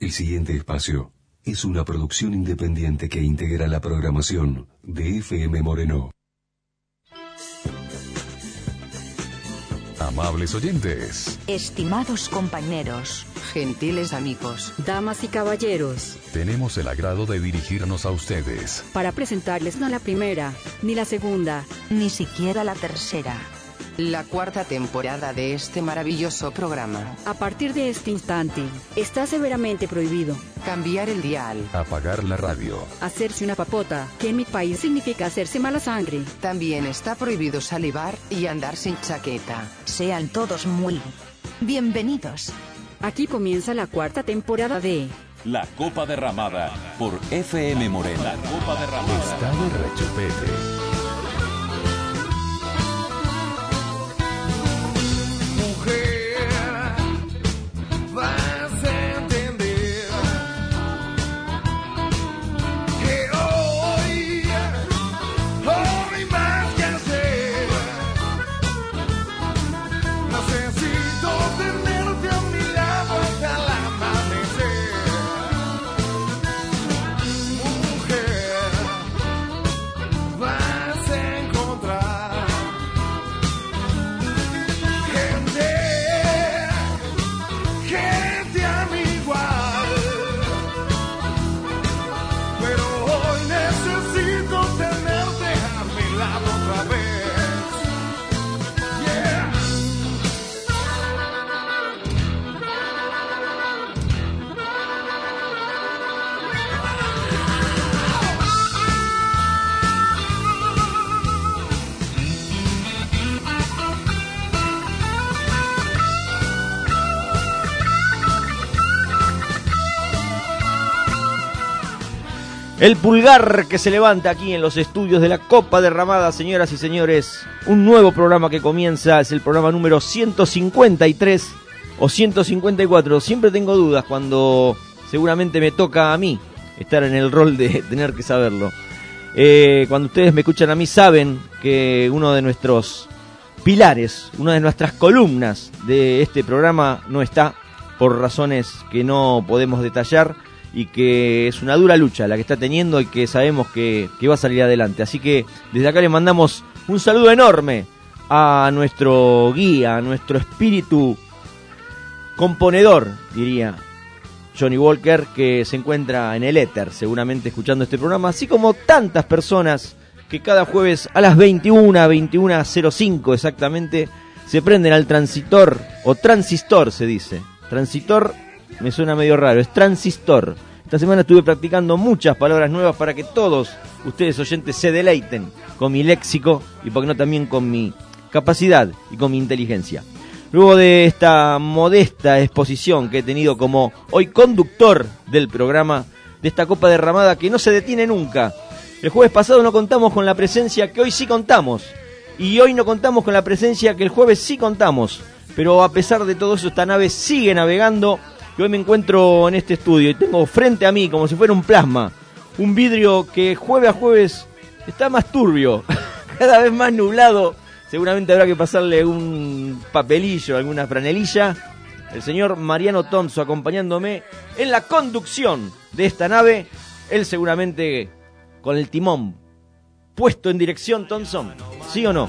El siguiente espacio es una producción independiente que integra la programación de FM Moreno. Amables oyentes, estimados compañeros, gentiles amigos, damas y caballeros, tenemos el agrado de dirigirnos a ustedes para presentarles no la primera, ni la segunda, ni siquiera la tercera, la cuarta temporada de este maravilloso programa. A partir de este instante, está severamente prohibido cambiar el dial, apagar la radio, hacerse una papota, que en mi país significa hacerse mala sangre. También está prohibido salivar y andar sin chaqueta. Sean todos muy bienvenidos. Aquí comienza la cuarta temporada de La Copa Derramada por FM Moreno. La Copa Derramada. Está de rechupete. El pulgar que se levanta aquí en los estudios de la Copa Derramada, señoras y señores. Un nuevo programa que comienza, es el programa número 153 o 154. Siempre tengo dudas cuando seguramente me toca a mí estar en el rol de tener que saberlo. Cuando ustedes me escuchan a mí saben que uno de nuestros pilares, una de nuestras columnas de este programa no está por razones que no podemos detallar. Y que es una dura lucha la que está teniendo y que sabemos que va a salir adelante. Así que desde acá le mandamos un saludo enorme a nuestro guía, a nuestro espíritu componedor, diría Johnny Walker, que se encuentra en el éter, seguramente escuchando este programa, así como tantas personas que cada jueves a las 21:05 exactamente, se prenden al transistor, o transistor se dice. Transitor me suena medio raro, es transistor. Esta semana estuve practicando muchas palabras nuevas para que todos ustedes oyentes se deleiten con mi léxico y por qué no también con mi capacidad y con mi inteligencia. Luego de esta modesta exposición que he tenido como hoy conductor del programa de esta Copa Derramada que no se detiene nunca. El jueves pasado no contamos con la presencia que hoy sí contamos y hoy no contamos con la presencia que el jueves sí contamos. Pero a pesar de todo eso, esta nave sigue navegando. Y hoy me encuentro en este estudio y tengo frente a mí, como si fuera un plasma, un vidrio que jueves a jueves está más turbio, cada vez más nublado. Seguramente habrá que pasarle un papelillo, alguna franelilla. El señor Mariano Thompson acompañándome en la conducción de esta nave. Él seguramente con el timón puesto en dirección, Thompson. ¿Sí o no?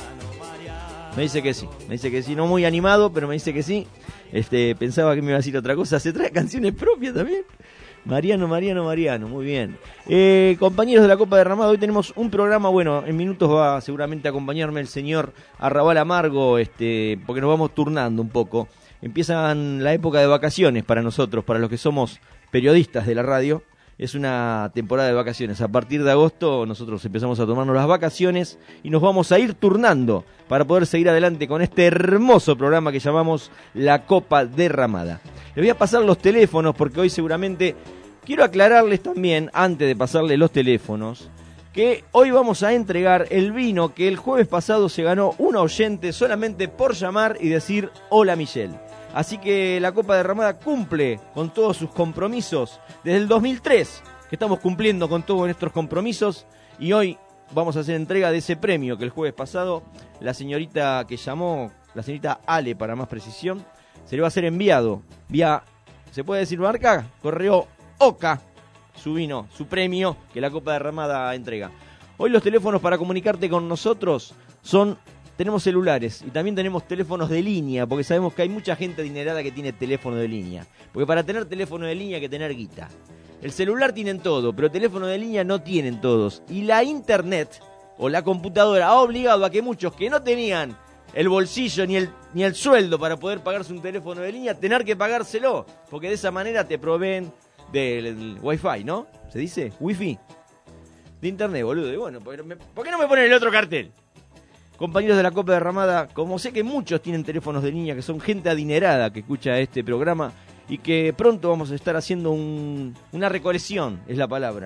Me dice que sí, no muy animado, pero me dice que sí. Pensaba que me iba a decir otra cosa. ¿Se trae canciones propias también? Mariano, muy bien. Compañeros de la Copa Derramada, hoy tenemos un programa, bueno, en minutos va seguramente a acompañarme el señor Arrabal Amargo, porque nos vamos turnando un poco. Empiezan la época de vacaciones para nosotros, para los que somos periodistas de la radio. Es una temporada de vacaciones. A partir de agosto nosotros empezamos a tomarnos las vacaciones y nos vamos a ir turnando para poder seguir adelante con este hermoso programa que llamamos La Copa Derramada. Les voy a pasar los teléfonos porque hoy seguramente quiero aclararles también, antes de pasarles los teléfonos, que hoy vamos a entregar el vino que el jueves pasado se ganó un oyente solamente por llamar y decir hola Michelle. Así que la Copa Derramada cumple con todos sus compromisos desde el 2003, que estamos cumpliendo con todos nuestros compromisos, y hoy vamos a hacer entrega de ese premio que el jueves pasado la señorita que llamó, la señorita Ale para más precisión, se le va a ser enviado vía ¿Se puede decir marca? Correo Oca, su vino, su premio que la Copa Derramada entrega. Hoy los teléfonos para comunicarte con nosotros tenemos celulares y también tenemos teléfonos de línea, porque sabemos que hay mucha gente adinerada que tiene teléfono de línea. Porque para tener teléfono de línea hay que tener guita. El celular tienen todo, pero teléfono de línea no tienen todos. Y la internet o la computadora ha obligado a que muchos que no tenían el bolsillo ni el sueldo para poder pagarse un teléfono de línea, tener que pagárselo, porque de esa manera te proveen del Wi-Fi, ¿no? ¿Se dice? Wi-Fi. De internet, boludo. Y bueno, ¿por qué no me ponen el otro cartel? Compañeros de la Copa Derramada, como sé que muchos tienen teléfonos de línea, que son gente adinerada que escucha este programa y que pronto vamos a estar haciendo una recolección, es la palabra.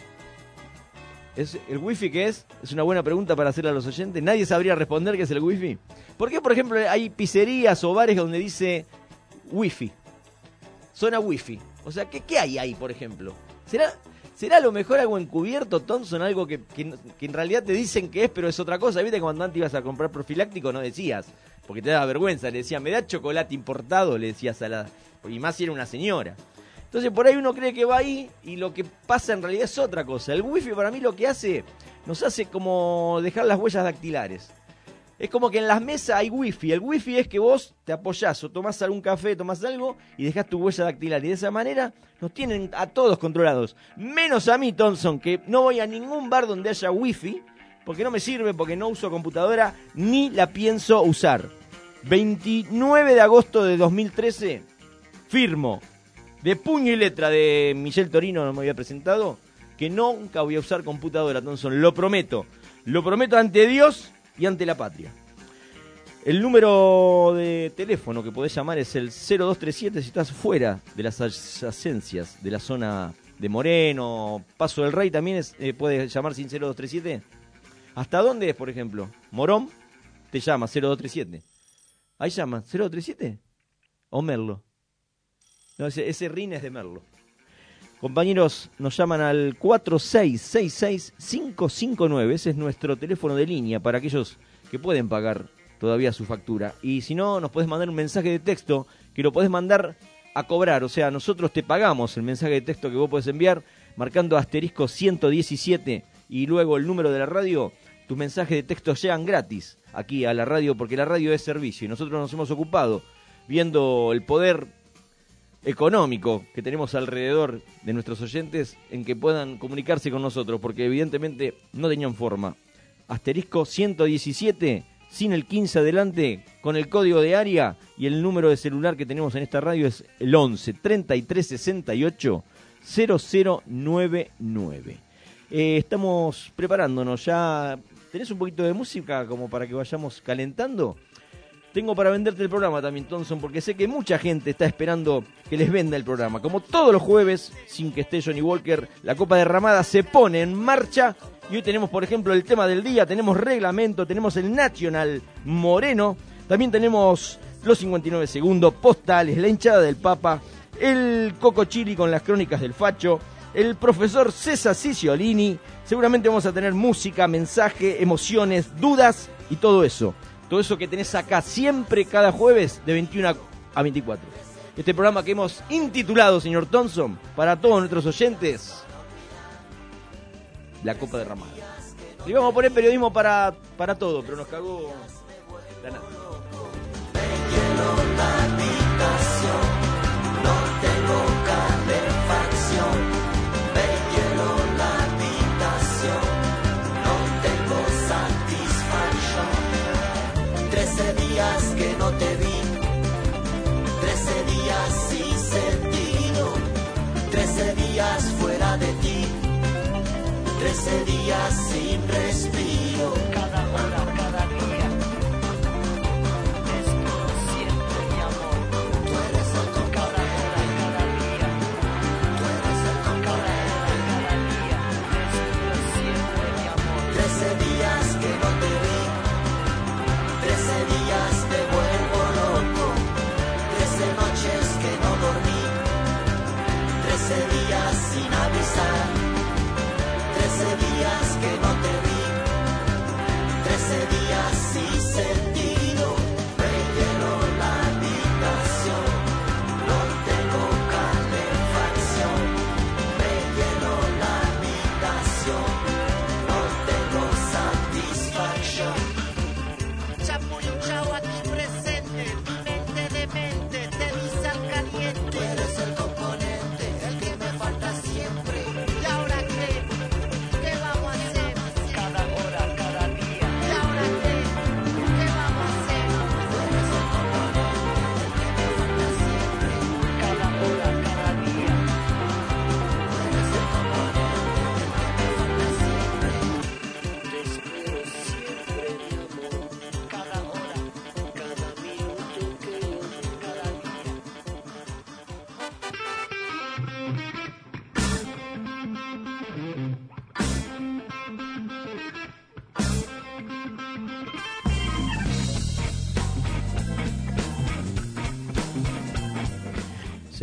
¿Es el wifi qué es? Es una buena pregunta para hacerle a los oyentes. Nadie sabría responder qué es el wifi. ¿Por qué, por ejemplo, hay pizzerías o bares donde dice wifi? Zona wifi. O sea, ¿qué hay ahí, por ejemplo? ¿Será a lo mejor algo encubierto, Thompson? Algo que en realidad te dicen que es, pero es otra cosa. ¿Viste cuando antes ibas a comprar profiláctico no decías? Porque te daba vergüenza. Le decían, ¿me da chocolate importado? Le decías a la... Y más si era una señora. Entonces por ahí uno cree que va ahí y lo que pasa en realidad es otra cosa. El wifi para mí lo que hace, nos hace como dejar las huellas dactilares. Es como que en las mesas hay wifi. El wifi es que vos te apoyás o tomás algún café, tomás algo y dejás tu huella dactilar. Y de esa manera nos tienen a todos controlados. Menos a mí, Thompson, que no voy a ningún bar donde haya wifi, porque no me sirve, porque no uso computadora, ni la pienso usar. 29 de agosto de 2013, firmo. De puño y letra de Michel Torino, no me había presentado, que nunca voy a usar computadora, Thompson, lo prometo. Lo prometo ante Dios y ante la patria. El número de teléfono que podés llamar es el 0237 si estás fuera de las adyacencias de la zona de Moreno, Paso del Rey, también puedes llamar sin 0237. ¿Hasta dónde es, por ejemplo? Morón, te llama 0237. Ahí llama, 0237 o Merlo. No, ese RIN es de Merlo. Compañeros, nos llaman al 4666-559. Ese es nuestro teléfono de línea para aquellos que pueden pagar todavía su factura. Y si no, nos podés mandar un mensaje de texto que lo podés mandar a cobrar. O sea, nosotros te pagamos el mensaje de texto que vos podés enviar marcando asterisco 117 y luego el número de la radio. Tus mensajes de texto llegan gratis aquí a la radio porque la radio es servicio y nosotros nos hemos ocupado viendo el poder económico que tenemos alrededor de nuestros oyentes en que puedan comunicarse con nosotros, porque evidentemente no tenían forma. Asterisco 117, sin el 15 adelante, con el código de área y el número de celular que tenemos en esta radio es el 11 33 68 0099. Estamos preparándonos ya. ¿Tenés un poquito de música como para que vayamos calentando? Tengo para venderte el programa también, Thompson, porque sé que mucha gente está esperando que les venda el programa. Como todos los jueves, sin que esté Johnny Walker, la Copa Derramada se pone en marcha. Y hoy tenemos, por ejemplo, el tema del día, tenemos reglamento, tenemos el Nacional Moreno, también tenemos los 59 segundos, postales, la hinchada del Papa, el Coco Chili con las crónicas del Facho, el profesor César Ciciolini. Seguramente vamos a tener música, mensaje, emociones, dudas y todo eso. Todo eso que tenés acá siempre, cada jueves, de 21 a 24. Este programa que hemos intitulado, señor Thompson, para todos nuestros oyentes, La Copa Derramada. Le íbamos a poner periodismo para todo, pero nos cagó la nada. Que no te vi, 13 días sin sentido, 13 días fuera de ti, 13 días sin respiro. Cada hora, cada día, espero siempre mi amor. Tú eres el con cada hora, cada día. Tú eres el con cada hora, cada día, espero siempre mi amor. 13 días que no te vi, 13 días me vuelvo loco, 13 noches que no dormí, 13 días sin avisar, 13 días que no te vi, 13 días sin sentido, me lleno la habitación, no tengo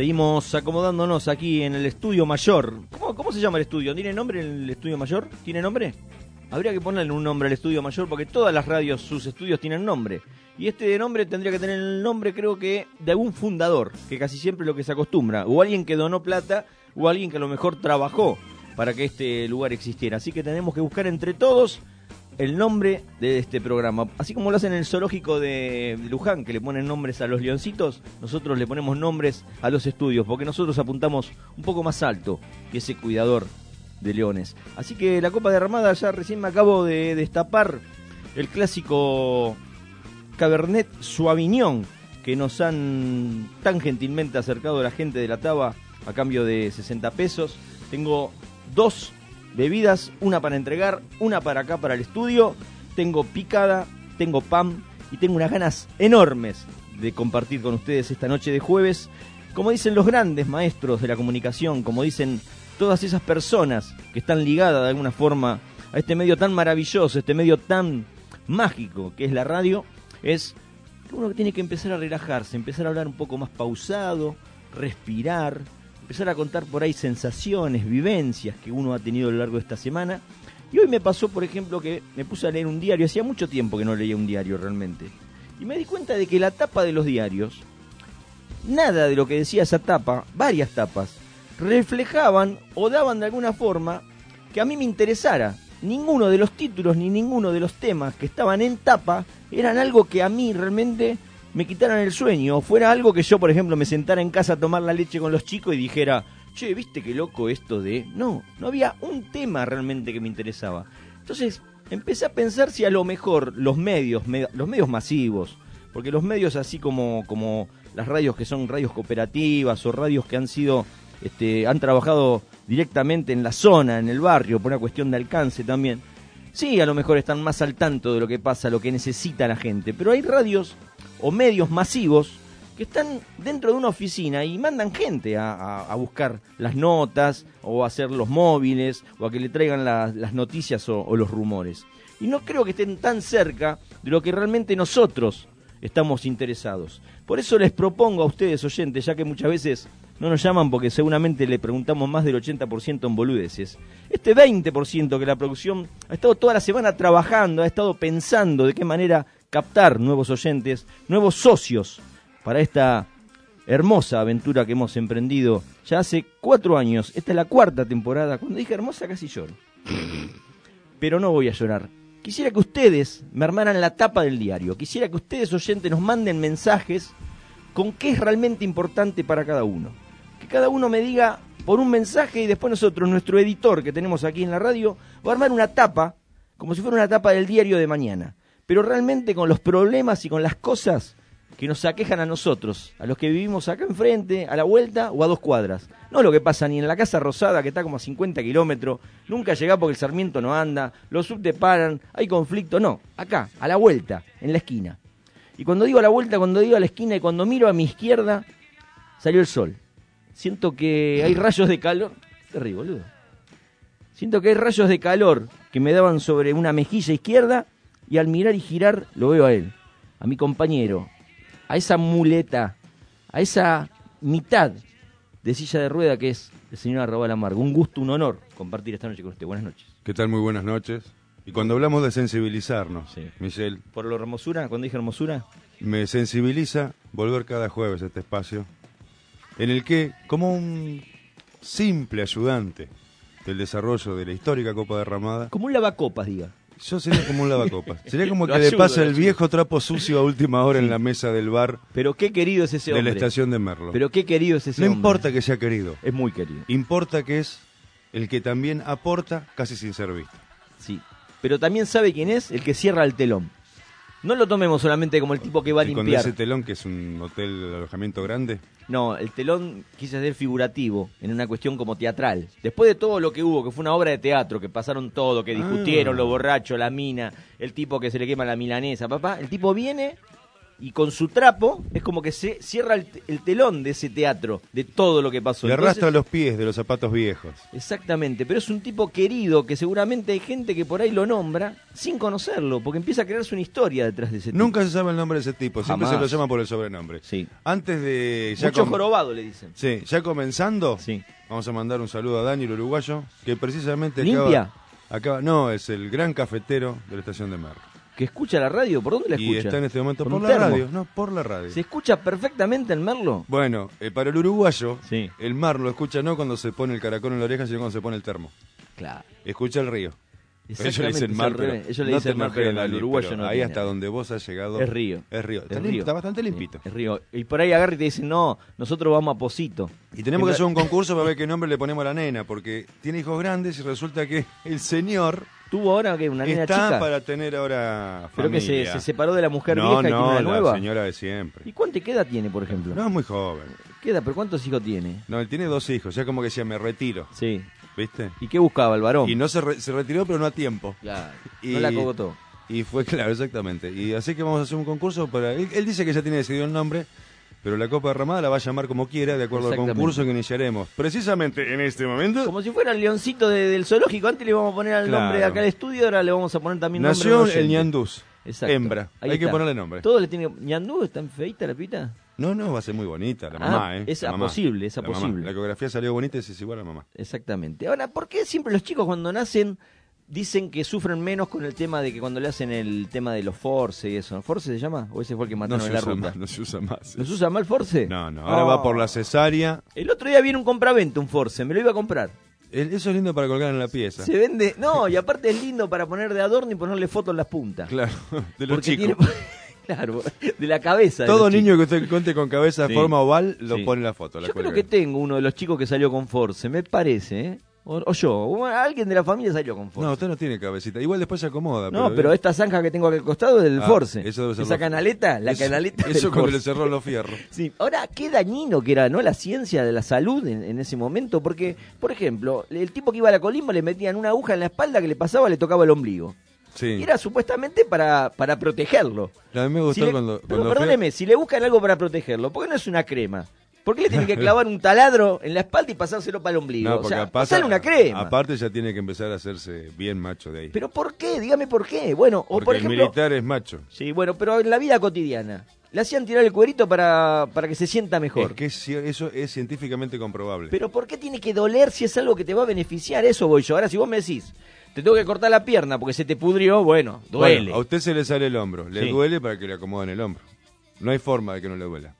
Seguimos acomodándonos aquí en el estudio mayor. ¿Cómo se llama el estudio? ¿Tiene nombre el estudio mayor? ¿Tiene nombre? Habría que ponerle un nombre al estudio mayor porque todas las radios, sus estudios tienen nombre. Y este nombre tendría que tener el nombre, creo que, de algún fundador, que casi siempre es lo que se acostumbra. O alguien que donó plata, o alguien que a lo mejor trabajó para que este lugar existiera. Así que tenemos que buscar entre todos el nombre de este programa. Así como lo hacen en el zoológico de Luján, que le ponen nombres a los leoncitos, nosotros le ponemos nombres a los estudios, porque nosotros apuntamos un poco más alto que ese cuidador de leones. Así que la copa derramada, ya recién me acabo de destapar el clásico Cabernet Sauvignon que nos han tan gentilmente acercado la gente de la Taba a cambio de 60 pesos. Tengo 2 bebidas, una para entregar, una para acá para el estudio. Tengo picada, tengo pan y tengo unas ganas enormes de compartir con ustedes esta noche de jueves. Como dicen los grandes maestros de la comunicación, como dicen todas esas personas que están ligadas de alguna forma a este medio tan maravilloso, este medio tan mágico que es la radio, es que uno tiene que empezar a relajarse, empezar a hablar un poco más pausado, respirar, empezar a contar por ahí sensaciones, vivencias que uno ha tenido a lo largo de esta semana. Y hoy me pasó, por ejemplo, que me puse a leer un diario. Hacía mucho tiempo que no leía un diario realmente. Y me di cuenta de que la tapa de los diarios, nada de lo que decía esa tapa, varias tapas, reflejaban o daban de alguna forma que a mí me interesara. Ninguno de los títulos ni ninguno de los temas que estaban en tapa eran algo que a mí realmente me quitaran el sueño, o fuera algo que yo, por ejemplo, me sentara en casa a tomar la leche con los chicos y dijera, che, ¿viste qué loco esto de...? No había un tema realmente que me interesaba. Entonces empecé a pensar si a lo mejor los medios masivos, porque los medios así como las radios que son radios cooperativas o radios que han trabajado directamente en la zona, en el barrio, por una cuestión de alcance también, sí, a lo mejor están más al tanto de lo que pasa, lo que necesita la gente, pero hay radios o medios masivos que están dentro de una oficina y mandan gente a buscar las notas o a hacer los móviles o a que le traigan las noticias o los rumores. Y no creo que estén tan cerca de lo que realmente nosotros estamos interesados. Por eso les propongo a ustedes, oyentes, ya que muchas veces no nos llaman porque seguramente le preguntamos más del 80% en boludeces, este 20% que la producción ha estado toda la semana trabajando, ha estado pensando de qué manera captar nuevos oyentes, nuevos socios para esta hermosa aventura que hemos emprendido ya hace 4 años. Esta es la 4ª temporada. Cuando dije hermosa casi lloro. Pero no voy a llorar. Quisiera que ustedes me armaran la tapa del diario. Quisiera que ustedes, oyentes, nos manden mensajes con qué es realmente importante para cada uno. Que cada uno me diga por un mensaje y después nosotros, nuestro editor que tenemos aquí en la radio, va a armar una tapa, como si fuera una tapa del diario de mañana. Pero realmente con los problemas y con las cosas que nos aquejan a nosotros, a los que vivimos acá enfrente, a la vuelta o a 2 cuadras. No lo que pasa ni en la Casa Rosada, que está como a 50 kilómetros, nunca llega porque el Sarmiento no anda, los subtes paran, hay conflicto, no, acá, a la vuelta, en la esquina. Y cuando digo a la vuelta, cuando digo a la esquina y cuando miro a mi izquierda, salió el sol. Siento que hay rayos de calor, te ríes, boludo. Siento que hay rayos de calor que me daban sobre una mejilla izquierda y al mirar y girar lo veo a él, a mi compañero, a esa muleta, a esa mitad de silla de rueda que es el señor Arrabal Amargo. Un gusto, un honor compartir esta noche con usted. Buenas noches. ¿Qué tal? Muy buenas noches. Y cuando hablamos de sensibilizarnos, sí, Michelle... ¿Por la hermosura? Cuando dije hermosura... Me sensibiliza volver cada jueves a este espacio, en el que, como un simple ayudante del desarrollo de la histórica Copa Derramada... Como un lavacopas, diga. Yo sería como un lavacopas. Sería como que le pasa el viejo trapo sucio a última hora en la mesa del bar. Pero qué querido es ese hombre. De la estación de Merlo. Pero qué querido es ese hombre. No importa que sea querido. Es muy querido. Importa que es el que también aporta casi sin ser visto. Sí. Pero también sabe quién es el que cierra el telón. No lo tomemos solamente como el tipo que va a limpiar. ¿Y con ese telón que es un hotel de alojamiento grande? No, el telón quise ser figurativo, en una cuestión como teatral. Después de todo lo que hubo, que fue una obra de teatro, que pasaron todo, que discutieron los borrachos, la mina, el tipo que se le quema la milanesa, papá, el tipo viene y con su trapo es como que se cierra el telón de ese teatro, de todo lo que pasó. Le Entonces, arrastra los pies de los zapatos viejos. exactamente, pero es un tipo querido que seguramente hay gente que por ahí lo nombra sin conocerlo, porque empieza a crearse una historia detrás de ese tipo. Nunca se sabe el nombre de ese tipo, siempre Jamás. se lo llama por el sobrenombre. Sí. Antes de... Mucho jorobado le dicen. Sí, ya comenzando, Sí. vamos a mandar un saludo a Dani, el uruguayo, que precisamente ¿Limpia? no, es el gran cafetero de la estación de Merlo. ¿Que escucha la radio? ¿Por dónde la Y escucha? está en este momento por un la termo? radio. No, por la radio. ¿Se escucha perfectamente en Merlo? Bueno, para el uruguayo, Sí. el mar lo escucha no cuando se pone el caracol en la oreja, sino cuando se pone el termo. Claro. Escucha el río. Ellos le Exactamente, dicen es mar, al pero revés. Ellos le no dicen te mar, enojes, pero Dani, el uruguayo pero no ahí tiene. hasta donde vos has llegado. Es río. Es río. Es río. Está bastante limpito. Sí, es río. Y por ahí agarra y te dicen, no, nosotros vamos a Posito. Y tenemos que hacer un concurso para ver qué nombre le ponemos a la nena, porque tiene hijos grandes y resulta que el señor ¿Tuvo ahora que una nena está chica? para tener ahora Creo que familia. se separó de la mujer no, vieja y tiene no, una la nueva. señora de siempre. ¿Y qué edad tiene, por ejemplo? No, es muy joven. ¿Qué edad? ¿Pero cuántos hijos tiene? No, él tiene 2 hijos, ya como que decía, me retiro, Sí. ¿viste? ¿Y qué buscaba el varón? Y no se retiró, pero no a tiempo. Claro, Y- no la cogotó. Y fue claro, exactamente. Y así que vamos a hacer un concurso para... Él dice que ya tiene decidido el nombre, pero la Copa Derramada la va a llamar como quiera, de acuerdo al Exactamente. concurso que iniciaremos. Precisamente en este momento Como si fuera el leoncito del zoológico. Antes le íbamos a poner al Claro. nombre de acá al estudio, ahora le vamos a poner también nombre nació a un oyente. el ñandús, Exacto. hembra. Ahí Hay que está. ponerle nombre. Todo le tiene... ¿Ñandú? ¿Está feita la pita? No, va a ser muy bonita, la mamá, ¿eh? Es La mamá. posible, es La mamá. posible. La coreografía salió bonita y es igual a la mamá. Exactamente. Ahora, ¿por qué siempre los chicos cuando nacen dicen que sufren menos con el tema de que cuando le hacen el tema de los force y eso? ¿Force se llama? ¿O ese fue el que No mataron se en la usa ruta? más, no se usa más. ¿No se usa mal force? No, ahora va por la cesárea. El otro día viene un compraventa, un force, me lo iba a comprar. Eso es lindo para colgar en la pieza. Se vende... No, y aparte es lindo para poner de adorno y ponerle fotos en las puntas. Claro, de los Porque chicos. tiene- Claro, de la cabeza. de Todo los niño que usted cuente con cabeza de Sí. forma oval lo Sí. pone en la foto. La Yo creo cuelga. que tengo uno de los chicos que salió con Force, me parece, ¿eh? O yo, o alguien de la familia salió con Force. No, usted no tiene cabecita. Igual después se acomoda. No, pero esta zanja que tengo aquí al costado es del Ah, Force. eso debe ser Esa lo- canaleta, la Eso- canaleta del Eso cuando le Force. cerró los fierros. Sí, ahora qué dañino que era, ¿no? La ciencia de la salud en ese momento, porque, por ejemplo, el tipo que iba a la colimba le metían una aguja en la espalda que le pasaba, le tocaba el ombligo. Sí. Y era supuestamente para protegerlo. A mí me gustó Si le- cuando pero fui a- perdóneme, si le buscan algo para protegerlo, ¿por qué no es una crema? ¿Por qué le tienen que clavar un taladro en la espalda y pasárselo para el ombligo? No, o porque sea, aparte, pasale una crema. aparte ya tiene que empezar a hacerse bien macho de ahí. ¿Pero por qué? Dígame por qué. Bueno, o Porque por el ejemplo... militar es macho. Sí, bueno, pero en la vida cotidiana. Le hacían tirar el cuerito para que se sienta mejor. Es que eso es científicamente comprobable. Pero ¿por qué tiene que doler si es algo que te va a beneficiar? Eso voy yo. Ahora, si vos me decís, te tengo que cortar la pierna porque se te pudrió, bueno, duele. Bueno, a usted se le sale el hombro. Le Sí. duele para que le acomoden el hombro. No hay forma de que no le duela.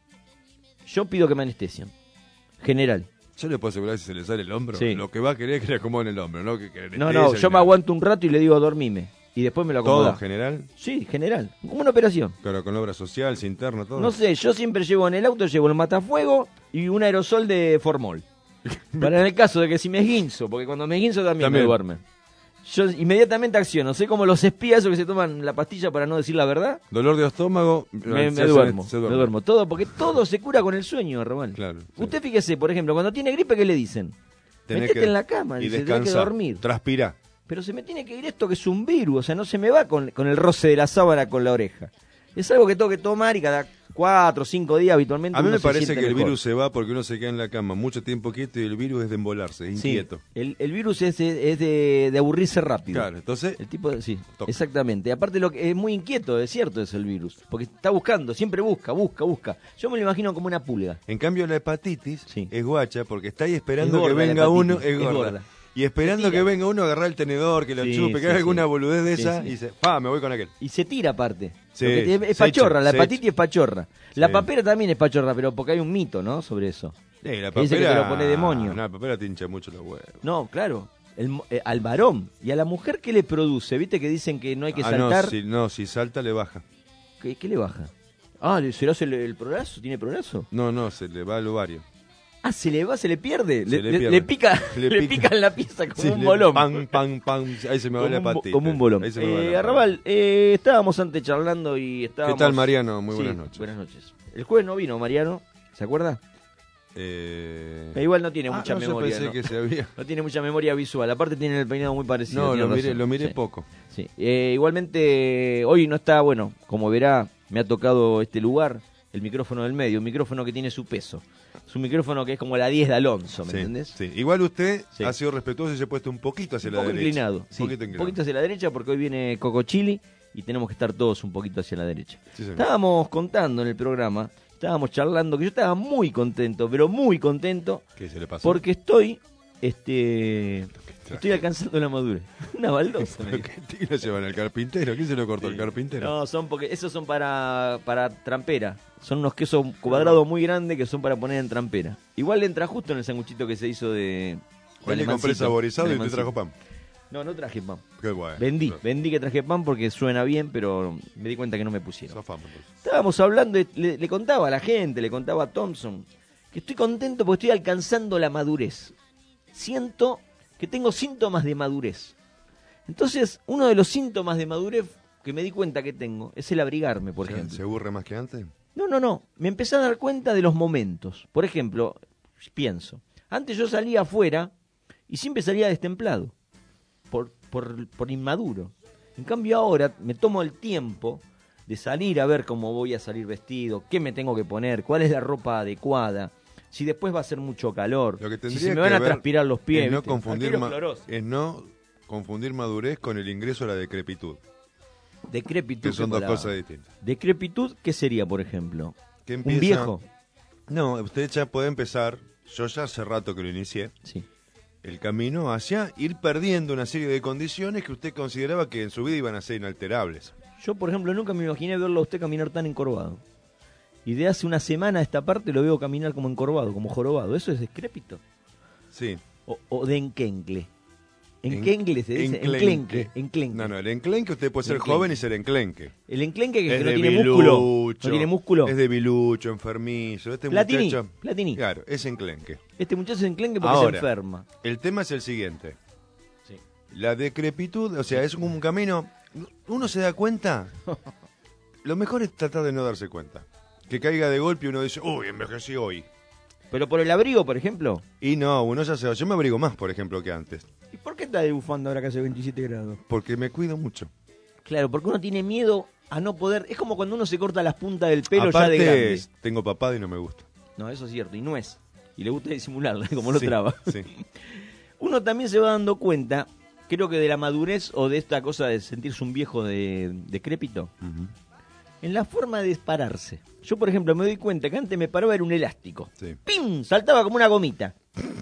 Yo pido que me anestesian. General. Yo le puedo asegurar si se le sale el hombro. Sí. Lo que va a querer es que le acomoden el hombro, ¿no? Que No, anestesia yo ni me nada. aguanto un rato y le digo dormime. Y después me lo ¿Todo acomoda. en general? Sí, general. Como una operación. Claro, con obra social, sin interno, todo. No sé, yo siempre llevo en el auto, llevo el matafuego y un aerosol de formol. Para en el caso de que si me esguinzo, porque cuando me esguinzo también me También. duerme. Yo inmediatamente acciono. Sé como los espías esos que se toman la pastilla para no decir la verdad. Dolor de estómago. Me se duermo, se me duermo. Todo, porque todo se cura con el sueño, Román. Claro. sí. Usted fíjese, por ejemplo, cuando tiene gripe, ¿qué le dicen? Tenés Metete que- en la cama, y dice, tenés que descansar. dormir. Transpirá. Pero se me tiene que ir esto que es un virus, o sea, no se me va con el roce de la sábana con la oreja. Es algo que tengo que tomar y cada 4 o 5 días habitualmente A mí uno me se parece siente que el mejor. virus se va porque uno se queda en la cama mucho tiempo quieto y el virus es de embolarse, es Sí, inquieto. el virus es de aburrirse rápido. Claro, entonces El tipo sí, Toca. exactamente. Aparte lo que es muy inquieto, es cierto, es el virus, porque está buscando, siempre busca. Yo me lo imagino como una pulga. En cambio la hepatitis Sí. es guacha porque está ahí esperando Es gorda que la venga hepatitis, uno, es es gorda. gorda. Y esperando Se tira. que venga uno a agarrar el tenedor, que lo Sí, chupe, que sí, haga sí. alguna boludez de Sí, esa sí. y dice, me voy con aquel. Y se tira aparte. Sí, Lo que es se pachorra, echa, la se hepatitis es pachorra. La Sí. papera también es pachorra, pero porque hay un mito, ¿no? Sobre eso. La Que dice que te lo pone demonio. No, la papera te hincha mucho los huevos. No, claro. Al varón y a la mujer, ¿qué le produce? ¿Viste que dicen que no hay que saltar? Si salta le baja. ¿Qué le baja? Ah, ¿será el prolazo? ¿Tiene prolazo? No, se le va al ovario. Ah, se le pierde. Se le pierde. Le pica, Le le pica. pica en la pieza como Sí, un bolón. Pam, ahí se me va la hepatitis. Como un bolón. Ahí se me va la Arrabal, estábamos antes charlando y estábamos... ¿Qué tal, Mariano? Muy Sí, buenas noches. Buenas noches. El jueves no vino Mariano, ¿se acuerda? Igual no tiene mucha yo memoria. pensé ¿no? que se había... No tiene mucha memoria visual. Aparte tiene el peinado muy parecido. No, tiene lo miré Sí. poco. Sí. Igualmente, hoy no está, bueno, como verá, me ha tocado este lugar, el micrófono del medio, un micrófono que tiene su peso. Es un micrófono que es como la 10 de Alonso, ¿me Sí, entendés? sí. Igual usted Sí. ha sido respetuoso y se ha puesto un poquito hacia Un la poco derecha. inclinado, sí. Un poquito Un inclinado. poquito hacia la derecha porque hoy viene Coco Chili y tenemos que estar todos un poquito hacia la derecha. Sí, señor. Estábamos contando en el programa, estábamos charlando que yo estaba muy contento, pero muy contento, ¿Qué se le pasó? porque estoy alcanzando la madurez. Una baldosa, me dijo. ¿Qué lo llevan al carpintero? ¿Quién se lo cortó? ¿El carpintero? No, esos son para trampera. Son unos quesos cuadrados muy grandes que son para poner en trampera. Igual le entra justo en el sanguchito que se hizo de Hoy le compré alemancito, saborizado de y te alemancito. trajo pan. No traje pan. Qué bueno. Vendí que traje pan porque suena bien, pero me di cuenta que no me pusieron. Sos fan, entonces. Estábamos hablando, le contaba a la gente, le contaba a Thompson, que estoy contento porque estoy alcanzando la madurez. Siento que tengo síntomas de madurez. Entonces, uno de los síntomas de madurez que me di cuenta que tengo es el abrigarme, por ejemplo. ¿Se aburre más que antes? No. Me empecé a dar cuenta de los momentos. Por ejemplo, pienso, antes yo salía afuera y siempre salía destemplado, por inmaduro. En cambio ahora me tomo el tiempo de salir a ver cómo voy a salir vestido, qué me tengo que poner, cuál es la ropa adecuada, si después va a hacer mucho calor, Lo que si tendría se me que van a ver transpirar los pies. es no ¿viste? confundir Arteriosclerosis. es no confundir madurez con el ingreso a la decrepitud, Decrepitud. que son ¿qué dos palabra? cosas distintas. Decrepitud, ¿qué sería, por ejemplo? Que ¿Un empieza- viejo? No, usted ya puede empezar, yo ya hace rato que lo inicié, Sí. el camino hacia ir perdiendo una serie de condiciones que usted consideraba que en su vida iban a ser inalterables. Yo, por ejemplo, nunca me imaginé verlo a usted caminar tan encorvado. Y de hace una semana a esta parte lo veo caminar como encorvado, como jorobado. ¿Eso es decrépito? Sí. O de enquencle. Enquencle se dice. Enclenque. No, el enclenque usted puede ser Enclenque. joven y ser enclenque. El enclenque que Es no de tiene bilucho, músculo. No tiene músculo. Es debilucho, enfermizo. Este Platini, muchacho... Platini. Claro, es enclenque. Este muchacho es enclenque porque Ahora, se enferma. El tema es el siguiente. Sí. La decrepitud, o sea, es un camino... Uno se da cuenta... Lo mejor es tratar de no darse cuenta. Que caiga de golpe y uno dice, uy, envejecí hoy. Pero por el abrigo, por ejemplo. Y no, uno ya se... Yo me abrigo más, por ejemplo, que antes. ¿Y por qué está de bufanda ahora que hace 27 grados? Porque me cuido mucho. Claro, porque uno tiene miedo a no poder... Es como cuando uno se corta las puntas del pelo Aparte, ya de grande. tengo papada y no me gusta. No, eso es cierto, y no es. Y le gusta disimularla, como lo Sí, traba. sí. Uno también se va dando cuenta, creo que de la madurez o de esta cosa de sentirse un viejo decrépito, en la forma de pararse. Yo, por ejemplo, me doy cuenta que antes me paraba era un elástico. Sí. ¡Pim! Saltaba como una gomita.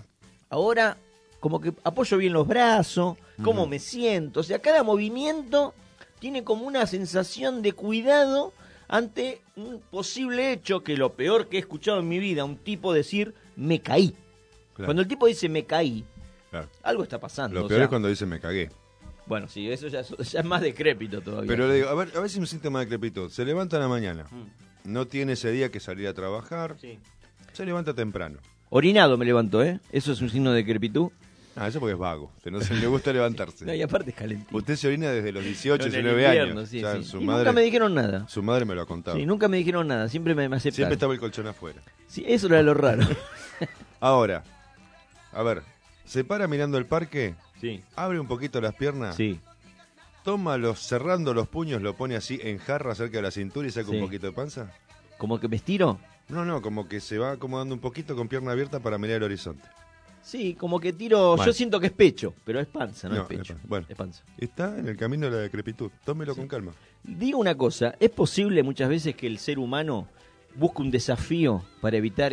Ahora, como que apoyo bien los brazos, cómo me siento. O sea, cada movimiento tiene como una sensación de cuidado ante un posible hecho que lo peor que he escuchado en mi vida, un tipo decir, me caí. Claro. Cuando el tipo dice, me caí, Claro. algo está pasando. Lo o peor sea, es cuando dice me cagué. Bueno, sí, eso ya es más decrépito todavía. Pero le digo, a ver si un síntoma de decrepitud. Se levanta a la mañana. No tiene ese día que salir a trabajar. Sí. Se levanta temprano. Orinado me levanto, ¿eh? ¿Eso es un signo de decrepitud? Ah, eso porque es vago. Que no se le gusta levantarse. No, y aparte es calentito. Usted se orina desde los 18, En el 19 invierno, años. sí, Ya sí. Su Y madre, nunca me dijeron nada. Su madre me lo ha contado. Sí, nunca me dijeron nada, siempre me aceptaron. Siempre estaba el colchón afuera. Sí, eso era lo raro. Ahora, a ver, se para mirando el parque, Sí. abre un poquito las piernas, Sí. toma cerrando los puños, lo pone así en jarra cerca de la cintura y saca Sí. un poquito de panza. ¿Como que me estiro? No, como que se va acomodando un poquito con pierna abierta para mirar el horizonte. Sí, como que tiro. Bueno. Yo siento que es pecho, pero es panza, no, No, es pecho. es panza. Bueno. Es panza. Está en el camino de la decrepitud. Tómelo con calma. Digo una cosa: ¿es posible muchas veces que el ser humano busque un desafío para evitar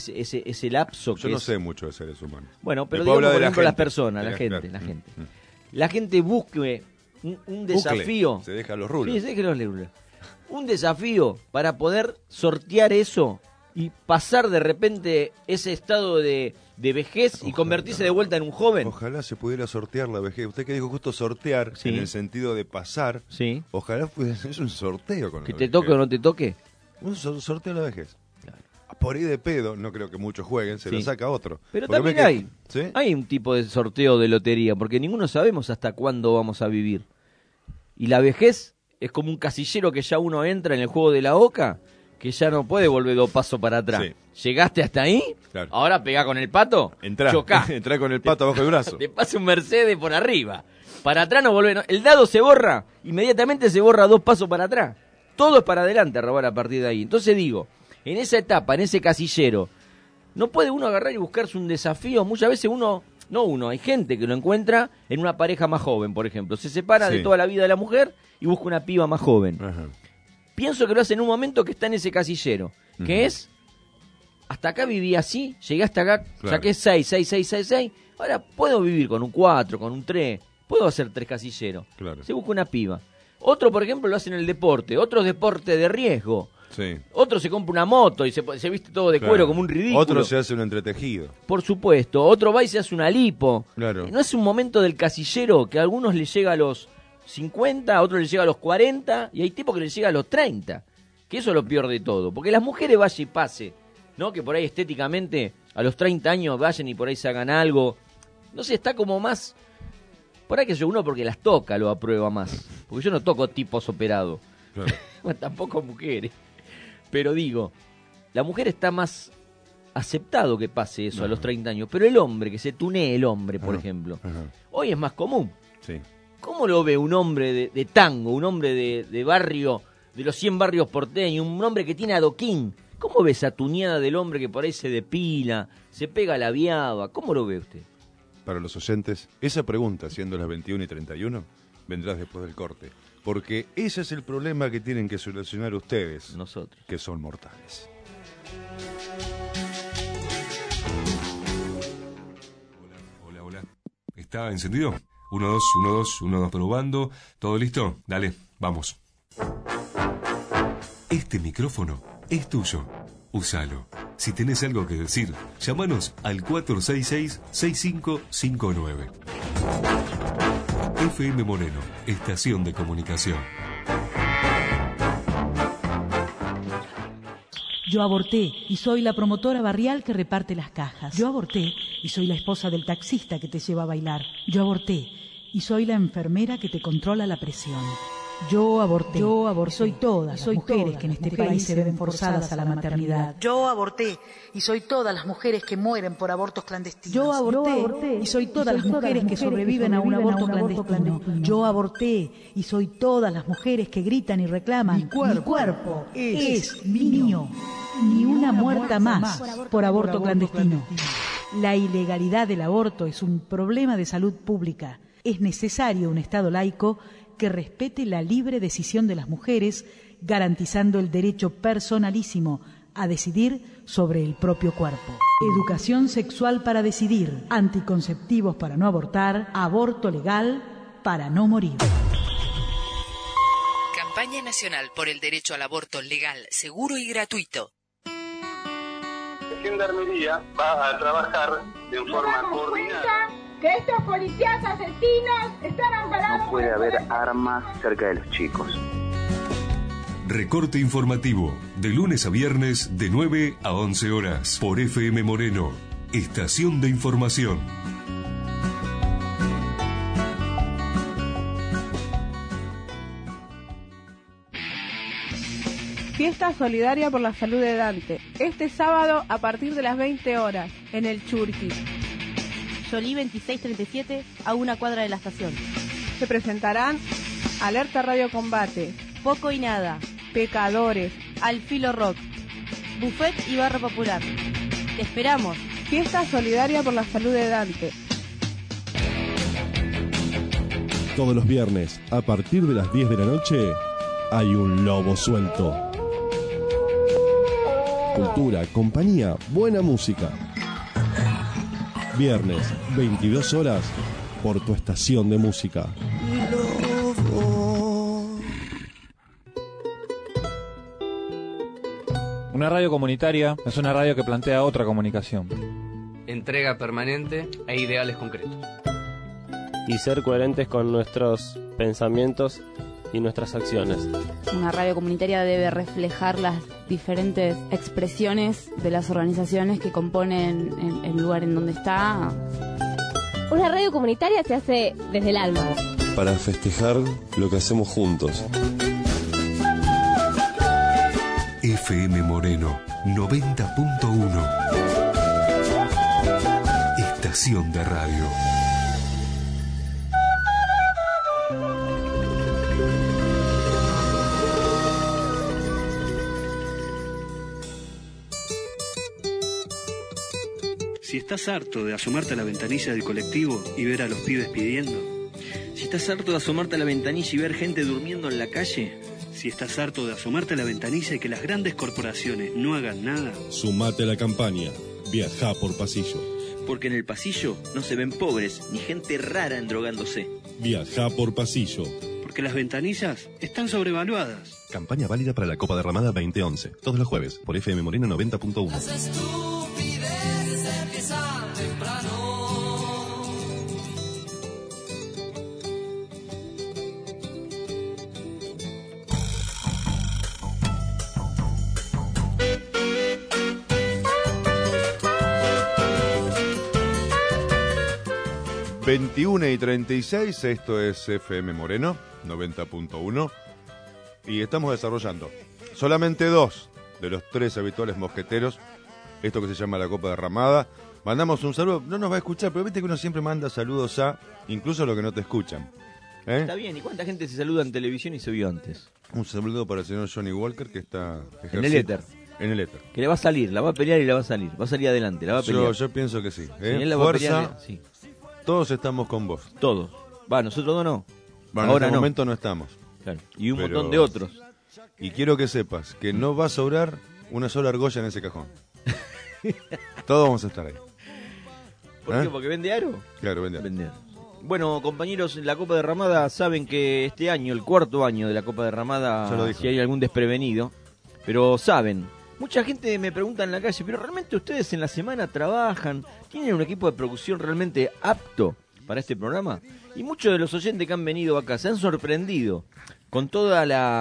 ese lapso? Yo que no es... sé mucho de seres humanos. Bueno, pero Le puedo digamos, hablar por de la ejemplo, las gente. personas, De la gente, claro. la gente. La gente busque un desafío. Bucle. Se deja los rulos. Sí, se deja los rulos. Un desafío para poder sortear eso y pasar de repente ese estado de vejez y Ojalá. convertirse de vuelta en un joven. Ojalá se pudiera sortear la vejez. Usted que dijo justo sortear, Sí. en el sentido de pasar. Sí. Ojalá fuese es un sorteo con Que la te vejez. toque o no te toque. Un sorteo de la vejez. Por ahí de pedo, no creo que muchos jueguen, se Sí. lo saca otro. Pero Porque también ve que- hay. ¿Sí? Hay un tipo de sorteo de lotería, porque ninguno sabemos hasta cuándo vamos a vivir. Y la vejez es como un casillero que ya uno entra en el juego de la oca, que ya no puede volver 2 pasos para atrás. Sí. Llegaste hasta ahí, Claro. ahora pegá con el pato, chocá. Entrá con el pato abajo del brazo. Te pasa un Mercedes por arriba. Para atrás no volvés. El dado se borra, inmediatamente se borra 2 pasos para atrás. Todo es para adelante, robar a partir de ahí. Entonces digo, en esa etapa, en ese casillero, no puede uno agarrar y buscarse un desafío. Muchas veces hay gente que lo encuentra en una pareja más joven, por ejemplo. Se separa de toda la vida de la mujer y busca una piba más joven. Ajá. Pienso que lo hace en un momento que está en ese casillero, que es, hasta acá viví así, llegué hasta acá, Claro. saqué 6, ahora puedo vivir con un 4, con un 3, puedo hacer 3 casilleros. Claro. Se busca una piba. Otro, por ejemplo, lo hace en el deporte, otro deporte de riesgo. Sí. Otro se compra una moto y se viste todo de Claro. cuero como un ridículo. Otro se hace un entretejido. Por supuesto. Otro va y se hace una lipo. Claro. ¿No es un momento del casillero que a algunos les llega a los 50, a otros les llega a los 40 y hay tipos que les llega a los 30? Que eso es lo peor de todo. Porque las mujeres vaya y pase, ¿no? Que por ahí estéticamente a los 30 años vayan y por ahí se hagan algo. No sé, está como más... Por ahí que yo uno porque las toca lo aprueba más. Porque yo no toco tipos operados. Claro. Tampoco mujeres. Pero digo, la mujer está más aceptado que pase eso a los 30 años. Pero el hombre, que se tunee el hombre, por ejemplo, hoy es más común. Sí. ¿Cómo lo ve un hombre de tango, un hombre de barrio, de los 100 barrios porteños, un hombre que tiene adoquín? ¿Cómo ve esa tuñada del hombre que por ahí se depila, se pega la viaba? ¿Cómo lo ve usted? Para los oyentes, esa pregunta, siendo las 21:31, vendrá después del corte. Porque ese es el problema que tienen que solucionar ustedes, nosotros, que son mortales. Hola. ¿Está encendido? 1, 2, 1, 2, 1, 2, probando. ¿Todo listo? Dale, vamos. Este micrófono es tuyo. Úsalo. Si tenés algo que decir, llámanos al 466-6559. FM Moreno, estación de comunicación. Yo aborté y soy la promotora barrial que reparte las cajas. Yo aborté y soy la esposa del taxista que te lleva a bailar. Yo aborté y soy la enfermera que te controla la presión. Yo aborté. Soy todas las mujeres que en este país se ven forzadas a la maternidad. Yo aborté y soy todas las mujeres que mueren por abortos clandestinos. Yo aborté y soy todas las mujeres que sobreviven a un aborto clandestino. Yo aborté y soy todas las mujeres que gritan y reclaman. Mi cuerpo es mío. Ni una muerta más por aborto clandestino. La ilegalidad del aborto es un problema de salud pública. Es necesario un Estado laico que respete la libre decisión de las mujeres, garantizando el derecho personalísimo a decidir sobre el propio cuerpo. Educación sexual para decidir, anticonceptivos para no abortar, aborto legal para no morir. Campaña Nacional por el Derecho al Aborto Legal, Seguro y Gratuito. La Gendarmería va a trabajar en forma coordinada. Que estos policías asesinos están amparados. No puede haber armas cerca de los chicos. Recorte informativo, de lunes a viernes de 9 a 11 horas, por FM Moreno, estación de información. Fiesta solidaria por la salud de Dante, este sábado a partir de las 20 horas, en el Churquis. Solí 2637, a una cuadra de la estación. Se presentarán Alerta Radio Combate, Poco y Nada, Pecadores, Al Filo Rock, Buffet y Barro Popular. Te esperamos. Fiesta solidaria por la salud de Dante. Todos los viernes, a partir de las 10 de la noche, hay un lobo suelto. Cultura, compañía, buena música. Viernes, 22 horas, por tu estación de música. Una radio comunitaria es una radio que plantea otra comunicación. Entrega permanente e ideales concretos. Y ser coherentes con nuestros pensamientos y nuestras acciones. Una radio comunitaria debe reflejar las diferentes expresiones de las organizaciones que componen el lugar en donde está. Una radio comunitaria se hace desde el alma. Para festejar lo que hacemos juntos. FM Moreno 90.1. Estación de radio. Si estás harto de asomarte a la ventanilla del colectivo y ver a los pibes pidiendo. Si estás harto de asomarte a la ventanilla y ver gente durmiendo en la calle. Si estás harto de asomarte a la ventanilla y que las grandes corporaciones no hagan nada. Sumate a la campaña. Viajá por pasillo. Porque en el pasillo no se ven pobres ni gente rara endrogándose. Viajá por pasillo. Porque las ventanillas están sobrevaluadas. Campaña válida para la Copa Derramada 2011. Todos los jueves por FM Moreno 90.1. Las estupideces empiezan temprano. ...21 y 36, esto es FM Moreno, 90.1... ...y estamos desarrollando solamente 2 de los 3 habituales mosqueteros... ...esto que se llama la Copa Derramada... ...mandamos un saludo, no nos va a escuchar... ...pero viste que uno siempre manda saludos a... ...incluso a los que no te escuchan. Está bien, ¿y cuánta gente se saluda en televisión y se vio antes? Un saludo para el señor Johnny Walker, que está... En el éter. En el éter. Que le va a salir, la va a pelear y la va a salir. Va a salir adelante, la va a pelear. Yo pienso que sí. Si él la va a pelear, sí. Todos estamos con vos. Todos. Va, nosotros dos no. Bueno, ahora en este no. momento no estamos. Claro. Y un montón de otros. Y quiero que sepas que no va a sobrar una sola argolla en ese cajón. Todos vamos a estar ahí. ¿Por qué? ¿Porque vende aro? Claro, vende aro. Bueno, compañeros, la Copa Derramada saben que este año, el 4º año de la Copa Derramada, si hay algún desprevenido, pero saben. Mucha gente me pregunta en la calle, pero ¿realmente ustedes en la semana trabajan? ¿Tienen un equipo de producción realmente apto para este programa? Y muchos de los oyentes que han venido acá se han sorprendido con todo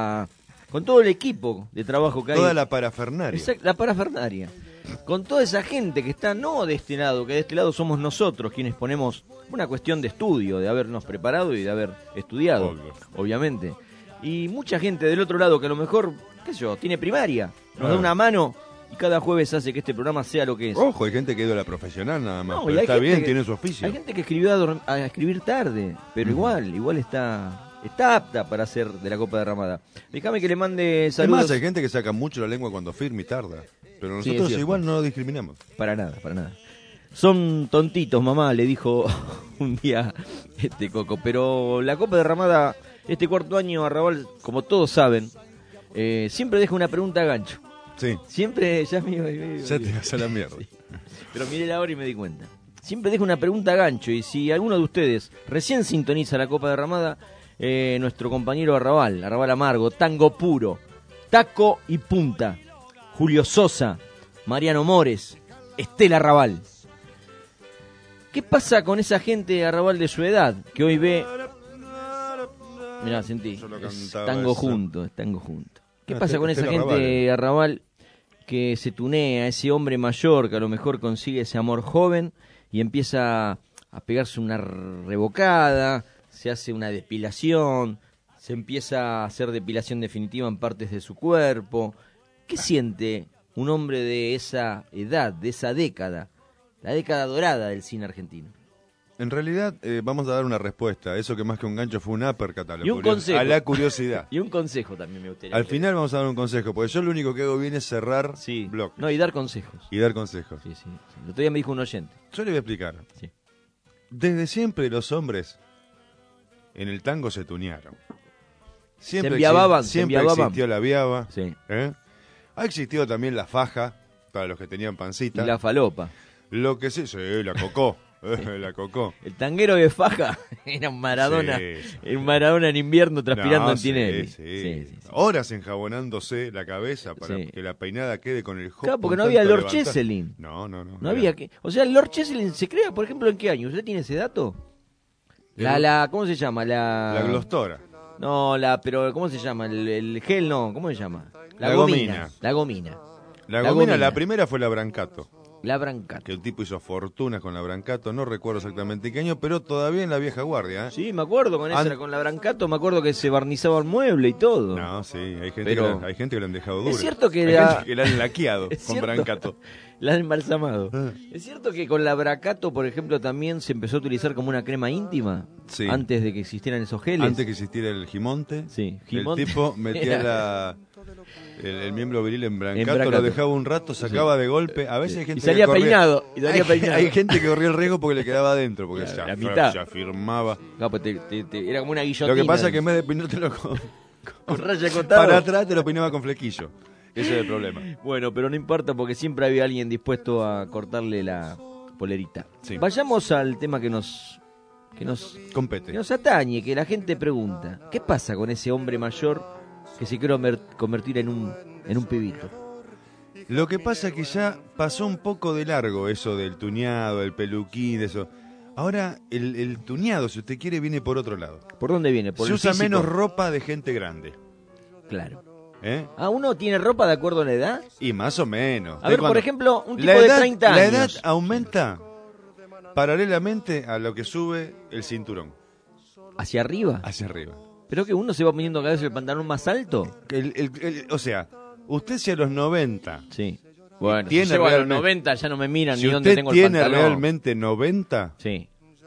el equipo de trabajo que hay. Toda la parafernaria. Exacto, la parafernaria. Con toda esa gente que está no de este lado, que de este lado somos nosotros quienes ponemos una cuestión de estudio, de habernos preparado y de haber estudiado, obviamente. Y mucha gente del otro lado que a lo mejor, qué sé yo, tiene primaria, nos da una mano y cada jueves hace que este programa sea lo que es. Ojo, hay gente que ha ido a la profesional nada más, No, pero está bien, tiene su oficio. Hay gente que escribió a escribir tarde, pero igual está apta para ser de la Copa Derramada. Déjame que le mande saludos. Además, hay gente que saca mucho la lengua cuando firma y tarda, pero nosotros igual no lo discriminamos. Para nada. Son tontitos, mamá, le dijo un día Coco. Pero la Copa Derramada, este 4º año, Arrabal, como todos saben, siempre deja una pregunta a gancho. Sí. Siempre, ya te vas a la mierda. Sí. Pero miré la hora y me di cuenta. Siempre deja una pregunta a gancho, y si alguno de ustedes recién sintoniza la Copa Derramada, nuestro compañero Arrabal Amargo, Tango Puro, Taco y Punta, Julio Sosa, Mariano Mores, Estela Arrabal. ¿Qué pasa con esa gente, Arrabal, de su edad, que hoy ve... Mirá, sentí, es tango junto. ¿Qué pasa con esa gente, Arrabal, que se tunea, ese hombre mayor que a lo mejor consigue ese amor joven y empieza a pegarse una rebocada, se hace una depilación, se empieza a hacer depilación definitiva en partes de su cuerpo? ¿Qué siente un hombre de esa edad, de esa década, la década dorada del cine argentino? En realidad, vamos a dar una respuesta. Eso que más que un gancho fue un uppercut a consejo. A la curiosidad. Y un consejo también me gustaría. Al final vamos a dar un consejo, porque yo lo único que hago bien es cerrar bloques. No, y dar consejos. Sí. El otro día me dijo un oyente. Yo le voy a explicar. Sí. Desde siempre los hombres en el tango se tunearon. Siempre existió la viaba. Sí. Ha existido también la faja, para los que tenían pancita. Y la falopa. Lo que sí, la cocó. La cocó. El tanguero de faja era un Maradona. Un Maradona en invierno transpirando en Tinelli. Sí. Horas enjabonándose la cabeza para que la peinada quede con el Claro, porque no había Lord Cheselin. No. No había que. O sea, el Lord Cheselin se crea, por ejemplo, ¿en qué año? ¿Usted tiene ese dato? ¿Cómo se llama? La glostora. No, pero ¿cómo se llama? El gel no, ¿cómo se llama? La gomina. La gomina. La gomina, la primera fue la Brancato. La Brancato. Que el tipo hizo fortunas con la Brancato, no recuerdo exactamente qué año, pero todavía en la vieja guardia. ¿eh? Sí, me acuerdo con la Brancato, me acuerdo que se barnizaba el mueble y todo. No, sí, hay gente, pero... hay gente que lo han dejado duro. Es cierto que hay gente que la han laqueado con Brancato. La han embalsamado. Es cierto que con la Brancato, por ejemplo, también se empezó a utilizar como una crema íntima. Sí. Antes de que existieran esos geles. Antes que existiera el Gimonte. Sí, Gimonte. El tipo metía el miembro viril en Brancato, lo dejaba un rato, sacaba de golpe. A veces hay gente y salía que corría, peinado. Hay gente que corría el riesgo porque le quedaba adentro, porque la mitad. se afirmaba. No, pues era como una guillotina. Lo que pasa es que en vez de peinártelo con raya cortada para atrás, te lo peinaba con flequillo. Ese es el problema. Bueno, pero no importa porque siempre había alguien dispuesto a cortarle la polerita. Sí. Vayamos al tema que nos compete, que nos atañe, que la gente pregunta. ¿Qué pasa con ese hombre mayor que se quiere convertir en un pibito? Lo que pasa es que ya pasó un poco de largo eso del tuñado, el peluquín, de eso. Ahora el tuñado, si usted quiere, viene por otro lado. ¿Por dónde viene? ¿Por se el usa físico? Menos ropa de gente grande. Claro. ¿Eh? ¿Uno tiene ropa de acuerdo a la edad? Y más o menos. A ver, por ejemplo, un tipo de 30 años. La edad aumenta paralelamente a lo que sube el cinturón. ¿Hacia arriba? Hacia arriba. ¿Pero que uno se va poniendo cada vez el pantalón más alto? O sea, usted si a los 90... Sí. Bueno, tiene si llego a los 90 ya no me miran si ni dónde tengo el pantalón. ¿Tiene realmente 90? Sí.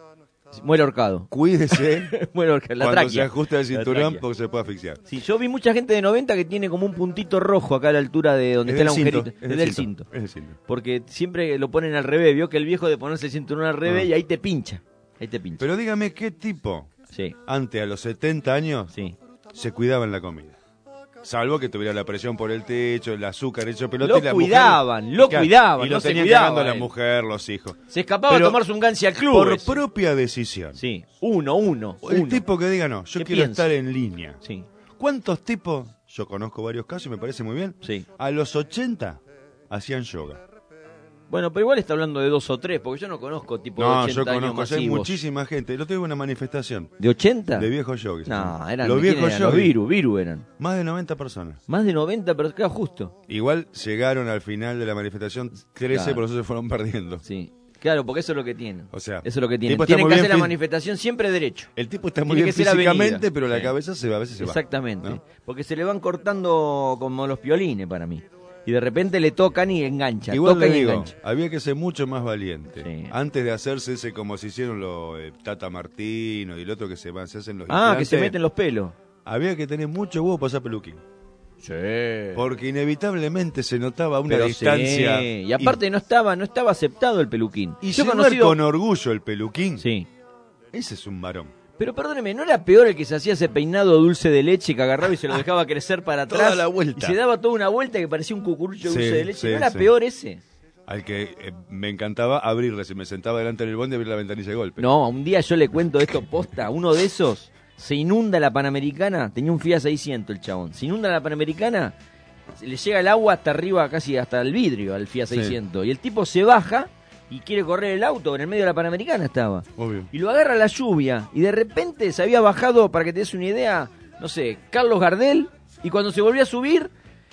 Muere ahorcado. Cuídese Muere ahorcado. La cuando tráquea. se ajusta el cinturón porque se puede asfixiar. Sí, yo vi mucha gente de 90 que tiene como un puntito rojo acá a la altura de donde está el agujerito. Es del cinto. Es del cinto. Porque siempre lo ponen al revés. Vio que el viejo de ponerse el cinturón al revés y ahí te pincha. Ahí te pincha. Pero dígame, ¿qué tipo? Sí. Antes, a los 70 años, se cuidaba en la comida. Salvo que tuviera la presión por el techo, el azúcar hecho pelota. Lo cuidaban. Y lo tenían cagando la mujer, los hijos. Se escapaba a tomarse un gansi al club. Por propia decisión. Sí, uno. El tipo que diga, no, yo quiero estar en línea. Sí. ¿Cuántos tipos? Yo conozco varios casos y me parece muy bien. Sí. A los 80 hacían yoga. Bueno, pero igual está hablando de 2 o 3, porque yo no conozco tipo de 80 yo conozco, años hay masivos. muchísima gente. Lo tuve una manifestación. ¿De 80? De viejos yogis. No, eran los viejos yogis. Los viru eran. Más de 90 personas. Más de 90, pero claro, justo. Igual llegaron al final de la manifestación 13, por eso se fueron perdiendo. Sí. Claro, porque eso es lo que tienen. O sea, eso es lo que tienen. Tipo Tienen que hacer la manifestación siempre derecho. El tipo está muy bien físicamente, pero la cabeza a veces se va. Exactamente. ¿No? Porque se le van cortando como los piolines para mí. Y de repente le tocan y engancha. Igual toca le digo, engancha. había que ser mucho más valiente. Sí. Antes de hacerse ese como se hicieron los Tata Martino y el otro que se hacen los que se meten los pelos. Había que tener mucho huevo para hacer peluquín. Sí. Porque inevitablemente se notaba una distancia. Sí. Y aparte no estaba aceptado el peluquín. Y yo conocí con orgullo el peluquín. Sí. Ese es un varón. Pero perdóneme, ¿no era peor el que se hacía ese peinado dulce de leche que agarraba y se lo dejaba crecer para atrás? Toda la vuelta. Y se daba toda una vuelta que parecía un cucurucho dulce de leche. Sí, ¿No era peor ese? Al que me encantaba abrirle, si me sentaba delante del bondi, abrir la ventanilla de golpe. No, un día yo le cuento esto posta, uno de esos, se inunda la Panamericana, tenía un Fiat 600 el chabón, se inunda la Panamericana, le llega el agua hasta arriba, casi hasta el vidrio al Fiat 600, y el tipo se baja y quiere correr el auto, en el medio de la Panamericana estaba. Obvio. Y lo agarra la lluvia, y de repente se había bajado, para que te des una idea, no sé, Carlos Gardel, y cuando se volvió a subir,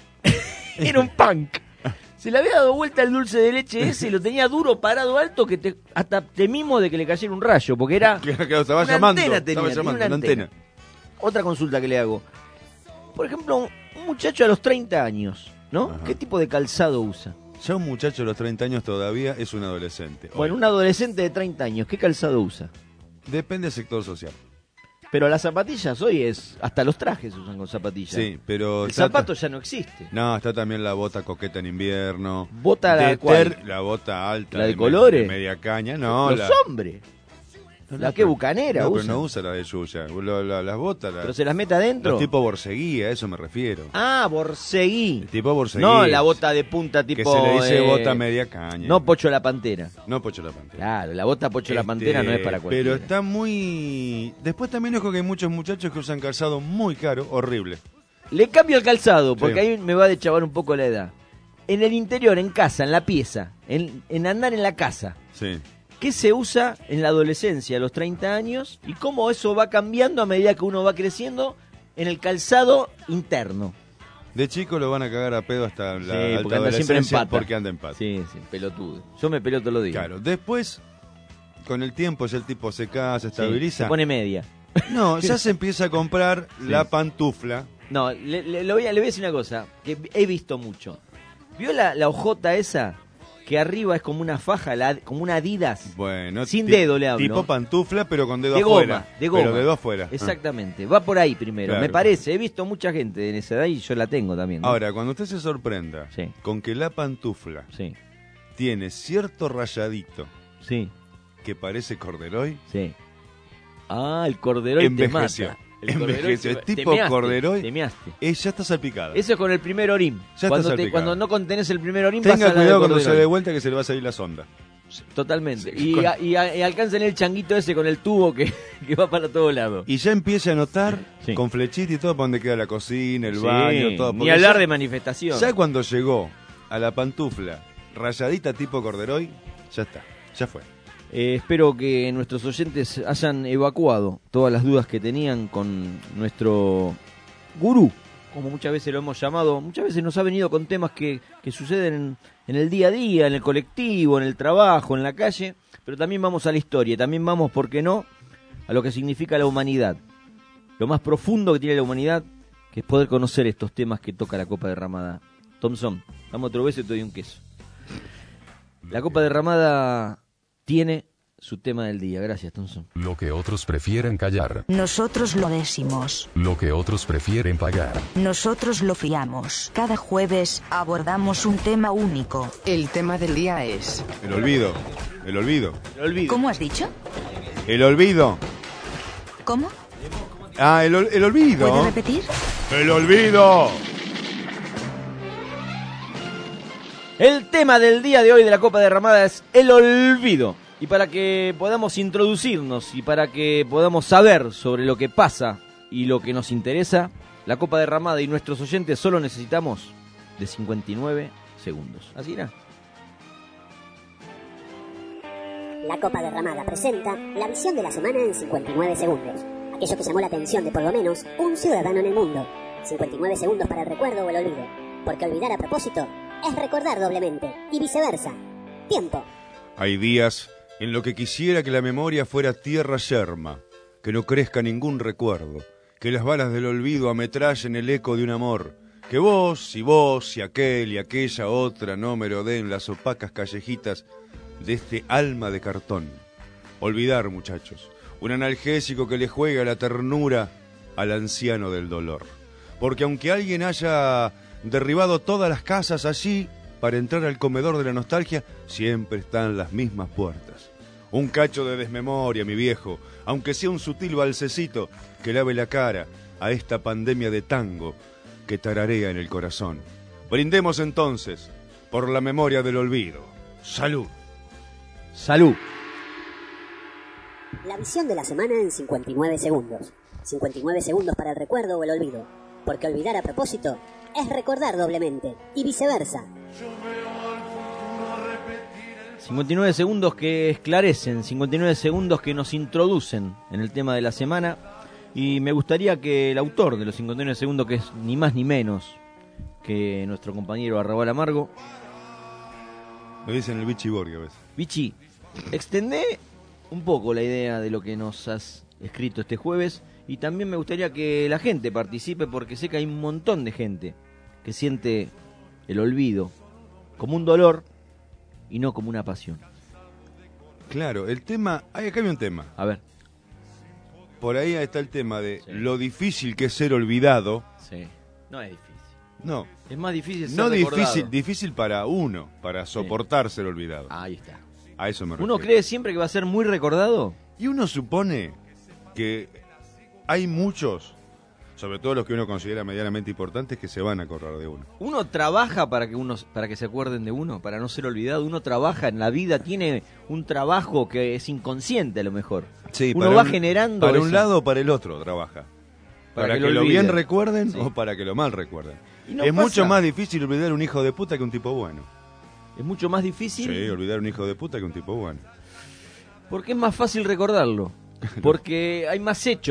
era un punk. Se le había dado vuelta el dulce de leche ese y lo tenía duro, parado alto, que hasta temimos de que le cayera un rayo, porque era estaba una llamando, antena tenía, estaba llamando, una antena. Otra consulta que le hago. Por ejemplo, un muchacho a los 30 años, ¿no? Ajá. ¿Qué tipo de calzado usa? Ya un muchacho de los 30 años todavía es un adolescente. Bueno, un adolescente de 30 años, ¿qué calzado usa? Depende del sector social. Pero las zapatillas hoy hasta los trajes usan con zapatillas. Sí, pero... El zapato ya no existe. No, está también la bota coqueta en invierno. ¿Bota la bota alta. ¿La de colores? De media caña, no. Los hombres. La que bucanera no, usa. pero no usa la de Yuya. Las botas. Pero se las mete adentro. Los tipo borseguí, a eso me refiero. Ah, borseguí. El tipo borseguí. No, la bota de punta tipo... Que se le dice bota media caña. No Pocho la Pantera. No Pocho la Pantera. Claro, la bota Pocho la Pantera no es para cualquiera. Pero está muy... Después también ojo que hay muchos muchachos que usan calzado muy caro, horrible. Le cambio el calzado, porque ahí me va a deschavar un poco la edad. En el interior, en casa, en la pieza, en andar en la casa. Sí. ¿Qué se usa en la adolescencia, a los 30 años? Y cómo eso va cambiando a medida que uno va creciendo en el calzado interno. De chico lo van a cagar a pedo hasta la alta porque anda siempre en adolescencia pata. porque anda en pata. Sí, pelotudo. Yo me peleo todos los días. Claro, después, con el tiempo ya el tipo se casa, se estabiliza. Se pone media. No, ya se empieza a comprar la pantufla. No, le voy a decir una cosa, que he visto mucho. ¿Vio la hojota esa? Que arriba es como una faja, como una Adidas. Bueno, sin dedo le hablo. Tipo pantufla, pero con dedo de afuera. Goma, de goma. Pero dedo afuera. Exactamente. Va por ahí primero. Claro. Me parece. He visto mucha gente en esa edad y yo la tengo también, ¿no? Ahora, cuando usted se sorprenda con que la pantufla tiene cierto rayadito que parece corderoy. Sí. Ah, el corderoy envejeció. te mata. Envejeció. El tipo corderoy. Ya está salpicado. Eso es con el primer orín. Cuando no contenés el primer orín, tenga vas a la cuidado de cuando se corderoy. dé vuelta que se le va a salir la sonda. Totalmente. Sí, y alcancen el changuito ese con el tubo que va para todos lados. Y ya empieza a notar con flechita y todo para donde queda la cocina, el baño, todo. Ni hablar de manifestación. Ya cuando llegó a la pantufla rayadita tipo corderoy, ya está, ya fue. Espero que nuestros oyentes hayan evacuado todas las dudas que tenían con nuestro gurú, como muchas veces lo hemos llamado. Muchas veces nos ha venido con temas que suceden en el día a día, en el colectivo, en el trabajo, en la calle, pero también vamos a la historia, también vamos, ¿por qué no?, a lo que significa la humanidad. Lo más profundo que tiene la humanidad, que es poder conocer estos temas que toca la copa derramada. Thompson, dame otro beso y te doy un queso. La copa derramada tiene su tema del día. Gracias, Thompson. Lo que otros prefieren callar. Nosotros lo decimos. Lo que otros prefieren pagar. Nosotros lo fiamos. Cada jueves abordamos un tema único. El tema del día es... El olvido. El olvido. El olvido. ¿Cómo has dicho? El olvido. ¿Cómo? Ah, el olvido. ¿Puede repetir? El olvido. El tema del día de hoy de la copa derramada es el olvido. Y para que podamos introducirnos y para que podamos saber sobre lo que pasa y lo que nos interesa, la copa derramada y nuestros oyentes solo necesitamos de 59 segundos. Así era. La copa derramada presenta la visión de la semana en 59 segundos. Aquello que llamó la atención de por lo menos un ciudadano en el mundo. 59 segundos para el recuerdo o el olvido. Porque olvidar a propósito es recordar doblemente y viceversa. Tiempo. Hay días en lo que quisiera que la memoria fuera tierra yerma, que no crezca ningún recuerdo, que las balas del olvido ametrallen el eco de un amor, que vos y aquel y aquella otra no merodeen las opacas callejitas de este alma de cartón. Olvidar, muchachos, un analgésico que le juega la ternura al anciano del dolor. Porque aunque alguien haya derribado todas las casas allí para entrar al comedor de la nostalgia, siempre están las mismas puertas. Un cacho de desmemoria, mi viejo, aunque sea un sutil balsecito que lave la cara a esta pandemia de tango que tararea en el corazón. Brindemos entonces por la memoria del olvido. ¡Salud! ¡Salud! La visión de la semana en 59 segundos. 59 segundos para el recuerdo o el olvido. Porque olvidar a propósito es recordar doblemente y viceversa. 59 segundos que esclarecen, 59 segundos que nos introducen en el tema de la semana. Y me gustaría que el autor de los 59 segundos, que es ni más ni menos que nuestro compañero Arrabal Amargo. Me dicen el Vichy Borghi a veces. Vichy, extendé un poco la idea de lo que nos has escrito este jueves. Y también me gustaría que la gente participe, porque sé que hay un montón de gente que siente el olvido como un dolor y no como una pasión. Claro, el tema... Acá hay un tema. A ver. Por ahí está el tema de lo difícil que es ser olvidado. Sí. No es difícil. No. Es más difícil ser no recordado. difícil para uno, para soportar ser olvidado. Ahí está. A eso me refiero. ¿Uno cree siempre que va a ser muy recordado? Y uno supone que hay muchos, sobre todo los que uno considera medianamente importantes, que se van a acordar de uno. Uno trabaja para que se acuerden de uno, para no ser olvidado. Uno trabaja en la vida, tiene un trabajo que es inconsciente a lo mejor. Sí, uno va generando para eso. un lado o para el otro trabaja. Para que lo bien recuerden o para que lo mal recuerden. No es pasa. mucho más difícil olvidar un hijo de puta que un tipo bueno. Es mucho más difícil. Sí, olvidar un hijo de puta que un tipo bueno. Porque es más fácil recordarlo. Porque hay más hechos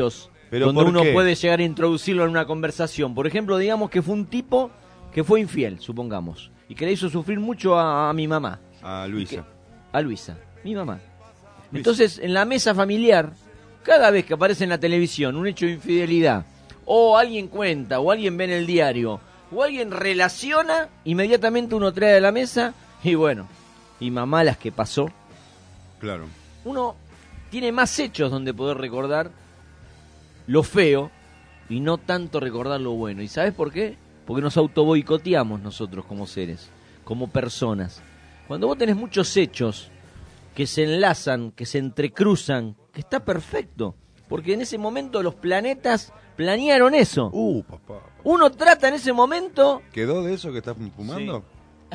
¿Pero donde por uno qué? puede llegar a introducirlo en una conversación. Por ejemplo, digamos que fue un tipo que fue infiel, supongamos, y que le hizo sufrir mucho a mi mamá. A Luisa. A Luisa, mi mamá. Entonces, en la mesa familiar, cada vez que aparece en la televisión un hecho de infidelidad, o alguien cuenta, o alguien ve en el diario, o alguien relaciona, inmediatamente uno trae a la mesa, y bueno, y mamá las que pasó. Claro. Uno tiene más hechos donde poder recordar lo feo y no tanto recordar lo bueno. ¿Y sabes por qué? Porque nos autoboicoteamos nosotros como seres, como personas. Cuando vos tenés muchos hechos que se enlazan, que se entrecruzan, que está perfecto, porque en ese momento los planetas planearon eso. Papá. Uno trata en ese momento... ¿Quedó de eso que estás fumando? Sí.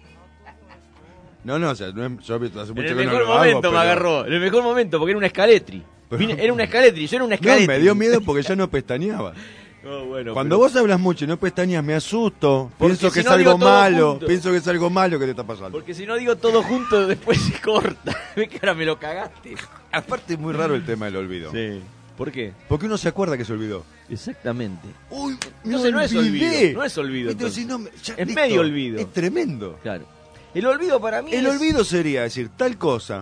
No, o sea, no es, yo hace mucho en que el no mejor lo momento hago, pero... me agarró, en el mejor momento, porque era una escaletri. Era una escaletri, yo era una escaletri. No, me dio miedo porque ya no pestañeaba. No, bueno, cuando vos hablas mucho y no pestañas, me asusto. Porque Pienso que si es no algo digo todo malo. junto. Pienso que es algo malo que te está pasando. Porque si no digo todo junto, después se corta. Ves que ahora me lo cagaste. Aparte es muy raro el tema del olvido. Sí. ¿Por qué? Porque uno se acuerda que se olvidó. Exactamente. Uy, entonces no es olvido. No es olvido. Entonces, no, ya, es listo. medio olvido. Es tremendo. Claro. El olvido para mí El olvido sería decir tal cosa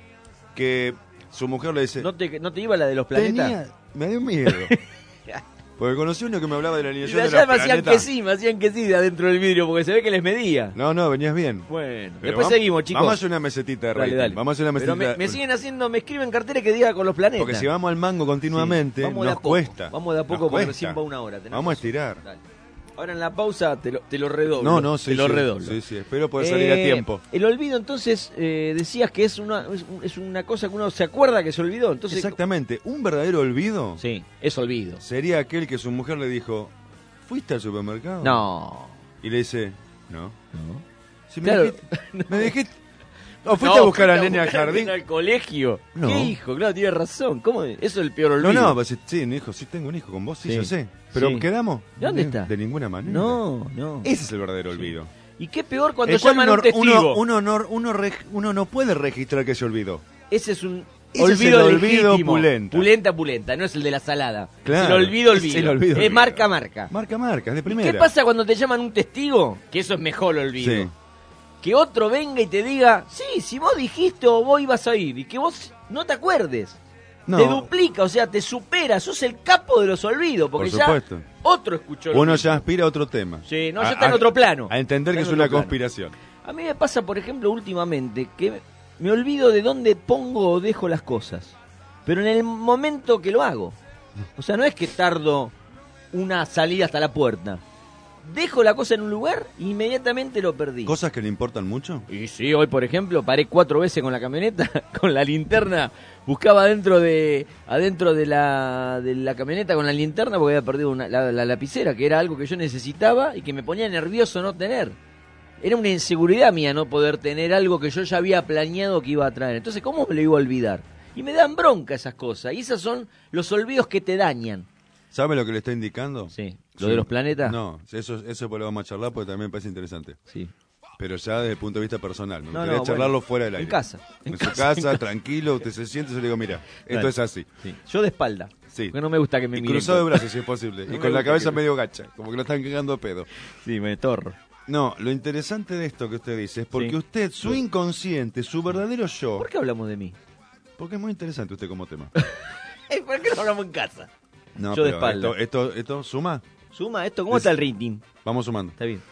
que su mujer le dice... ¿No te iba la de los planetas? Me dio miedo. Porque conocí uno que me hablaba de la alineación de los me planetas. hacían que sí de adentro del vidrio, porque se ve que les medía. No, venías bien. Bueno, pero después seguimos, chicos. Vamos a hacer una mesetita de rating. Dale. Vamos a hacer una mesetita. Pero me siguen haciendo, me escriben carteles que diga con los planetas. Porque si vamos al mango continuamente, sí, nos cuesta. Vamos de a poco porque recién va una hora. Vamos a estirar. Dale. Ahora en la pausa te lo redoblo. No, sí. Te lo redoblo. Sí, espero poder salir a tiempo. El olvido, entonces, decías que es una cosa que uno se acuerda que se olvidó. Entonces, exactamente. Un verdadero olvido. Sí, es olvido. Sería aquel que su mujer le dijo, ¿fuiste al supermercado? No. Y le dice, no. Si claro. me dijiste... ¿O fuiste a buscar al nene al jardín? Al colegio. No. ¿Qué hijo? Claro, tienes razón. ¿Cómo? Eso es el peor olvido. No, pues, sí, hijo, sí tengo un hijo con vos, sí, yo sé. Pero ¿quedamos? ¿De dónde está? De ninguna manera. No. Ese es el verdadero olvido. ¿Y qué peor cuando llaman a un testigo? Uno no puede registrar que se olvidó. Ese es un olvido legítimo. pulenta. Pulenta, no es el de la salada. Claro, es el olvido. Es el olvido. Es marca. Marca, es de primera. ¿Y qué pasa cuando te llaman un testigo? Que eso es mejor olvido. Sí. Que otro venga y te diga, sí, si vos dijiste o vos ibas a ir, y que vos no te acuerdes. No. Te duplica, o sea, te supera, sos el capo de los olvidos, porque por ya supuesto. Otro escuchó Uno ya aspira a otro tema. Sí, no, ya está en otro plano. A entender que es una conspiración. A mí me pasa, por ejemplo, últimamente, que me olvido de dónde pongo o dejo las cosas. Pero en el momento que lo hago. O sea, no es que tardo una salida hasta la puerta. Dejo la cosa en un lugar e inmediatamente lo perdí. ¿Cosas que le importan mucho? Y sí, hoy por ejemplo paré 4 veces con la camioneta, con la linterna, buscaba adentro de la camioneta con la linterna porque había perdido la lapicera, que era algo que yo necesitaba y que me ponía nervioso no tener. Era una inseguridad mía no poder tener algo que yo ya había planeado que iba a traer. Entonces, ¿cómo me lo iba a olvidar? Y me dan bronca esas cosas, y esos son los olvidos que te dañan. ¿Sabe lo que le está indicando? Sí. ¿Lo de los planetas? No, eso pues lo vamos a charlar porque también me parece interesante. Sí. Pero ya desde el punto de vista personal. Me No, gustaría charlarlo fuera del aire. En casa. En su casa, tranquilo, usted se siente y se le digo, mira, esto es así. Sí. Yo de espalda. Sí. Porque no me gusta que me miren. Cruzado de brazos, si es posible. No y con me la gusta cabeza que medio gacha, como que lo están cagando a pedo. Sí, me torro. No, lo interesante de esto que usted dice es porque Sí. usted, su inconsciente, su verdadero yo... ¿Por qué hablamos de mí? Porque es muy interesante usted como tema. ¿Por qué no hablamos en casa? No, yo de pero espalda. esto suma. ¿Suma esto? ¿Cómo está el rating? Vamos sumando. Está bien.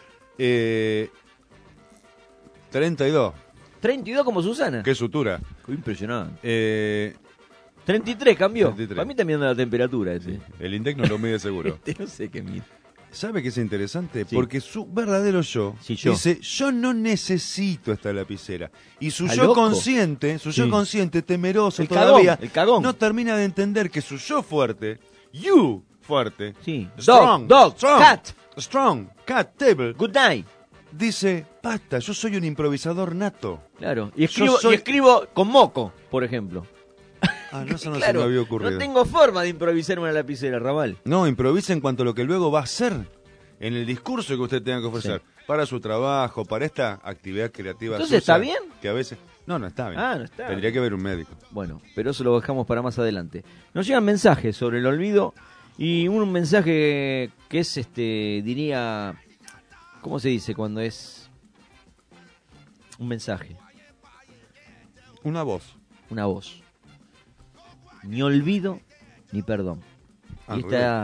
32. 32 como Susana. Qué sutura. Qué impresionante. 33 cambió. 33. Para mí también anda la temperatura ese. Sí. El INDEC no lo mide seguro. No sé qué mide. ¿Sabe qué es interesante? Sí. Porque su verdadero yo, yo dice, yo no necesito esta lapicera. Y su ¿Está yo loco? consciente, temeroso El todavía, cagón, el cagón. no termina de entender que su yo fuerte, you fuerte, Sí. strong, Dog, strong, cat. strong, cat, table, Good night. dice, basta, yo soy un improvisador nato. Claro. Y Yo soy- escribo con moco, por ejemplo. Ah, no, eso no se Claro, me había ocurrido. no tengo forma de improvisar una lapicera, Ramal. No, improvisa en cuanto a lo que luego va a hacer en el discurso que usted tenga que ofrecer. para su trabajo, para esta actividad creativa. Entonces, sucia, ¿está bien? Que a veces... No está bien. No está. Tendría que ver un médico. Bueno, pero eso lo dejamos para más adelante. Nos llegan mensajes sobre el olvido y un mensaje que es, diría... ¿Cómo se dice cuando es un mensaje? Una voz. Una voz. Ni olvido ni perdón. Y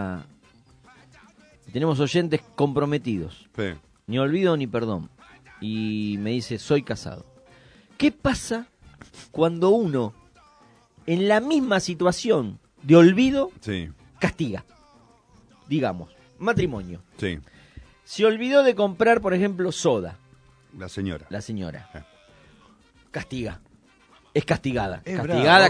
tenemos oyentes comprometidos. Sí. Ni olvido ni perdón. Y me dice, soy casado. ¿Qué pasa cuando uno, en la misma situación de olvido, castiga? Digamos, matrimonio. Sí. Se olvidó de comprar, por ejemplo, soda. La señora. Castiga. Es castigada. Es castigada.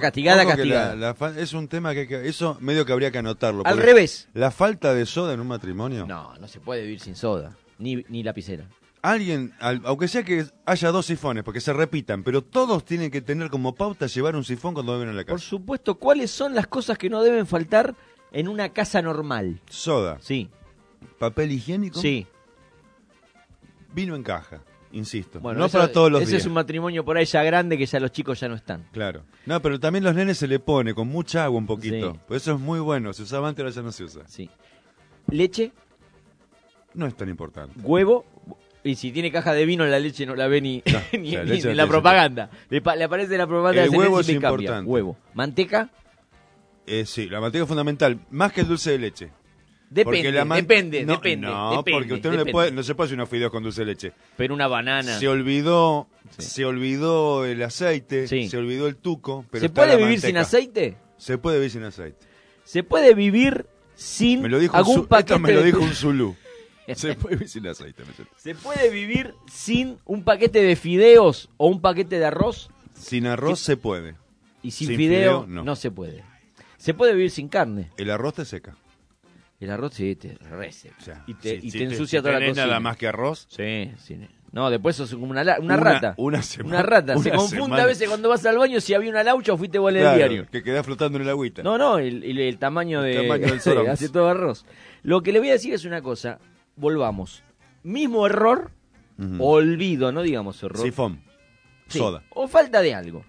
Es un tema que eso medio que habría que anotarlo. Al revés. La falta de soda en un matrimonio. No se puede vivir sin soda. Ni lapicera. Alguien, aunque sea que haya 2 sifones, porque se repitan, pero todos tienen que tener como pauta llevar un sifón cuando viven a la casa. Por supuesto, ¿cuáles son las cosas que no deben faltar en una casa normal? Soda. Sí. ¿Papel higiénico? Sí. Vino en caja, insisto. Bueno, no eso, para todos los ese días. es un matrimonio por ahí ya grande que ya los chicos ya no están. Claro. No, pero también los nenes se le pone con mucha agua un poquito. Sí. Por eso es muy bueno. Se usaba antes, ahora ya no se usa. Sí. Leche. No es tan importante. Huevo. Y si tiene caja de vino, la leche no la ve ni en la propaganda. Le aparece la propaganda. El de huevo es y cambia. importante. Huevo. ¿Manteca? Sí, la manteca es fundamental. Más que el dulce de leche. Depende. No, porque usted no se puede hacer unos fideos con dulce de leche. Pero una banana. Se olvidó el aceite, se olvidó el tuco. Pero ¿Se puede vivir sin aceite? Se puede vivir sin aceite. Se puede vivir sin algún paquete. Esto me lo dijo un zulú. Se puede vivir sin aceite. ¿Se puede vivir sin un paquete de fideos o un paquete de arroz? Sin arroz se puede. Y sin fideo no se puede. Se puede vivir sin carne. El arroz te seca. El arroz sí te reseca. O sea, y te si ensucia toda la cocina. Nada más que arroz. Sí. No, después sos como una rata. Una rata. Se confunde a veces cuando vas al baño si había una laucha o fuiste vos en el diario. Que queda flotando en el agüita. No, el tamaño del sorón. Hace todo arroz. Lo que le voy a decir es una cosa. Volvamos. Mismo error, olvido, no digamos error. Sifón. Soda. O falta de algo.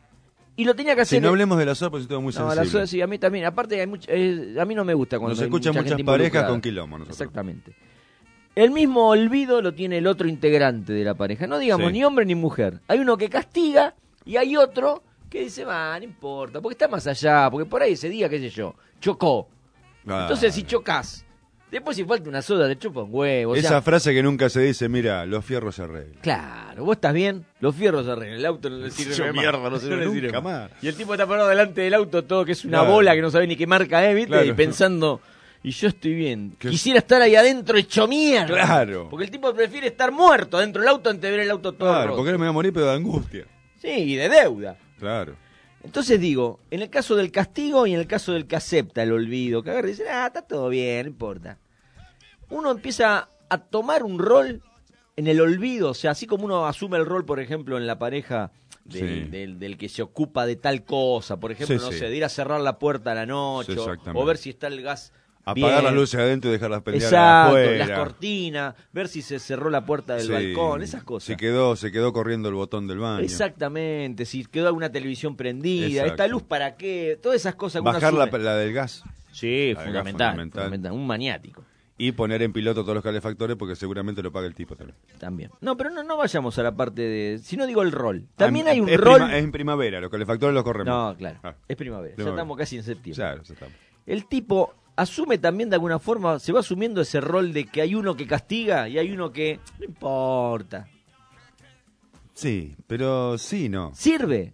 Y lo tenía que hacer. Si no hablemos de la soda, pues es todo muy sensible. La soda sí, a mí también. Aparte, a mí no me gusta cuando nos escuchan muchas parejas con quilombo. Nosotros. Exactamente. El mismo olvido lo tiene el otro integrante de la pareja. No digamos ni hombre ni mujer. Hay uno que castiga y hay otro que dice, no importa, porque está más allá, porque por ahí ese día, qué sé yo, chocó. Entonces, si chocas, después si falta una soda, te chupa un huevo. Esa frase que nunca se dice, mira, los fierros se arreglan. Claro, vos estás bien, los fierros se arreglan. El auto no le sirve mierda, no sirve nunca más. Y el tipo está parado delante del auto, todo que es una bola que no sabe ni qué marca es, ¿viste? Claro. Y pensando, y yo estoy bien. Quisiera estar ahí adentro hecho mierda. Claro. Porque el tipo prefiere estar muerto adentro del auto antes de ver el auto todo roto. Porque él me va a morir, pero de angustia. Sí, y de deuda. Claro. Entonces digo, en el caso del castigo y en el caso del que acepta el olvido, que agarra y dice, está todo bien, no importa. Uno empieza a tomar un rol en el olvido, o sea, así como uno asume el rol, por ejemplo, en la pareja del que se ocupa de tal cosa, por ejemplo, no sé, de ir a cerrar la puerta a la noche, o ver si está el gas apagar las luces adentro y dejarlas prendidas afuera. Las cortinas, ver si se cerró la puerta del balcón, esas cosas. Se quedó corriendo el botón del baño. Exactamente, si quedó alguna televisión prendida, esta luz para qué, todas esas cosas. Bajar la del gas. Sí, fundamental, un maniático. Y poner en piloto todos los calefactores porque seguramente lo paga el tipo también. No, pero no vayamos a la parte de... Si no digo el rol. También hay un rol... Es en primavera, los calefactores los corremos. No, claro, es primavera. Ya estamos casi en septiembre. Claro, ya estamos. El tipo asume también de alguna forma, se va asumiendo ese rol de que hay uno que castiga y hay uno que... No importa. Sí, pero no. Sirve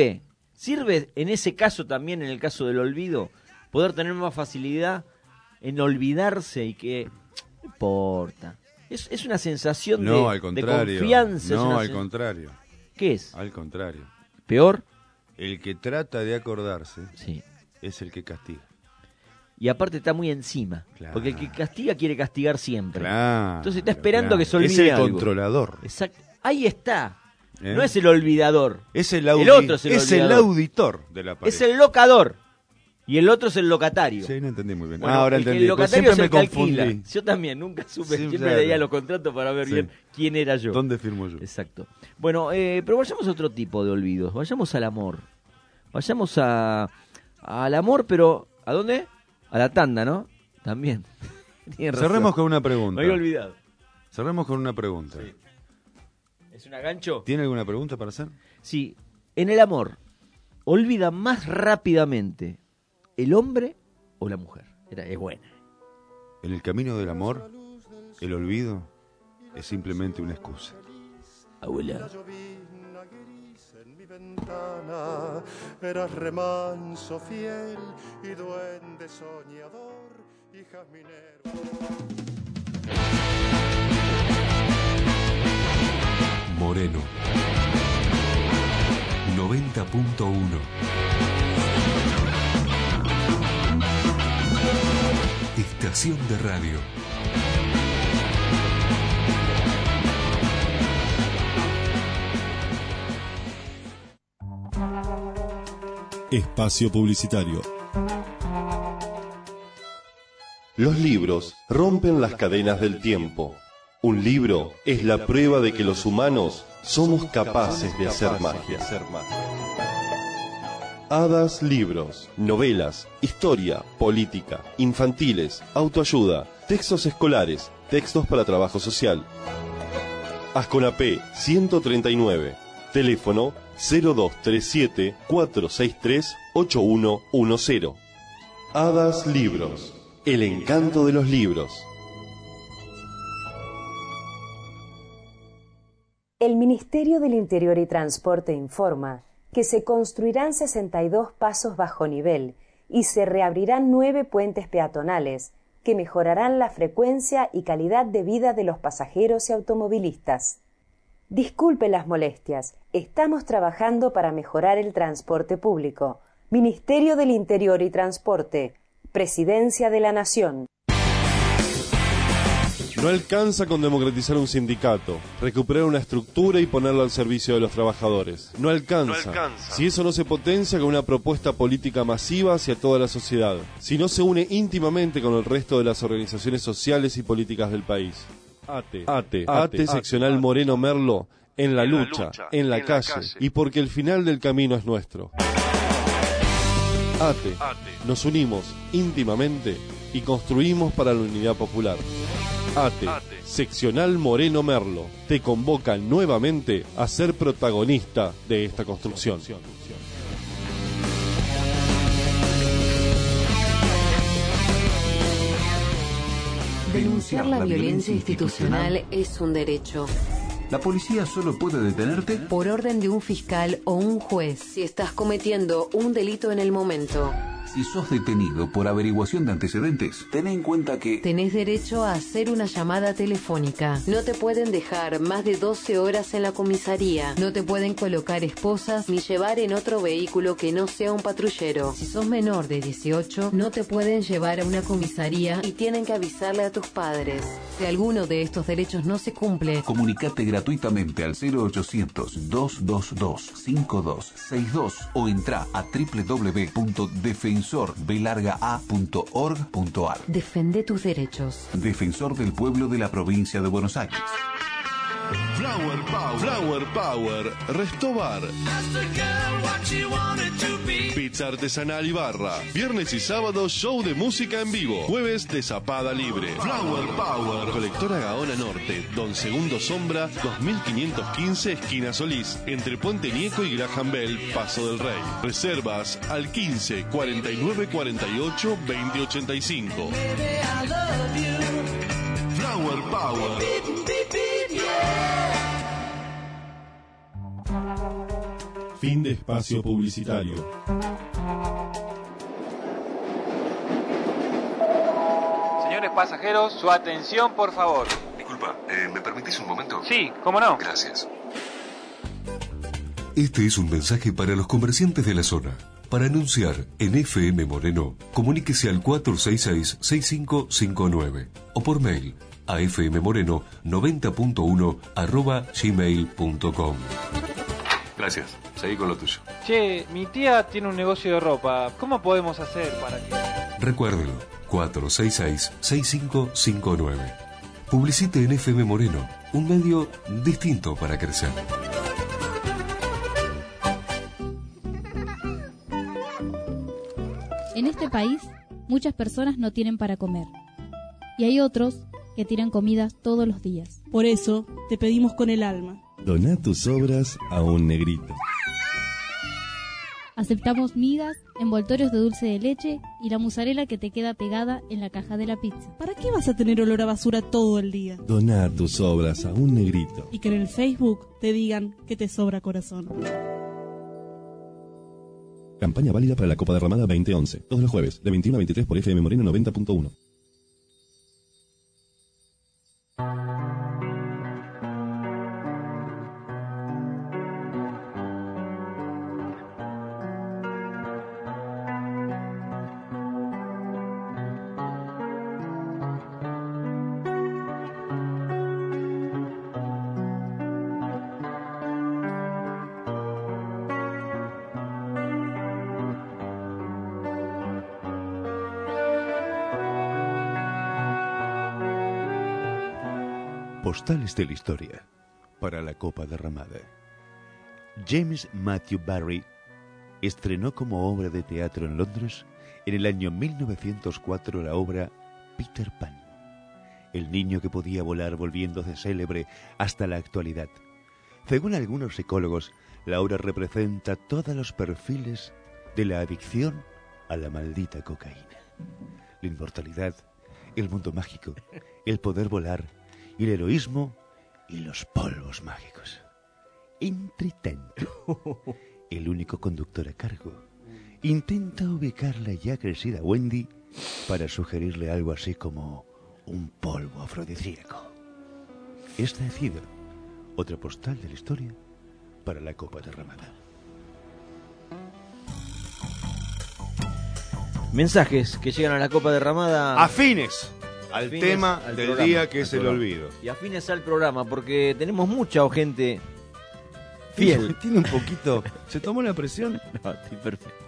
en ese caso también, en el caso del olvido, poder tener más facilidad en olvidarse y que no importa. Es una sensación de confianza. No, al contrario. ¿Qué es? Al contrario. ¿Peor? El que trata de acordarse es el que castiga. Y aparte está muy encima. Claro. Porque el que castiga quiere castigar siempre. Claro, entonces está esperando que se olvide es el algo. Controlador. Exacto. Ahí está. No es el olvidador. Es el otro es el olvidador. el auditor de la pareja. Es el locador. Y el otro es el locatario. Sí, no entendí muy bien. Bueno, ahora el entendí. El locatario es el que confundí. alquila. Yo también, nunca supe. Sí, Siempre claro. leía los contratos para ver bien quién era yo. ¿Dónde firmo yo? Exacto. Bueno, pero vayamos a otro tipo de olvidos. Vayamos al amor. Vayamos al amor, pero ¿a dónde? A la tanda, ¿no? También. Cerremos con una pregunta. Me había olvidado. Cerremos con una pregunta. Sí. ¿Es un gancho? ¿Tiene alguna pregunta para hacer? Sí. En el amor, ¿olvida más rápidamente el hombre o la mujer? Es buena. En el camino del amor, el olvido es simplemente una excusa. Abuela. Eras remanso fiel y duende soñador y jazminero. Moreno 90.1. Estación de radio. Espacio publicitario. Los libros rompen las cadenas del tiempo. Un libro es la prueba de que los humanos somos capaces de hacer magia. Hadas Libros, novelas, historia, política, infantiles, autoayuda, textos escolares, textos para trabajo social. Asconapé 139, teléfono 0237-463-8110. Hadas Libros, el encanto de los libros. El Ministerio del Interior y Transporte informa que se construirán 62 pasos bajo nivel y se reabrirán 9 puentes peatonales que mejorarán la frecuencia y calidad de vida de los pasajeros y automovilistas. Disculpe las molestias, estamos trabajando para mejorar el transporte público. Ministerio del Interior y Transporte, Presidencia de la Nación. No alcanza con democratizar un sindicato, recuperar una estructura y ponerlo al servicio de los trabajadores. No alcanza. Si eso no se potencia con una propuesta política masiva hacia toda la sociedad. Si no se une íntimamente con el resto de las organizaciones sociales y políticas del país. ATE seccional Moreno Merlo, en la lucha, en la calle, y porque el final del camino es nuestro. ATE, nos unimos íntimamente y construimos para la unidad popular. ATE, seccional Moreno Merlo, te convoca nuevamente a ser protagonista de esta construcción. Denunciar la violencia institucional es un derecho. La policía solo puede detenerte por orden de un fiscal o un juez si estás cometiendo un delito en el momento. Si sos detenido por averiguación de antecedentes, ten en cuenta que tenés derecho a hacer una llamada telefónica. No te pueden dejar más de 12 horas en la comisaría. No te pueden colocar esposas ni llevar en otro vehículo que no sea un patrullero. Si sos menor de 18, no te pueden llevar a una comisaría y tienen que avisarle a tus padres. Si alguno de estos derechos no se cumple, comunicate gratuitamente al 0800-222-5262 o entra a www.defensorbelargaa.org.ar. Defende tus derechos. Defensor del pueblo de la provincia de Buenos Aires. Flower Power, Restobar. Pizza artesanal y barra. Viernes y sábado, show de música en vivo. Jueves de zapada libre. Flower Power. Colectora Gaona Norte, Don Segundo Sombra, 2515, esquina Solís. Entre Puente Nieco y Graham Bell, Paso del Rey. Reservas al 15 49 48 20 85. Flower Power. Fin de espacio publicitario. Señores pasajeros, su atención, por favor. Disculpa, ¿me permitís un momento? Sí, ¿cómo no? Gracias. Este es un mensaje para los comerciantes de la zona. Para anunciar en FM Moreno, comuníquese al 466-6559 o por mail a fmmoreno90.1 @gmail.com. Gracias. Seguí con lo tuyo. Che, mi tía tiene un negocio de ropa. ¿Cómo podemos hacer para que...? Recuérdelo, 466-6559. Publicite en FM Moreno, un medio distinto para crecer. En este país, muchas personas no tienen para comer. Y hay otros que tiran comida todos los días. Por eso, te pedimos con el alma. Doná tus obras a un negrito. Aceptamos migas, envoltorios de dulce de leche y la mozzarella que te queda pegada en la caja de la pizza. ¿Para qué vas a tener olor a basura todo el día? Doná tus obras a un negrito. Y que en el Facebook te digan que te sobra corazón. Campaña válida para la Copa Derramada 2011. Todos los jueves, de 21 a 23 por FM Moreno 90.1. Postales de la historia para la Copa Derramada. James Matthew Barrie estrenó como obra de teatro en Londres en el año 1904 la obra Peter Pan, el niño que podía volar, volviéndose célebre hasta la actualidad. Según algunos psicólogos, la obra representa todos los perfiles de la adicción a la maldita cocaína. La inmortalidad, el mundo mágico, el poder volar, y el heroísmo y los polvos mágicos. Entre tanto, el único conductor a cargo intenta ubicar la ya crecida Wendy para sugerirle algo así como un polvo afrodisíaco. Esta ha sido otra postal de la historia para la Copa Derramada. Mensajes que llegan a la Copa Derramada. Afines al tema del programa, día que es el programa. olvido. Y afines al programa, porque tenemos mucha gente fiel. Tiene un poquito... ¿Se tomó la presión? No, estoy perfecto.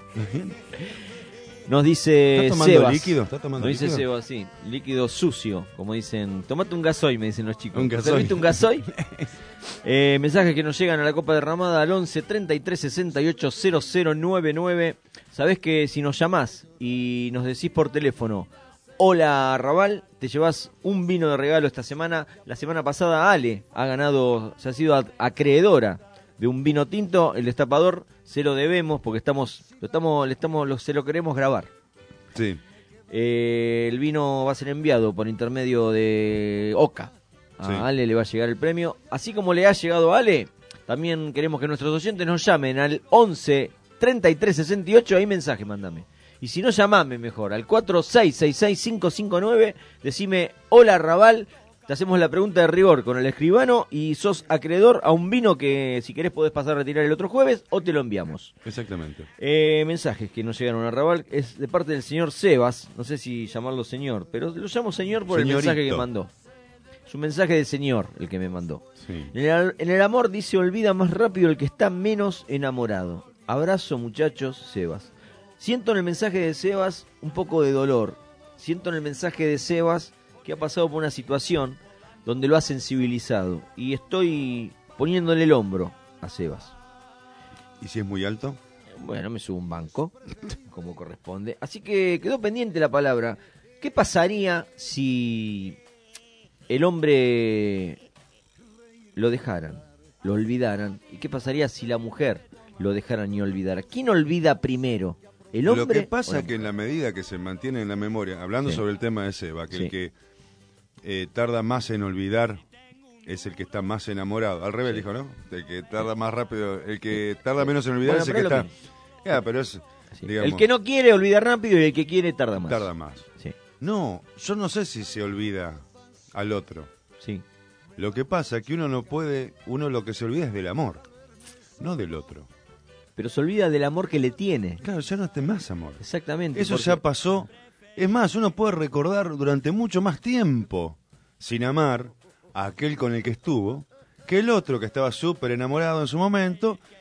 Nos dice ¿Está tomando Sebas. líquido? ¿Está tomando Nos dice líquido? Sebas, sí. Líquido sucio, como dicen. Tomate un gasoil, me dicen los chicos. Un ¿Te gasoil. serviste un gasoil? Mensajes que nos llegan a la Copa Derramada al 11 33 68 0099. Sabés que si nos llamás y nos decís por teléfono: hola Raval, te llevas un vino de regalo esta semana. La semana pasada Ale ha ganado, se ha sido acreedora de un vino tinto. El destapador se lo debemos porque se lo queremos grabar. Sí. El vino va a ser enviado por intermedio de Oca. A Sí. Ale le va a llegar el premio. Así como le ha llegado a Ale, también queremos que nuestros oyentes nos llamen al 11 33 68. Ahí mensaje, mándame. Y si no, llamame mejor al 4666-559. Decime: hola Raval, te hacemos la pregunta de rigor con el escribano y sos acreedor a un vino que si querés podés pasar a retirar el otro jueves o te lo enviamos. Exactamente. Mensajes que nos llegaron a Raval es de parte del señor Sebas. No sé si llamarlo señor, pero lo llamo señor por Señorito. el mensaje que mandó. Es un mensaje de señor el que me mandó. Sí. En el amor, dice, olvida más rápido el que está menos enamorado. Abrazo, muchachos. Sebas. Siento en el mensaje de Sebas un poco de dolor. Siento en el mensaje de Sebas que ha pasado por una situación donde lo ha sensibilizado. Y estoy poniéndole el hombro a Sebas. ¿Y si es muy alto? Bueno, me subo un banco, como corresponde. Así que quedó pendiente la palabra. ¿Qué pasaría si el hombre lo dejaran, lo olvidaran? ¿Y qué pasaría si la mujer lo dejaran y olvidara? ¿Quién olvida primero? ¿El hombre? Lo que pasa o la es que en la medida que se mantiene en la memoria, hablando Sí. sobre el tema de Seba, que Sí. el que tarda más en olvidar es el que está más enamorado. Al revés, dijo, ¿no? El que tarda más rápido, el que tarda menos en olvidar Bueno, es el que pero está... es lo Ya, pero es, digamos, El que no quiere olvidar rápido y el que quiere tarda más. tarda más. Sí. No, yo no sé si se olvida al otro. Sí. Lo que pasa es que uno no puede, uno lo que se olvida es del amor, no del otro. Pero se olvida del amor que le tiene. Claro, ya no está más amor. Exactamente. Eso porque- ya pasó. Es más, uno puede recordar durante mucho más tiempo, sin amar, a aquel con el que estuvo, que el otro que estaba súper enamorado en su momento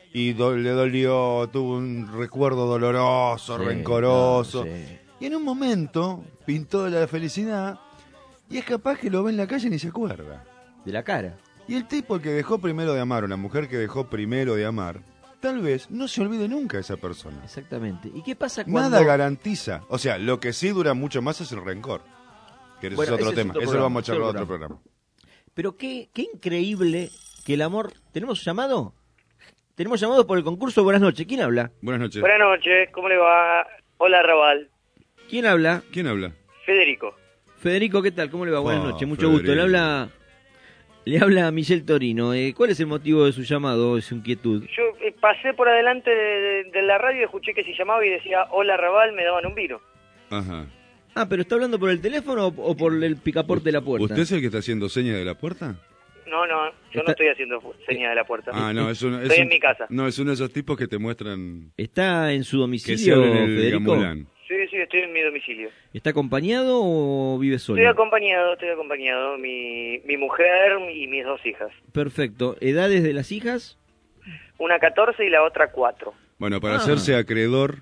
y le dolió, tuvo un recuerdo doloroso, rencoroso. Y en un momento pintó la felicidad y es capaz que lo ve en la calle y ni se acuerda. De la cara. Y el tipo que dejó primero de amar, o la mujer que dejó primero de amar, tal vez no se olvide nunca de esa persona. Exactamente. ¿Y qué pasa cuando...? Nada garantiza. O sea, lo que sí dura mucho más es el rencor. Que ese es otro tema. Eso lo vamos a charlar en otro programa. Pero qué increíble que el amor... ¿Tenemos llamado? Tenemos llamado por el concurso. Buenas noches. ¿Quién habla? Buenas noches. Buenas noches. ¿Cómo le va? Hola, Raval. ¿Quién habla? ¿Quién habla? Federico. Federico, ¿qué tal? ¿Cómo le va? Buenas noches. Mucho Federico. gusto. Le habla Michel Torino. ¿Cuál es el motivo de su llamado, de su inquietud? Yo pasé por adelante de la radio y escuché que si llamaba y decía hola, Raval, me daban un vino. Ajá. Ah, ¿pero está hablando por el teléfono o por el picaporte de la puerta? ¿Usted es el que está haciendo señas de la puerta? No, yo no estoy haciendo señas de la puerta. Ah, no, estoy en mi casa. No, es uno de esos tipos que te muestran... ¿Está en su domicilio, que se habla en el Federico? Gamulán. Sí, estoy en mi domicilio. ¿Está acompañado o vive solo? Estoy acompañado. Mi mujer y mis 2 hijas. Perfecto. ¿Edades de las hijas? Una 14 y la otra 4. Bueno, para hacerse acreedor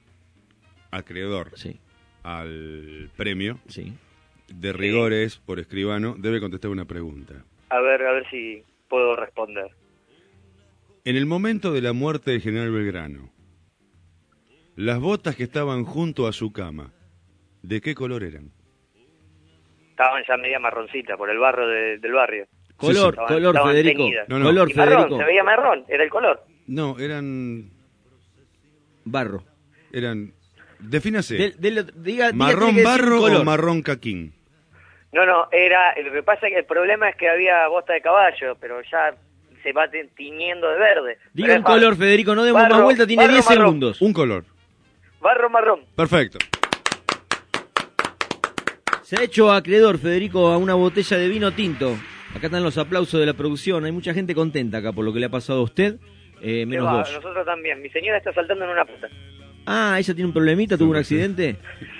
sí. al premio, sí. de rigores por escribano, debe contestar una pregunta. A ver si puedo responder. En el momento de la muerte del general Belgrano, las botas que estaban junto a su cama, ¿de qué color eran? Estaban ya media marroncita por el barro del barrio. Color, Federico. Teñidas. No. Color, Y marrón, Federico. se veía marrón, era el color. No, eran... Barro. Defínase. Diga, ¿Marrón tiene que decir barro un color. o marrón caquín? No, lo que pasa es que el problema es que había bosta de caballo, pero ya se va tiñendo de verde. Diga Pero un es color, Federico, no demos barro, más vuelta, tiene barro 10 marrón. segundos. Un color. Barro marrón. Perfecto. Se ha hecho acreedor, Federico, a una botella de vino tinto. Acá están los aplausos de la producción. Hay mucha gente contenta acá por lo que le ha pasado a usted. Menos Va, vos. nosotros también. Mi señora está saltando en una puta. Ah, ¿ella tiene un problemita? ¿Tuvo un accidente?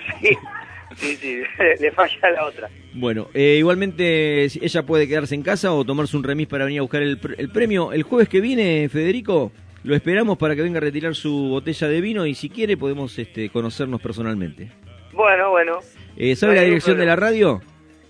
Sí, le falla la otra. Bueno, igualmente ella puede quedarse en casa o tomarse un remis para venir a buscar el premio. El jueves que viene, Federico, lo esperamos para que venga a retirar su botella de vino y si quiere podemos conocernos personalmente. Bueno. ¿Sabe la dirección de la radio?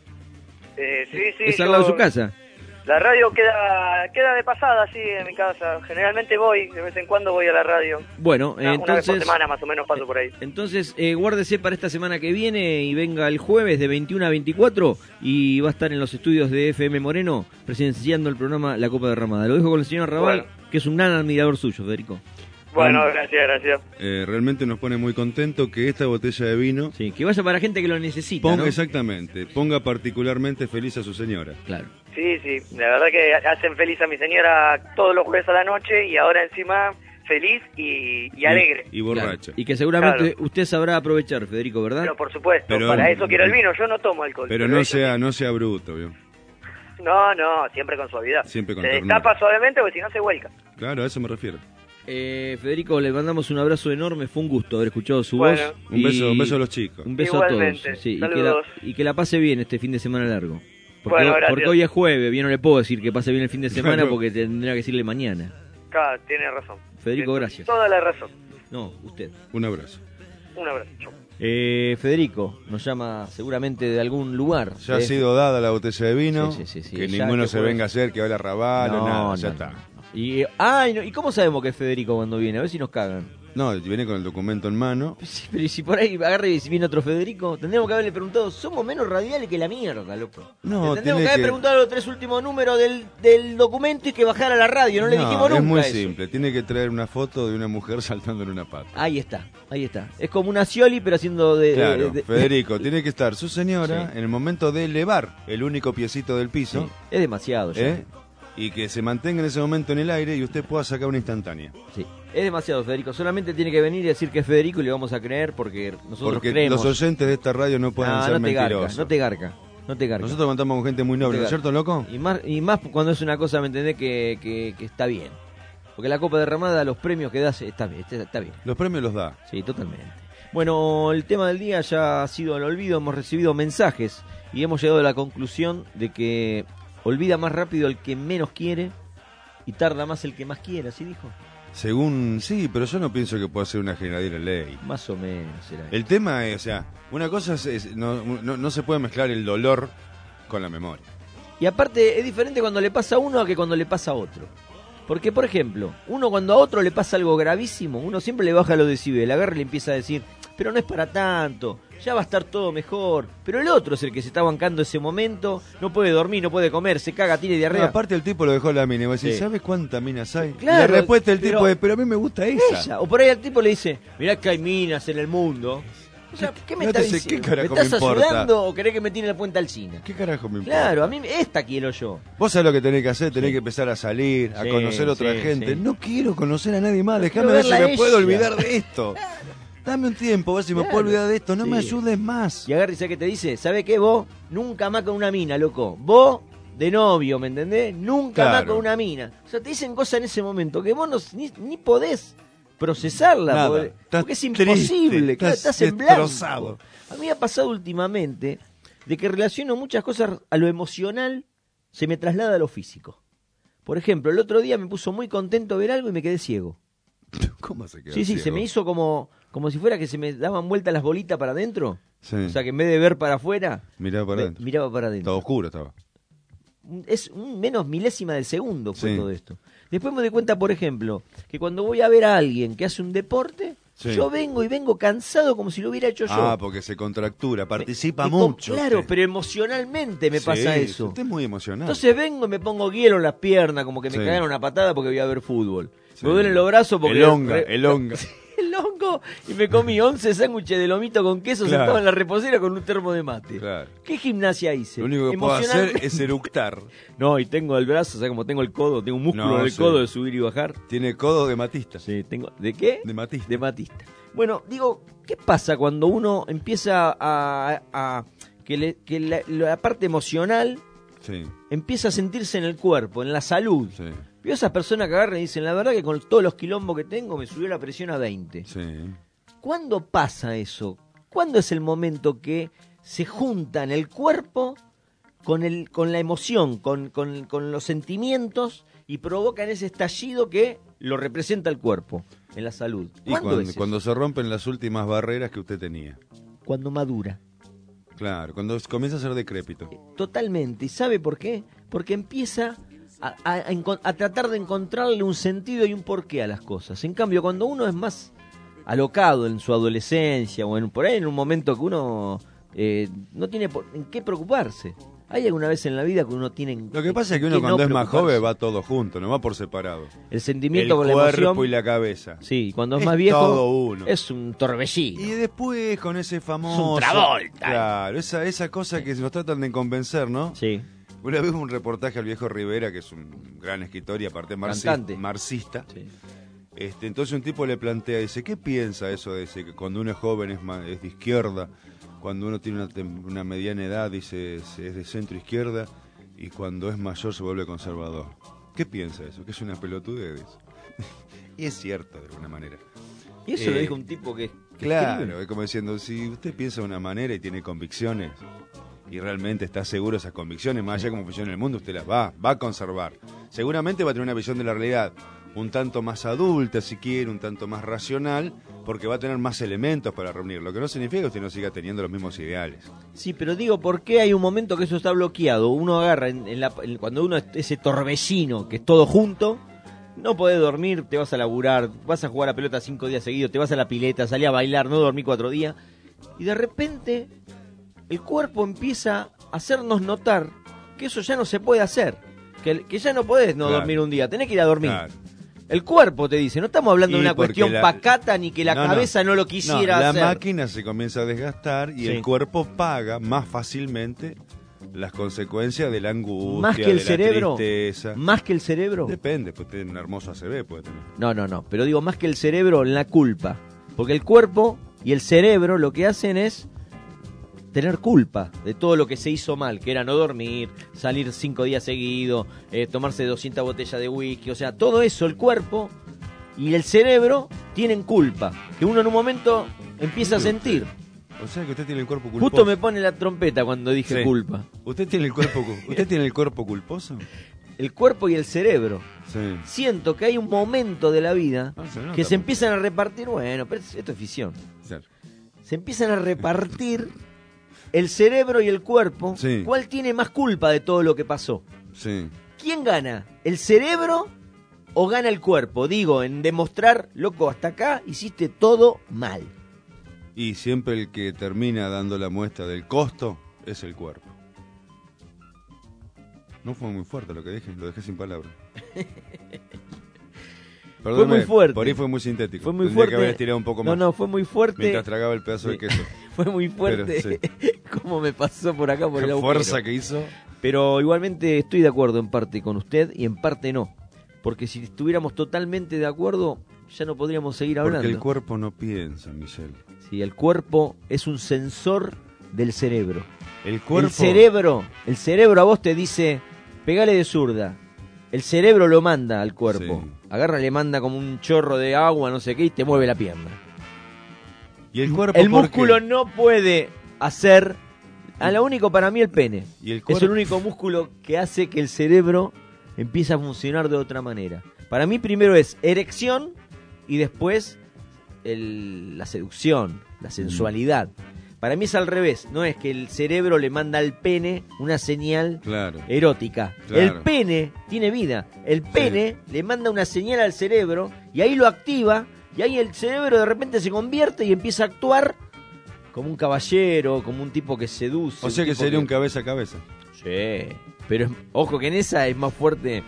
Sí. Es al lado de su casa. La radio queda de pasada, sí, en mi casa. Generalmente de vez en cuando voy a la radio. Bueno, una vez por entonces... semana más o menos paso por ahí. Entonces, guárdese para esta semana que viene y venga el jueves de 21 a 24 y va a estar en los estudios de FM Moreno presenciando el programa La Copa Derramada. Lo dejo con el señor Raval, que es un gran admirador suyo, Federico. Bueno, gracias. Realmente nos pone muy contento que esta botella de vino... Sí, que vaya para gente que lo necesita, ¿no? Exactamente, ponga particularmente feliz a su señora. Claro. Sí, la verdad que hacen feliz a mi señora todos los jueves a la noche y ahora encima feliz y alegre. Y borracha. Claro. Y que seguramente usted sabrá aprovechar, Federico, ¿verdad? Pero por supuesto, para eso quiero el vino, yo no tomo alcohol. Pero no sea bruto, ¿vio? No, siempre con suavidad. Siempre con se ternura. destapa suavemente porque si no se vuelca. Claro, a eso me refiero. Federico, le mandamos un abrazo enorme, fue un gusto haber escuchado su voz. Un beso a los chicos. Un beso Igualmente. a todos. Sí, Saludos. y que la pase bien este fin de semana largo. Gracias. Porque hoy es jueves, bien no le puedo decir que pase bien el fin de semana porque tendría que decirle mañana. Claro, tiene razón. Federico, gracias. Toda la razón. No, usted. Un abrazo. Un abrazo. Federico nos llama seguramente de algún lugar. Ya ha sido dada la botella de vino. Sí. Que Ya ninguno que se venga a hacer que habla Raval o nada. Ya está. ¿Y cómo sabemos que es Federico cuando viene? A ver si nos cagan. No, viene con el documento en mano. Sí, pero si por ahí agarre y si viene otro Federico, tendríamos que haberle preguntado, somos menos radiales que la mierda, loco. No, tendríamos que haber preguntado los 3 últimos números del documento y que bajara a la radio, no le dijimos nunca es muy eso. simple, tiene que traer una foto de una mujer saltando en una pata. Ahí está. Es como una Scioli, pero haciendo de... Claro, Federico, tiene que estar su señora en el momento de elevar el único piecito del piso. Sí. Es demasiado ya. Y que se mantenga en ese momento en el aire y usted pueda sacar una instantánea. Sí, es demasiado, Federico. Solamente tiene que venir y decir que es Federico y le vamos a creer porque nosotros creemos. Los oyentes de esta radio no pueden ser mentirosos. No te garca. Nosotros contamos con gente muy noble, ¿no es cierto, loco? Y más cuando es una cosa, ¿me entendés? Que está bien. Porque la Copa Derramada, los premios que das, está bien. Los premios los da. Sí, totalmente. Bueno, el tema del día ya ha sido el olvido. Hemos recibido mensajes y hemos llegado a la conclusión de que olvida más rápido el que menos quiere y tarda más el que más quiere, ¿así dijo? Según, sí, pero yo no pienso que pueda ser una generadera ley. Más o menos será. El tema es, o sea, una cosa no se puede mezclar el dolor con la memoria. Y aparte es diferente cuando le pasa a uno a que cuando le pasa a otro. Porque, por ejemplo, uno cuando a otro le pasa algo gravísimo, uno siempre le baja los decibeles, agarra y le empieza a decir, pero no es para tanto, ya va a estar todo mejor. Pero el otro es el que se está bancando ese momento, no puede dormir, no puede comer, se caga, tiene diarrea. No, aparte el tipo lo dejó la mina y vos decís, Sí. ¿sabes cuántas minas hay? Claro, y la respuesta del tipo pero- es, pero a mí me gusta esa. Ella. O por ahí el tipo le dice, mirá que hay minas en el mundo. O sea, ¿qué me No te estás sé, diciendo? ¿qué carajo ¿Me estás me importa? ayudando o querés que me tire la puente al China? ¿Qué carajo me importa? Claro, a mí esta quiero yo. Vos sabés lo que tenés que hacer, tenés que empezar a salir, a Sí, conocer a otra sí, gente. sí. No quiero conocer a nadie más, No déjame quiero ver si verla me a puedo ella. olvidar de esto. Dame un tiempo, a ver si me puedo olvidar de esto, no Sí. me ayudes más. Y agarra y sabe qué te dice, ¿sabe qué? Vos nunca más con una mina, loco. Vos de novio, ¿me entendés? Nunca más Claro. con una mina. O sea, te dicen cosas en ese momento que vos ni podés procesarla. Nada, Porque, estás porque es imposible. triste, Claro, estás estás en blanco. destrozado. A mí me ha pasado últimamente de que relaciono muchas cosas a lo emocional, se me traslada a lo físico. Por ejemplo, el otro día me puso muy contento ver algo y me quedé ciego. ¿Cómo se queda Sí, ciego? se me hizo como si fuera que se me daban vueltas las bolitas para adentro. Sí. O sea, que en vez de ver para afuera, Miraba para adentro. miraba para adentro. Estaba oscuro, estaba. Es un menos milésima del segundo fue Sí. todo esto. Después me doy cuenta, por ejemplo, que cuando voy a ver a alguien que hace un deporte, Sí. yo vengo cansado como si lo hubiera hecho yo. Ah, porque se contractura, participa Me mucho. Claro, usted. pero emocionalmente me Sí, pasa eso. Usted es muy emocional. Entonces vengo y me pongo hielo en las piernas, como que me Sí. cagaron una patada porque voy a ver fútbol. Sí. Me duelen los brazos porque... El honga. el hongo, y me comí 11 sándwiches de lomito con queso Claro. sentado en la reposera con un termo de mate. Claro. ¿Qué gimnasia hice? Lo único que puedo hacer Emocionalmente- es eructar. No, y tengo el brazo, o sea, como tengo el codo, tengo un músculo No, en el sí. codo de subir y bajar. Tiene codo de matista. Sí, tengo... ¿De qué? De matista. De matista. Bueno, digo, ¿qué pasa cuando uno empieza a que la parte emocional Sí. empieza a sentirse en el cuerpo, en la salud? Sí. Veo esas personas que agarran y dicen, la verdad que con todos los quilombos que tengo me subió la presión a 20. Sí. ¿Cuándo pasa eso? ¿Cuándo es el momento que se juntan el cuerpo con la emoción, con los sentimientos y provocan ese estallido que lo representa el cuerpo en la salud? Y ¿Cuándo es eso? cuando se rompen las últimas barreras que usted tenía. Cuando madura. Claro, cuando comienza a ser decrépito. Totalmente. ¿Y sabe por qué? Porque empieza a tratar de encontrarle un sentido y un porqué a las cosas. En cambio, cuando uno es más alocado en su adolescencia o por ahí en un momento que uno no tiene en qué preocuparse. ¿Hay alguna vez en la vida que uno tiene... Lo que pasa es que uno no cuando es más preocuparse? joven va todo junto, no va por separado. El sentimiento el con la cuerpo emoción... y la cabeza. Sí, cuando es Es más viejo todo uno. es un torbellino. Y después con ese famoso... Es un Travolta. Claro, esa cosa que nos tratan de convencer, ¿no? Sí. Una vez un reportaje al viejo Rivera, que es un gran escritor y aparte Cantante. marxista. Sí. Entonces un tipo le plantea, dice, ¿qué piensa eso de ese, que cuando uno es joven es de izquierda, cuando uno tiene una mediana edad, dice, es de centro izquierda, y cuando es mayor se vuelve conservador? ¿Qué piensa eso? Que es una pelotudez. Y es cierto, de alguna manera. Y eso lo dijo un tipo que Claro, escribe. es como diciendo, si usted piensa de una manera y tiene convicciones, y realmente está seguro de esas convicciones, más allá de cómo funciona el mundo, usted las va a conservar. Seguramente va a tener una visión de la realidad un tanto más adulta, si quiere, un tanto más racional, porque va a tener más elementos para reunir, lo que no significa que usted no siga teniendo los mismos ideales. Sí, pero digo, ¿por qué hay un momento que eso está bloqueado? Uno agarra, cuando uno es ese torbellino, que es todo junto, no podés dormir, te vas a laburar, vas a jugar a pelota 5 días seguidos, te vas a la pileta, salí a bailar, no dormí 4 días, y de repente el cuerpo empieza a hacernos notar que eso ya no se puede hacer, que ya no podés no Claro. dormir un día, tenés que ir a dormir. Claro. El cuerpo te dice, no estamos hablando de Y una porque cuestión pacata ni que la cabeza no lo quisiera la hacer. máquina se comienza a desgastar y Sí. el cuerpo paga más fácilmente las consecuencias de la angustia, Más que el de cerebro, la tristeza. más que el cerebro. Depende, pues tiene un hermoso ACV, puede tener. No, pero digo más que el cerebro en la culpa. Porque el cuerpo y el cerebro lo que hacen es tener culpa de todo lo que se hizo mal, que era no dormir, salir 5 días seguidos, tomarse 200 botellas de whisky, o sea, todo eso el cuerpo y el cerebro tienen culpa, que uno en un momento empieza a sentir. O sea que usted tiene el cuerpo culposo. Justo me pone la trompeta cuando dije Sí. culpa. ¿Usted tiene el cuerpo culposo? el cuerpo y el cerebro. Sí. Siento que hay un momento de la vida nota, que se empiezan a repartir, bueno, pero esto es ficción. Claro. Se empiezan a repartir el cerebro y el cuerpo. Sí. ¿Cuál tiene más culpa de todo lo que pasó? Sí. ¿Quién gana? ¿El cerebro o gana el cuerpo? Digo, en demostrar, loco, hasta acá hiciste todo mal. Y siempre el que termina dando la muestra del costo es el cuerpo. No fue muy fuerte lo que dije, lo dejé sin palabras. Fue muy fuerte. Por ahí fue muy sintético. Fue muy Tendría fuerte. que haber estirado un poco más. No, fue muy fuerte. Mientras tragaba el pedazo de queso. Fue muy fuerte. Pero, sí. Como me pasó por acá por el agujero. Fuerza que hizo. Pero igualmente estoy de acuerdo en parte con usted y en parte no. Porque si estuviéramos totalmente de acuerdo, ya no podríamos seguir hablando. Porque el cuerpo no piensa, Michelle. Sí, el cuerpo es un sensor del cerebro. El cuerpo. El cerebro a vos te dice, pegale de zurda. El cerebro lo manda al cuerpo. Sí. Agarra, le manda como un chorro de agua, no sé qué, y te mueve la pierna. ¿Y el cuerpo? El músculo no puede hacer. Lo único para mí el pene. ¿Y el es el único músculo que hace que el cerebro empiece a funcionar de otra manera. Para mí primero es erección y después la seducción, la sensualidad. Para mí es al revés, no es que el cerebro le manda al pene una señal erótica. Claro. El pene tiene vida, el pene le manda una señal al cerebro y ahí lo activa y ahí el cerebro de repente se convierte y empieza a actuar como un caballero, como un tipo que seduce. O sea que sería un cabeza a cabeza. Sí, pero ojo que en esa es más fuerte,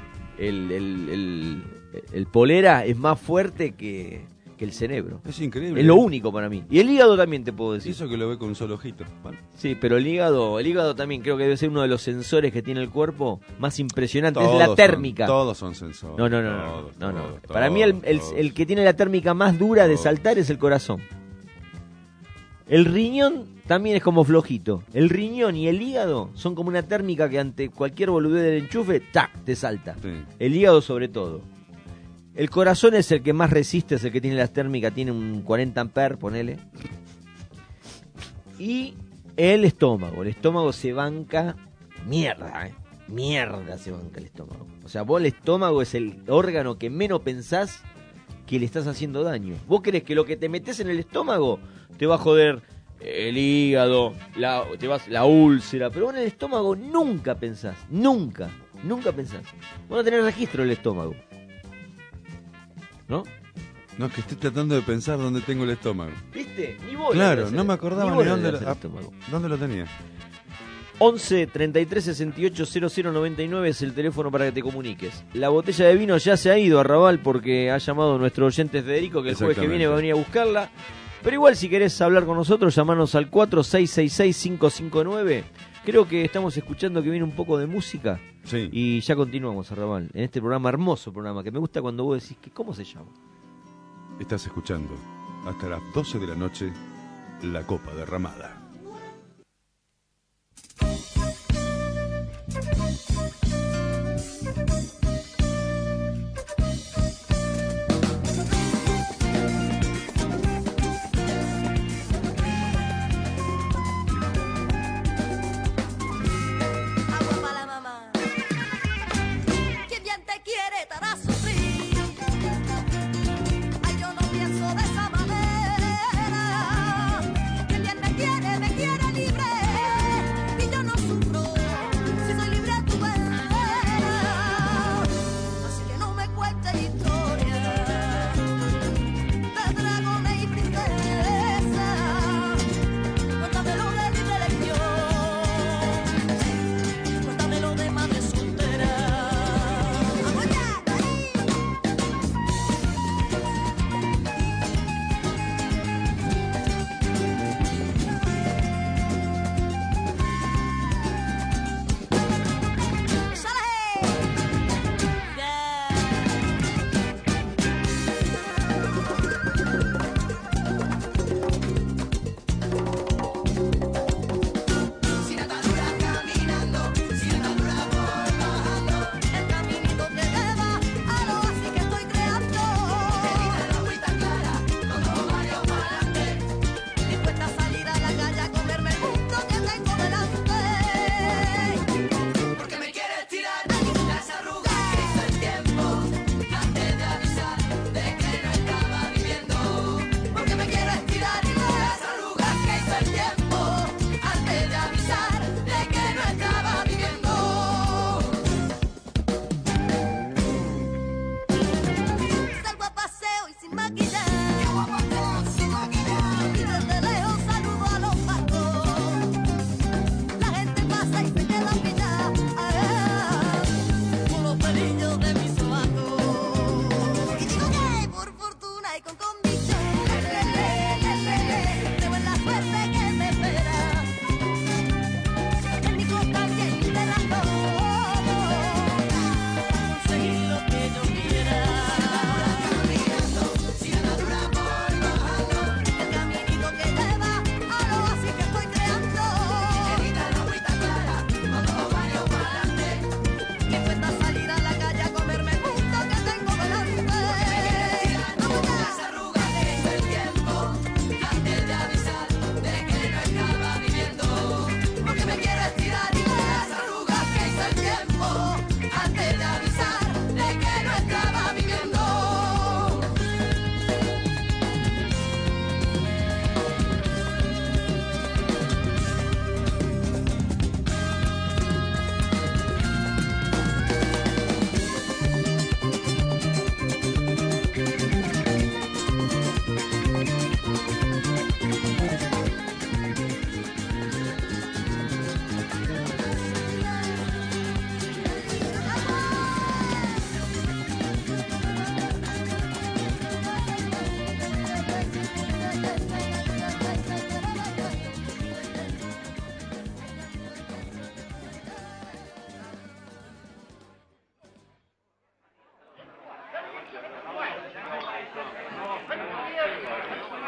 el polera es más fuerte que el cerebro. Es increíble. Es lo único para mí. Y el hígado también te puedo decir. Eso que lo ve con un solo ojito. Bueno. Sí, pero el hígado también creo que debe ser uno de los sensores que tiene el cuerpo más impresionantes. Todos es la térmica. Todos son sensores. No. Todos, Para mí el que tiene la térmica más dura de saltar es el corazón. El riñón también es como flojito. El riñón y el hígado son como una térmica que ante cualquier boludez del enchufe, ¡tac!, te salta. Sí. El hígado sobre todo. El corazón es el que más resiste, es el que tiene la térmica, tiene un 40 amperes, ponele. Y el estómago se banca mierda, mierda se banca el estómago. O sea, vos el estómago es el órgano que menos pensás que le estás haciendo daño. Vos crees que lo que te metes en el estómago te va a joder el hígado, la úlcera, pero vos en el estómago nunca pensás, nunca pensás. Vos no tenés registro del estómago. ¿No? No, es que estoy tratando de pensar dónde tengo el estómago. ¿Viste? Ni vos. Claro, no me acordaba ni dónde lo tenía. 11 33 68 00 99 es el teléfono para que te comuniques. La botella de vino ya se ha ido a Raval porque ha llamado nuestro oyente Federico que el jueves que viene va a venir a buscarla. Pero igual si querés hablar con nosotros, llamanos al 4666-559. Creo que estamos escuchando que viene un poco de música. Sí. Y ya continuamos, Arrabal, en este programa, hermoso programa, que me gusta cuando vos decís que ¿cómo se llama? Estás escuchando hasta las 12 de la noche La Copa Derramada.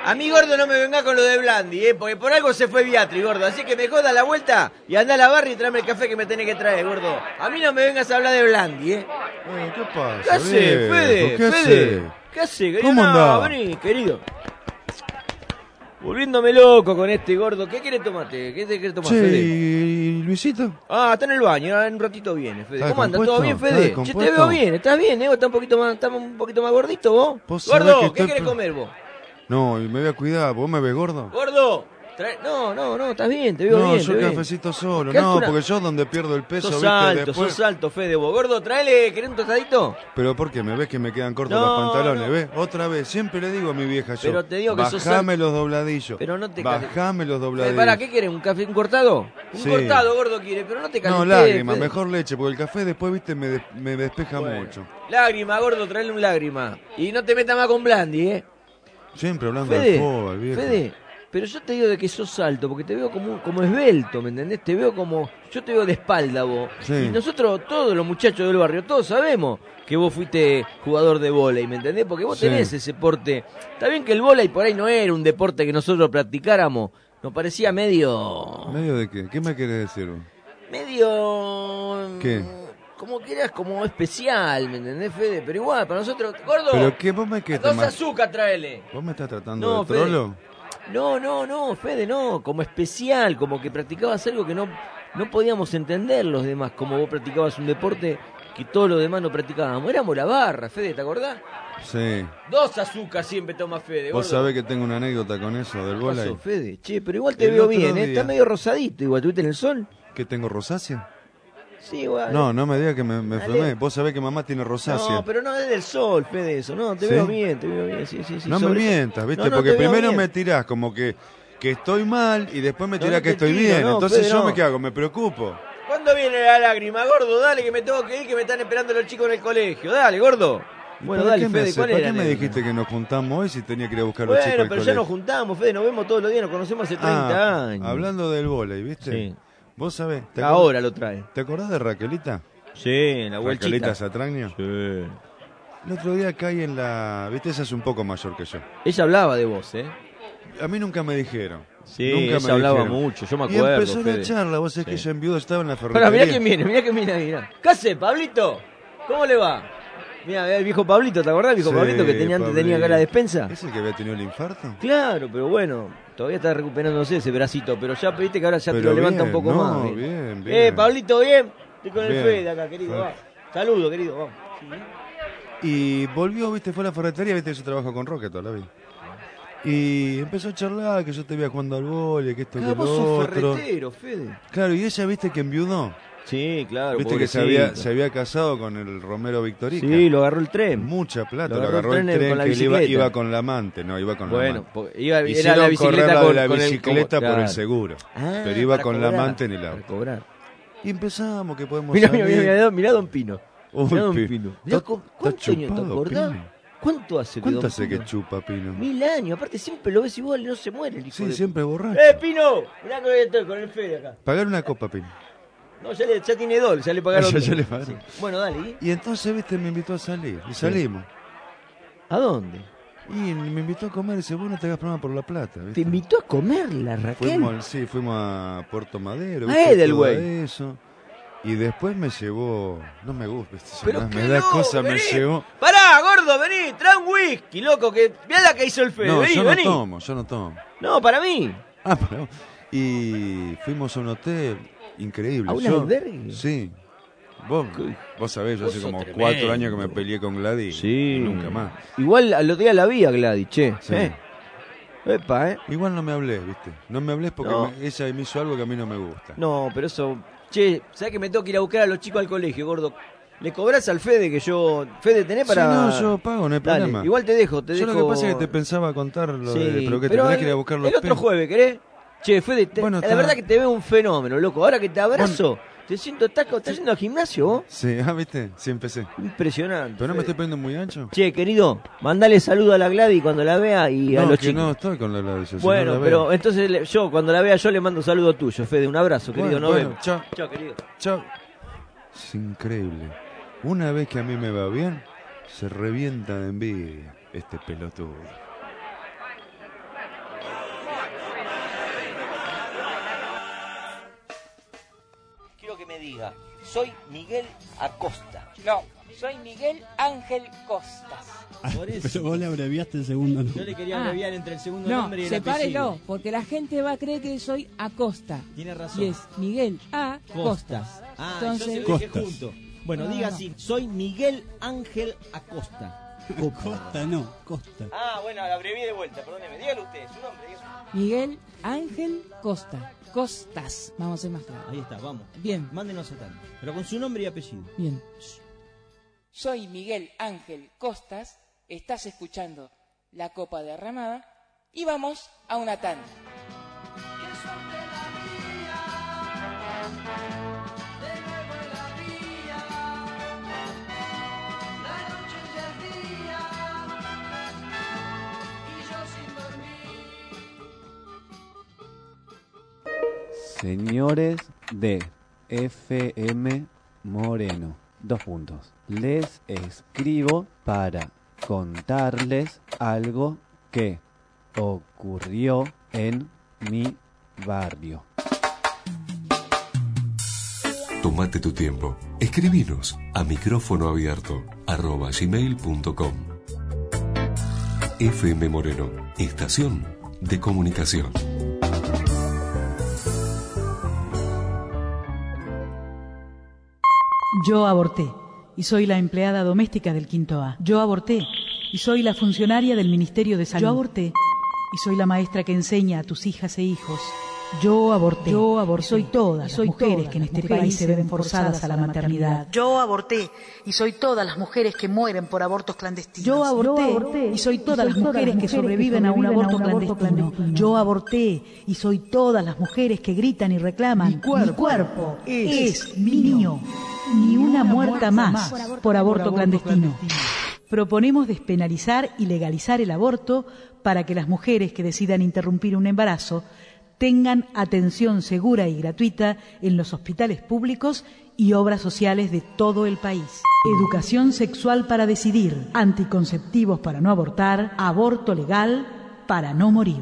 A mí, gordo, no me venga con lo de Blandi, porque por algo se fue Beatriz, gordo. Así que mejor da la vuelta y anda a la barra y tráeme el café que me tenés que traer, gordo. A mí no me vengas a hablar de Blandi, ¿Qué pasa? ¿Qué hace, Fede? ¿Qué Fede? hace? ¿Qué hace, querido? ¿Cómo andás? Vení, querido. Volviéndome loco con este gordo. ¿Qué querés tomarte? ¿Qué te querés tomar, Che, Fede? ¿y Luisito? Ah, está en el baño, ahora en un ratito viene, Fede. ¿Está ¿Cómo andas? ¿Todo bien, descompuesto? Fede? ¿Está Che, te descompuesto? veo bien, ¿estás bien, ¿Estás un poquito más gordito vos? Vos sabés Gordo, que ¿qué estoy- querés comer vos? No, y me voy a cuidar, ¿vos me ves gordo? Gordo, no, estás bien, te veo No, bien. yo te veo cafecito solo, ¿Qué no, altura? porque yo donde pierdo el peso, Sos viste, alto, después... sos alto, Fede, vos. Gordo, tráele, ¿querés un tostadito? Pero ¿por qué? ¿Me ves que me quedan cortos No, los pantalones? no. ¿Ves? Otra vez, siempre le digo a mi vieja yo. Pero te digo que sos bajame alto. los dobladillos. Pero no te Bajame los dobladillos. ¿Para qué querés? ¿Un café, un cortado? Un Sí. cortado, gordo, quiere, pero no te No, calentés. lágrima, Fede. mejor leche, porque el café después, viste, me despeja mucho. Lágrima, gordo, traele un lágrima. Y no te metas más con Blandi, Siempre hablando Fede, de fútbol, viejo. Fede, pero yo te digo de que sos alto, porque te veo como esbelto, ¿me entendés? Te veo como... Yo te veo de espalda vos. Sí. Y nosotros, todos los muchachos del barrio, todos sabemos que vos fuiste jugador de vóley, ¿me entendés? Porque vos Sí. tenés ese porte. Está bien que el vóley por ahí no era un deporte que nosotros practicáramos. Nos parecía medio... ¿Medio de qué? ¿Qué me querés decir vos? Medio... ¿Qué? Como que eras como especial, ¿me entendés, Fede? Pero igual, para nosotros... ¡Gordo! ¿Pero qué? ¿Vos me qué? ¡Dos tomás? azúcar tráele! ¿Vos me estás tratando No, de Fede. trolo? No, Fede, no, como especial, como que practicabas algo que no podíamos entender los demás, como vos practicabas un deporte que todos los demás no practicábamos. Éramos la barra, Fede, ¿te acordás? Sí. 2 azúcar siempre toma Fede, Vos gordo. sabés que tengo una anécdota con eso del ¿Qué pasó, vóley. Fede? Che, pero igual te El veo otro bien, día- Está medio rosadito, igual, ¿tuviste en el sol? ¿Que tengo rosácea? Sí, igual. No me digas que me Dale. enfermé. Vos sabés que mamá tiene rosácea. No, pero no es del sol, Fede, eso. No, te ¿Sí? veo bien, sí. No me mientas, ¿viste? No, Porque te veo primero bien. me tirás como que estoy mal y después me No, tirás no que te estoy tiro, bien. no, Entonces Fede, yo no. ¿qué hago? Me preocupo. ¿Cuándo viene la lágrima, gordo? Dale, que me tengo que ir, que me están esperando los chicos en el colegio. Dale, gordo. Bueno, ¿Para dale, qué me Fede, haces? ¿cuál ¿Para era qué la me anécdota? dijiste que nos juntamos hoy si tenía que ir a buscar a los chicos Bueno, al pero ya colegio? nos juntamos, Fede, nos vemos todos los días, nos conocemos hace 30 años. Hablando del vóley, ¿viste? Sí. Vos sabés. Ahora lo trae. ¿Te acordás de Raquelita? Sí, la vueltita. Raquelita Satraño. Sí. El otro día caí en la... ¿Viste? Esa es un poco mayor que yo. Ella hablaba de vos, ¿eh? A mí nunca me dijeron. Sí, nunca ella me hablaba dijeron. mucho, yo me Y acuerdo, empezó Fede. la charla, vos sabés Sí. que yo en viudo estaba en la ferretería. Pará, mirá quién viene ahí, mirá. ¿Qué hace, Pablito? ¿Cómo le va? Mirá, el viejo Pablito, ¿te acordás? El viejo Sí, Pablito que antes tenía acá la despensa. ¿Es el que había tenido el infarto? Claro, pero bueno, todavía está recuperándose ese bracito, pero ya viste que ahora ya te Pero lo levanta bien, un poco no, más. ¿eh? bien. Pablito, bien. Estoy con el Bien. Fede acá, querido. Sí. Va. Saludo, querido. Vamos. Y volvió, viste, fue a la ferretería, viste, yo trabajo con Roque toda la vida. Y empezó a charlar que yo te veía jugando al vóley, que esto, Claro, que vos lo sos otro. ferretero, Fede. Claro, y ella, viste, que enviudó. Sí, claro. Viste que pobrecito. se había casado con el Romero Victorica. Sí, lo agarró el tren. Mucha plata, Lo lo agarró agarró el el tren tren, con la que él iba, bicicleta. iba con la amante, no, iba con la Bueno, amante. porque era Hicieron la bicicleta correr con, la con el- bicicleta como- por el claro. seguro. Ah, pero iba para con cobrar, la amante en el para auto. cobrar. Y empezamos que podemos Mirá, salir. mirá Don Pino. Uy, Mirá Don Pi- Pino. Mirá, está- ¿cuántos está años te chupado, acordás? Pino. ¿Cuánto hace que ¿Cuánto Don hace Pino? que chupa Pino? 1000 años. Aparte siempre lo ves igual y no se muere el hijo Sí, de... siempre borracho. Pino! Mirá que estoy con el Fede acá. Pagar una copa, Pino. No, ya tiene dólar, ya le pagaron. Ya le pagaron. Sí. Bueno, dale. ¿Y Y entonces, viste, me invitó a salir. Y salimos. a dónde? Y me invitó a comer y dice, vos no te hagas problema por la plata, ¿viste? ¿Te invitó a comer la Raquel? Fuimos a Puerto Madero. A ¿viste? Edelweiss. Todo eso. Y después me llevó... No me gusta, ¿viste? Pero me qué da loco, cosa, me vení. llevó... Pará, gordo, vení, trae un whisky, loco, que mirá la que hizo el Fede. No, vení, yo vení. yo no tomo. No, para mí. Ah, pero... Y fuimos a un hotel increíble. ¿A un Yo- albergue? Sí. Vos sabés, yo Vos hace sos como tremendo. 4 años que me peleé con Gladys. Sí. Y nunca más. Igual al otro día la vi a Gladys, che. Sí. Epa, Igual no me hablés, ¿viste? No me hablés porque No. ella me hizo algo que a mí no me gusta. No, pero eso... Che, ¿sabés que me tengo que ir a buscar a los chicos al colegio, gordo? ¿Le cobrás al Fede que yo... Fede, tenés para...? Sí, no, yo pago, no hay Dale, problema. igual te dejo, Yo lo que pasa es que te pensaba contar lo Sí, de... Pero que te tenés que ir a buscar los el otro jueves, ¿querés? Che, Fede, Bueno, la está. verdad que te veo un fenómeno, loco. Ahora que te abrazo, te siento... ¿Estás yendo al gimnasio vos? Sí, ¿viste? Sí, empecé. Impresionante. Pero no me Fede. estoy poniendo muy ancho. Che, querido, mandale saludo a la Gladys cuando la vea y a No, los que chicos. no estoy con la Gladys. yo, si Bueno, no la veo. pero entonces yo cuando la vea yo le mando un saludo tuyo, Fede. Un abrazo, querido. Nos Bueno, vemos. chao. Chao, querido. Chao. Es increíble. Una vez que a mí me va bien, se revienta de envidia este pelotudo. diga, soy Miguel Acosta. No, soy Miguel Ángel Costas. Por eso. Pero vos le abreviaste el segundo nombre. Yo le quería abreviar entre el segundo No, nombre y el apellido. sepárelo, porque la gente va a creer que soy Acosta. Tiene razón. Y es Miguel A. Costas. Ah, entonces, yo se lo dije Costas. junto. Bueno, No, diga no. así, soy Miguel Ángel Acosta. Costa no, Costa. Ah, bueno, la abrevié de vuelta, perdóneme. Dígalo usted, su nombre. Miguel Ángel Costa. Costas. Vamos a ser más claros. Ahí está, vamos. Bien. Mándenos a tal. Pero con su nombre y apellido. Bien. Soy Miguel Ángel Costas. Estás escuchando La Copa Derramada. Y vamos a una tanda. Señores de FM Moreno, 2 puntos. Les escribo para contarles algo que ocurrió en mi barrio. Tómate tu tiempo. Escribinos a micrófono abierto @gmail.com. FM Moreno, estación de comunicación. Yo aborté y soy la empleada doméstica del Quinto A. Yo aborté y soy la funcionaria del Ministerio de Salud. Yo aborté y soy la maestra que enseña a tus hijas e hijos. Yo aborté. Yo aborté. Y soy todas las mujeres que en este país se ven forzadas a la maternidad. Yo aborté y soy todas las mujeres que mueren por abortos clandestinos. Yo aborté y soy todas las mujeres que sobreviven a un aborto clandestino. Yo aborté y soy todas las mujeres que gritan y reclaman. Mi cuerpo es mío. Ni una muerta más por aborto clandestino. Proponemos despenalizar y legalizar el aborto para que las mujeres que decidan interrumpir un embarazo tengan atención segura y gratuita en los hospitales públicos y obras sociales de todo el país. Educación sexual para decidir, anticonceptivos para no abortar, aborto legal para no morir.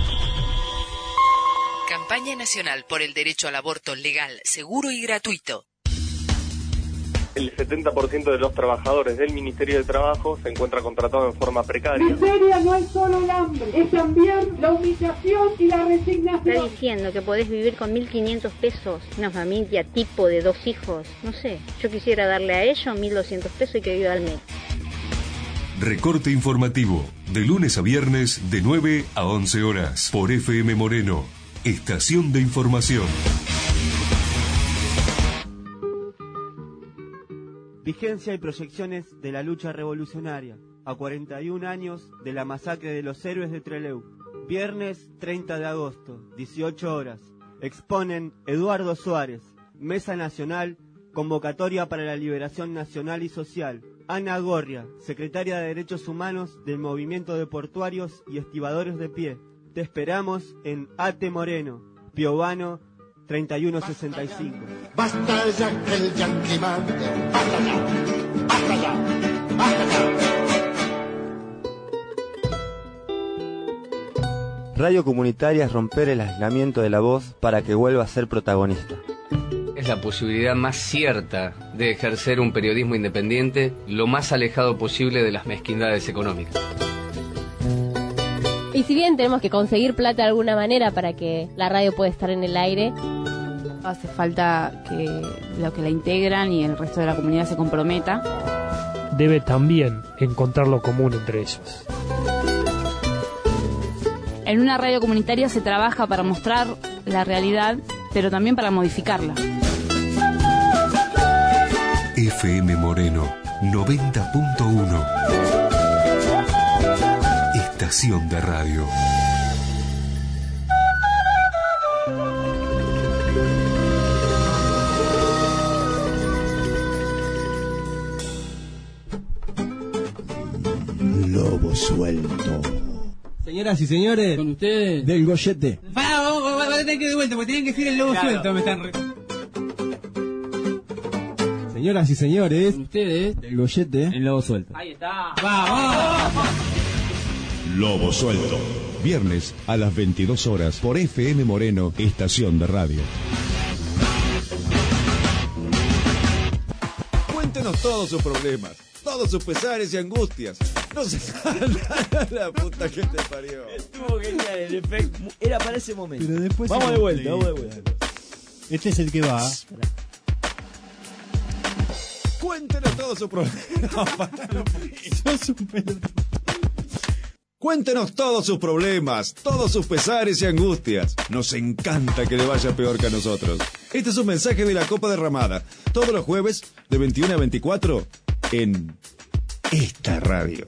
Campaña Nacional por el Derecho al Aborto Legal, Seguro y Gratuito. El 70% de los trabajadores del Ministerio de Trabajo se encuentra contratado en forma precaria. Miseria no es solo el hambre, es también la humillación y la resignación. Está diciendo que podés vivir con 1.500 pesos, una familia tipo de 2 hijos. No sé, yo quisiera darle a ellos 1.200 pesos y que viva al mes. Recorte informativo, de lunes a viernes de 9 a 11 horas, por FM Moreno, estación de información. Vigencia y proyecciones de la lucha revolucionaria, a 41 años de la masacre de los héroes de Trelew. Viernes 30 de agosto, 18 horas. Exponen Eduardo Suárez, Mesa Nacional, Convocatoria para la Liberación Nacional y Social. Ana Gorria, Secretaria de Derechos Humanos del Movimiento de Portuarios y Estibadores de Pie. Te esperamos en Ate Moreno, Piovano 3165. Basta ya que el yanqui mande, basta ya, basta ya, basta ya. Radio comunitaria es romper el aislamiento de la voz para que vuelva a ser protagonista. Es la posibilidad más cierta de ejercer un periodismo independiente lo más alejado posible de las mezquindades económicas. Y si bien tenemos que conseguir plata de alguna manera para que la radio pueda estar en el aire, hace falta que los que la integran y el resto de la comunidad se comprometa. Debe también encontrar lo común entre ellos. En una radio comunitaria se trabaja para mostrar la realidad, pero también para modificarla. FM Moreno 90.1, estación de radio. Lobo suelto. Señoras y señores, con ustedes, del Goyete. Vamos a tener que de vuelta, porque tienen que decir el lobo suelto. Me están Señoras y señores, con ustedes, del Goyete, el lobo suelto. Ahí está. ¡Vamos! Lobo suelto. Viernes a las 22 horas por FM Moreno, estación de radio. Cuéntenos todos sus problemas, todos sus pesares y angustias. No se la puta que te parió. Estuvo genial el efecto. Era para ese momento. Pero después vamos se de vuelta, sí. vamos de vuelta. Este es el que va. Cuéntenos todos sus problemas. Cuéntenos todos sus problemas, todos sus pesares y angustias. Nos encanta que le vaya peor que a nosotros. Este es un mensaje de la Copa Derramada. Todos los jueves, de 21 a 24, en esta radio.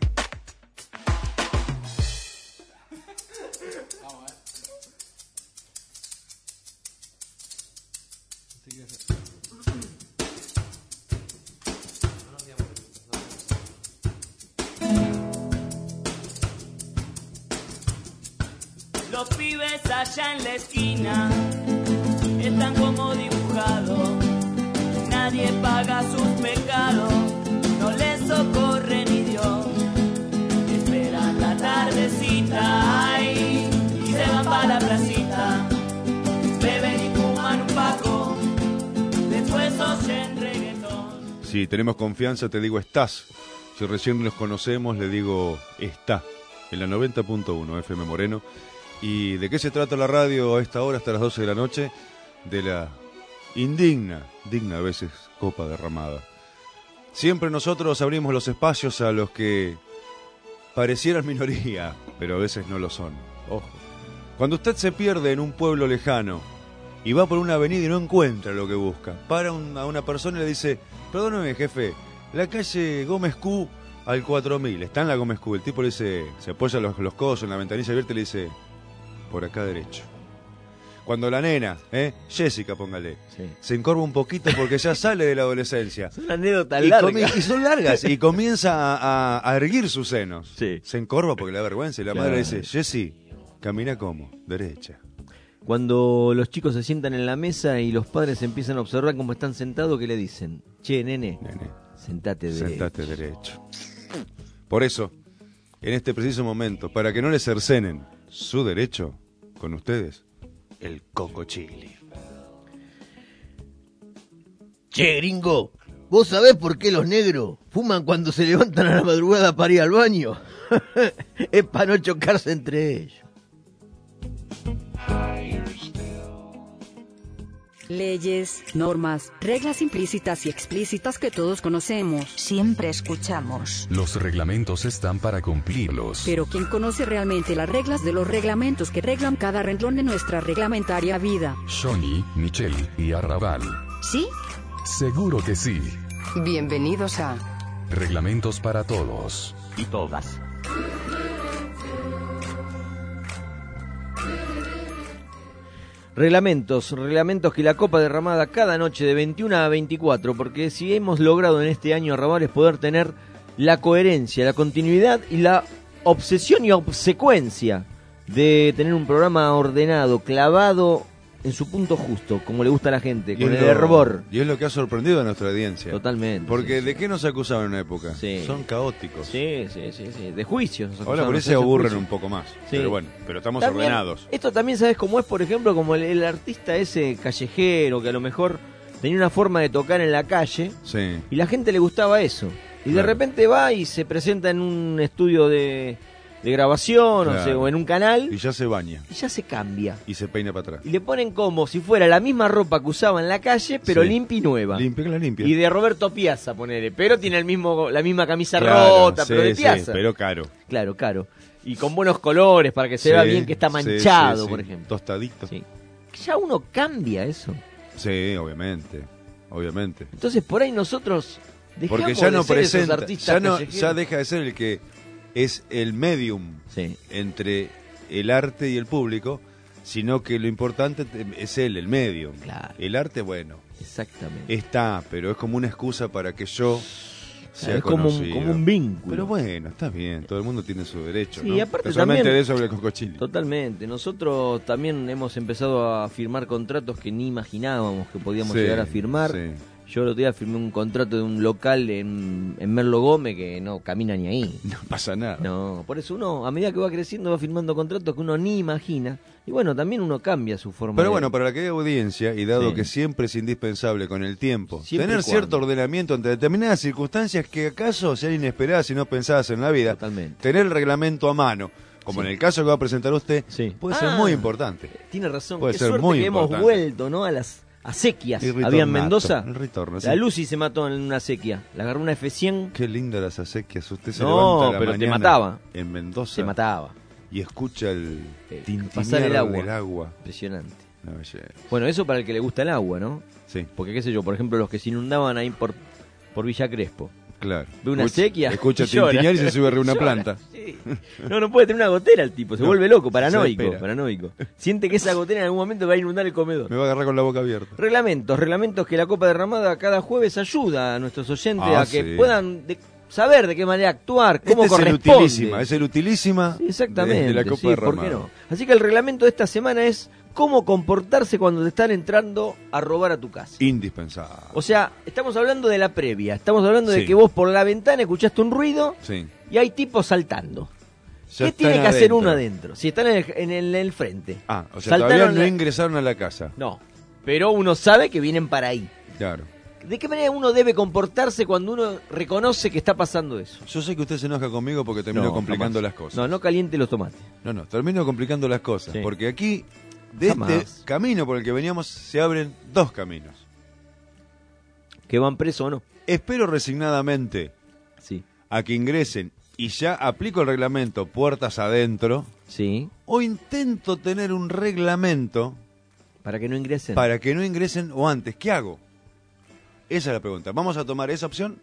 Los pibes allá en la esquina están como dibujados. Nadie paga sus pecados, no les socorre ni Dios. Esperan la tardecita, ay, y se van para la placita. Beben y fuman un paco, después oyen reggaetón. Si tenemos confianza, te digo estás. Si recién nos conocemos, le digo está. En la 90.1 FM Moreno. ¿Y de qué se trata la radio a esta hora, hasta las 12 de la noche? De la digna a veces, copa derramada. Siempre nosotros abrimos los espacios a los que parecieran minoría, pero a veces no lo son. Ojo. Cuando usted se pierde en un pueblo lejano y va por una avenida y no encuentra lo que busca, para a una persona y le dice: perdóneme, jefe, la calle Gómez Q al 4000, está en la Gómez Q. El tipo le dice, se apoya los codos en la ventanilla abierta y le dice: por acá derecho. Cuando la nena, Jessica, póngale, se encorva un poquito porque ya sale de la adolescencia. Es una anécdota larga. Y son largas. Y comienza a erguir sus senos. Sí. Se encorva porque le da vergüenza. Y la madre dice: Jessy, camina como, derecha. Cuando los chicos se sientan en la mesa y los padres empiezan a observar cómo están sentados, ¿qué le dicen? Che, nene, sentate derecho. Sentate derecho. Por eso, en este preciso momento, para que no le cercenen su derecho, con ustedes, el Coco Chili. Che, gringo, ¿vos sabés por qué los negros fuman cuando se levantan a la madrugada para ir al baño? Es para no chocarse entre ellos. Leyes, normas, reglas implícitas y explícitas que todos conocemos. Siempre escuchamos. Los reglamentos están para cumplirlos. Pero ¿quién conoce realmente las reglas de los reglamentos que reglan cada renglón de nuestra reglamentaria vida? Johnny, Michelle y Arrabal. ¿Sí? Seguro que sí. Bienvenidos a Reglamentos para todos. Y todas. Reglamentos que la Copa Derramada cada noche de 21 a 24, porque si hemos logrado en este año, Arrabal, es poder tener la coherencia, la continuidad y la obsesión y obsecuencia de tener un programa ordenado, clavado en su punto justo, como le gusta a la gente, con el hervor. Y es lo que ha sorprendido a nuestra audiencia. Totalmente. Porque ¿de qué nos acusaban en una época? Sí. Son caóticos. Sí. De juicios. Ahora por eso se aburren un poco más. Sí. Pero bueno, pero estamos también ordenados. Esto también, ¿sabes cómo es? Por ejemplo, como el artista ese callejero que a lo mejor tenía una forma de tocar en la calle. Sí. Y la gente le gustaba eso. Y de repente va y se presenta en un estudio de grabación, o en un canal. Y ya se baña. Y ya se cambia. Y se peina para atrás. Y le ponen como si fuera la misma ropa que usaba en la calle, pero limpia y nueva. Limpia. Y de Roberto Piazza, ponele. Pero tiene la misma camisa rota, pero de Piazza. Pero caro. Claro. Y con buenos colores para que se vea bien que está manchado, por ejemplo. Tostadito. Sí. Ya uno cambia eso. Sí, obviamente. Entonces por ahí nosotros dejamos porque ya no de ser presenta, esos artistas ya deja de ser el que es el medium entre el arte y el público, sino que lo importante es el medium. Claro. El arte, bueno, exactamente, está, pero es como una excusa para que yo sea es como conocido. un vínculo. Pero bueno, está bien, todo el mundo tiene su derecho, sí, ¿no? Aparte solamente también, de eso habla el Coco Chili. Totalmente. Nosotros también hemos empezado a firmar contratos que ni imaginábamos que podíamos llegar a firmar. Yo el otro día firmé un contrato de un local en Merlo Gómez que no camina ni ahí. No pasa nada. No, por eso uno, a medida que va creciendo, va firmando contratos que uno ni imagina. Y bueno, también uno cambia su forma Pero de... bueno, para la que hay audiencia, y dado Sí. que siempre es indispensable con el tiempo, Siempre tener y cierto cuando. ordenamiento ante determinadas circunstancias que acaso sean inesperadas y no pensadas en la vida, Totalmente. tener el reglamento a mano, como Sí. en el caso que va a presentar usted, puede ser muy importante. Tiene razón, Puede qué ser suerte muy que importante. hemos vuelto, ¿no? A las acequias. El Había en ritornato, Mendoza. el ritorno, sí. La Lucy se mató en una acequia. Le agarró una F100. Qué linda las acequias. Usted se No, levanta a la pero te mañana mataba. en Mendoza. Se mataba. Y escucha el tintinear pasar el agua. del agua. Impresionante. Una belleza. Bueno, eso para el que le gusta el agua, ¿no? Sí. Porque qué sé yo, por ejemplo, los que se inundaban ahí por Villa Crespo. Claro. Ve una sequía. Escucha y llora. tintinear y se sube arriba de una Llora, planta. sí. No puede tener una gotera el tipo, se No, vuelve loco, se paranoico, desespera. paranoico. Siente que esa gotera en algún momento va a inundar el comedor. Me va a agarrar con la boca abierta. Reglamentos que la Copa Derramada cada jueves ayuda a nuestros oyentes a que sí. puedan saber de qué manera actuar, cómo Este corresponde. es el utilísima Sí, exactamente, de la Copa sí, Derramada. ¿por qué no? Así que el reglamento de esta semana es cómo comportarse cuando te están entrando a robar a tu casa. Indispensable. O sea, estamos hablando de la previa, estamos hablando de Sí. que vos por la ventana escuchaste un ruido Sí. y hay tipos saltando. Ya ¿Qué tiene están que hacer adentro. uno adentro? Si están en el frente. Ah, o sea, Saltaron todavía no la- ingresaron a la casa. No, pero uno sabe que vienen para ahí. Claro. ¿De qué manera uno debe comportarse cuando uno reconoce que está pasando eso? Yo sé que usted se enoja conmigo porque termino No, complicando jamás. las cosas. No caliente los tomates. No, termino complicando las cosas. Sí. Porque aquí, de Jamás. este camino por el que veníamos, se abren dos caminos. ¿Que van presos o no? Espero resignadamente Sí. a que ingresen y ya aplico el reglamento puertas adentro. Sí. O intento tener un reglamento Para que no ingresen. para que no ingresen o antes. ¿Qué hago? Esa es la pregunta. ¿Vamos a tomar esa opción?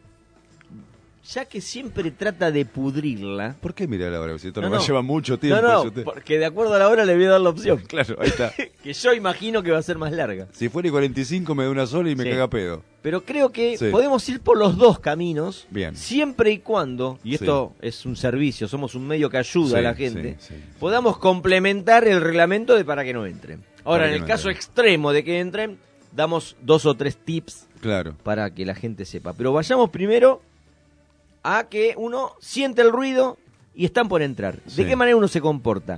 Ya que siempre trata de pudrirla. ¿Por qué mira la hora? Si esto No, nos va a no. llevar mucho tiempo. No, si usted- porque de acuerdo a la hora le voy a dar la opción. Claro, ahí está. Que yo imagino que va a ser más larga. Si fuera 45 me da una sola y me Sí. caga pedo. Pero creo que Sí. podemos ir por los dos caminos. Bien. Siempre y cuando, y esto es un servicio, somos un medio que ayuda a Sí, la gente, sí, sí. podamos complementar el reglamento de para que no entren. Ahora, Para en que el no caso entren. extremo de que entren, damos 2 o 3 tips Claro. para que la gente sepa. Pero vayamos primero a que uno siente el ruido y están por entrar. Sí. ¿De qué manera uno se comporta?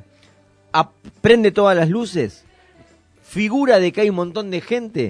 Prende todas las luces, figura de que hay un montón de gente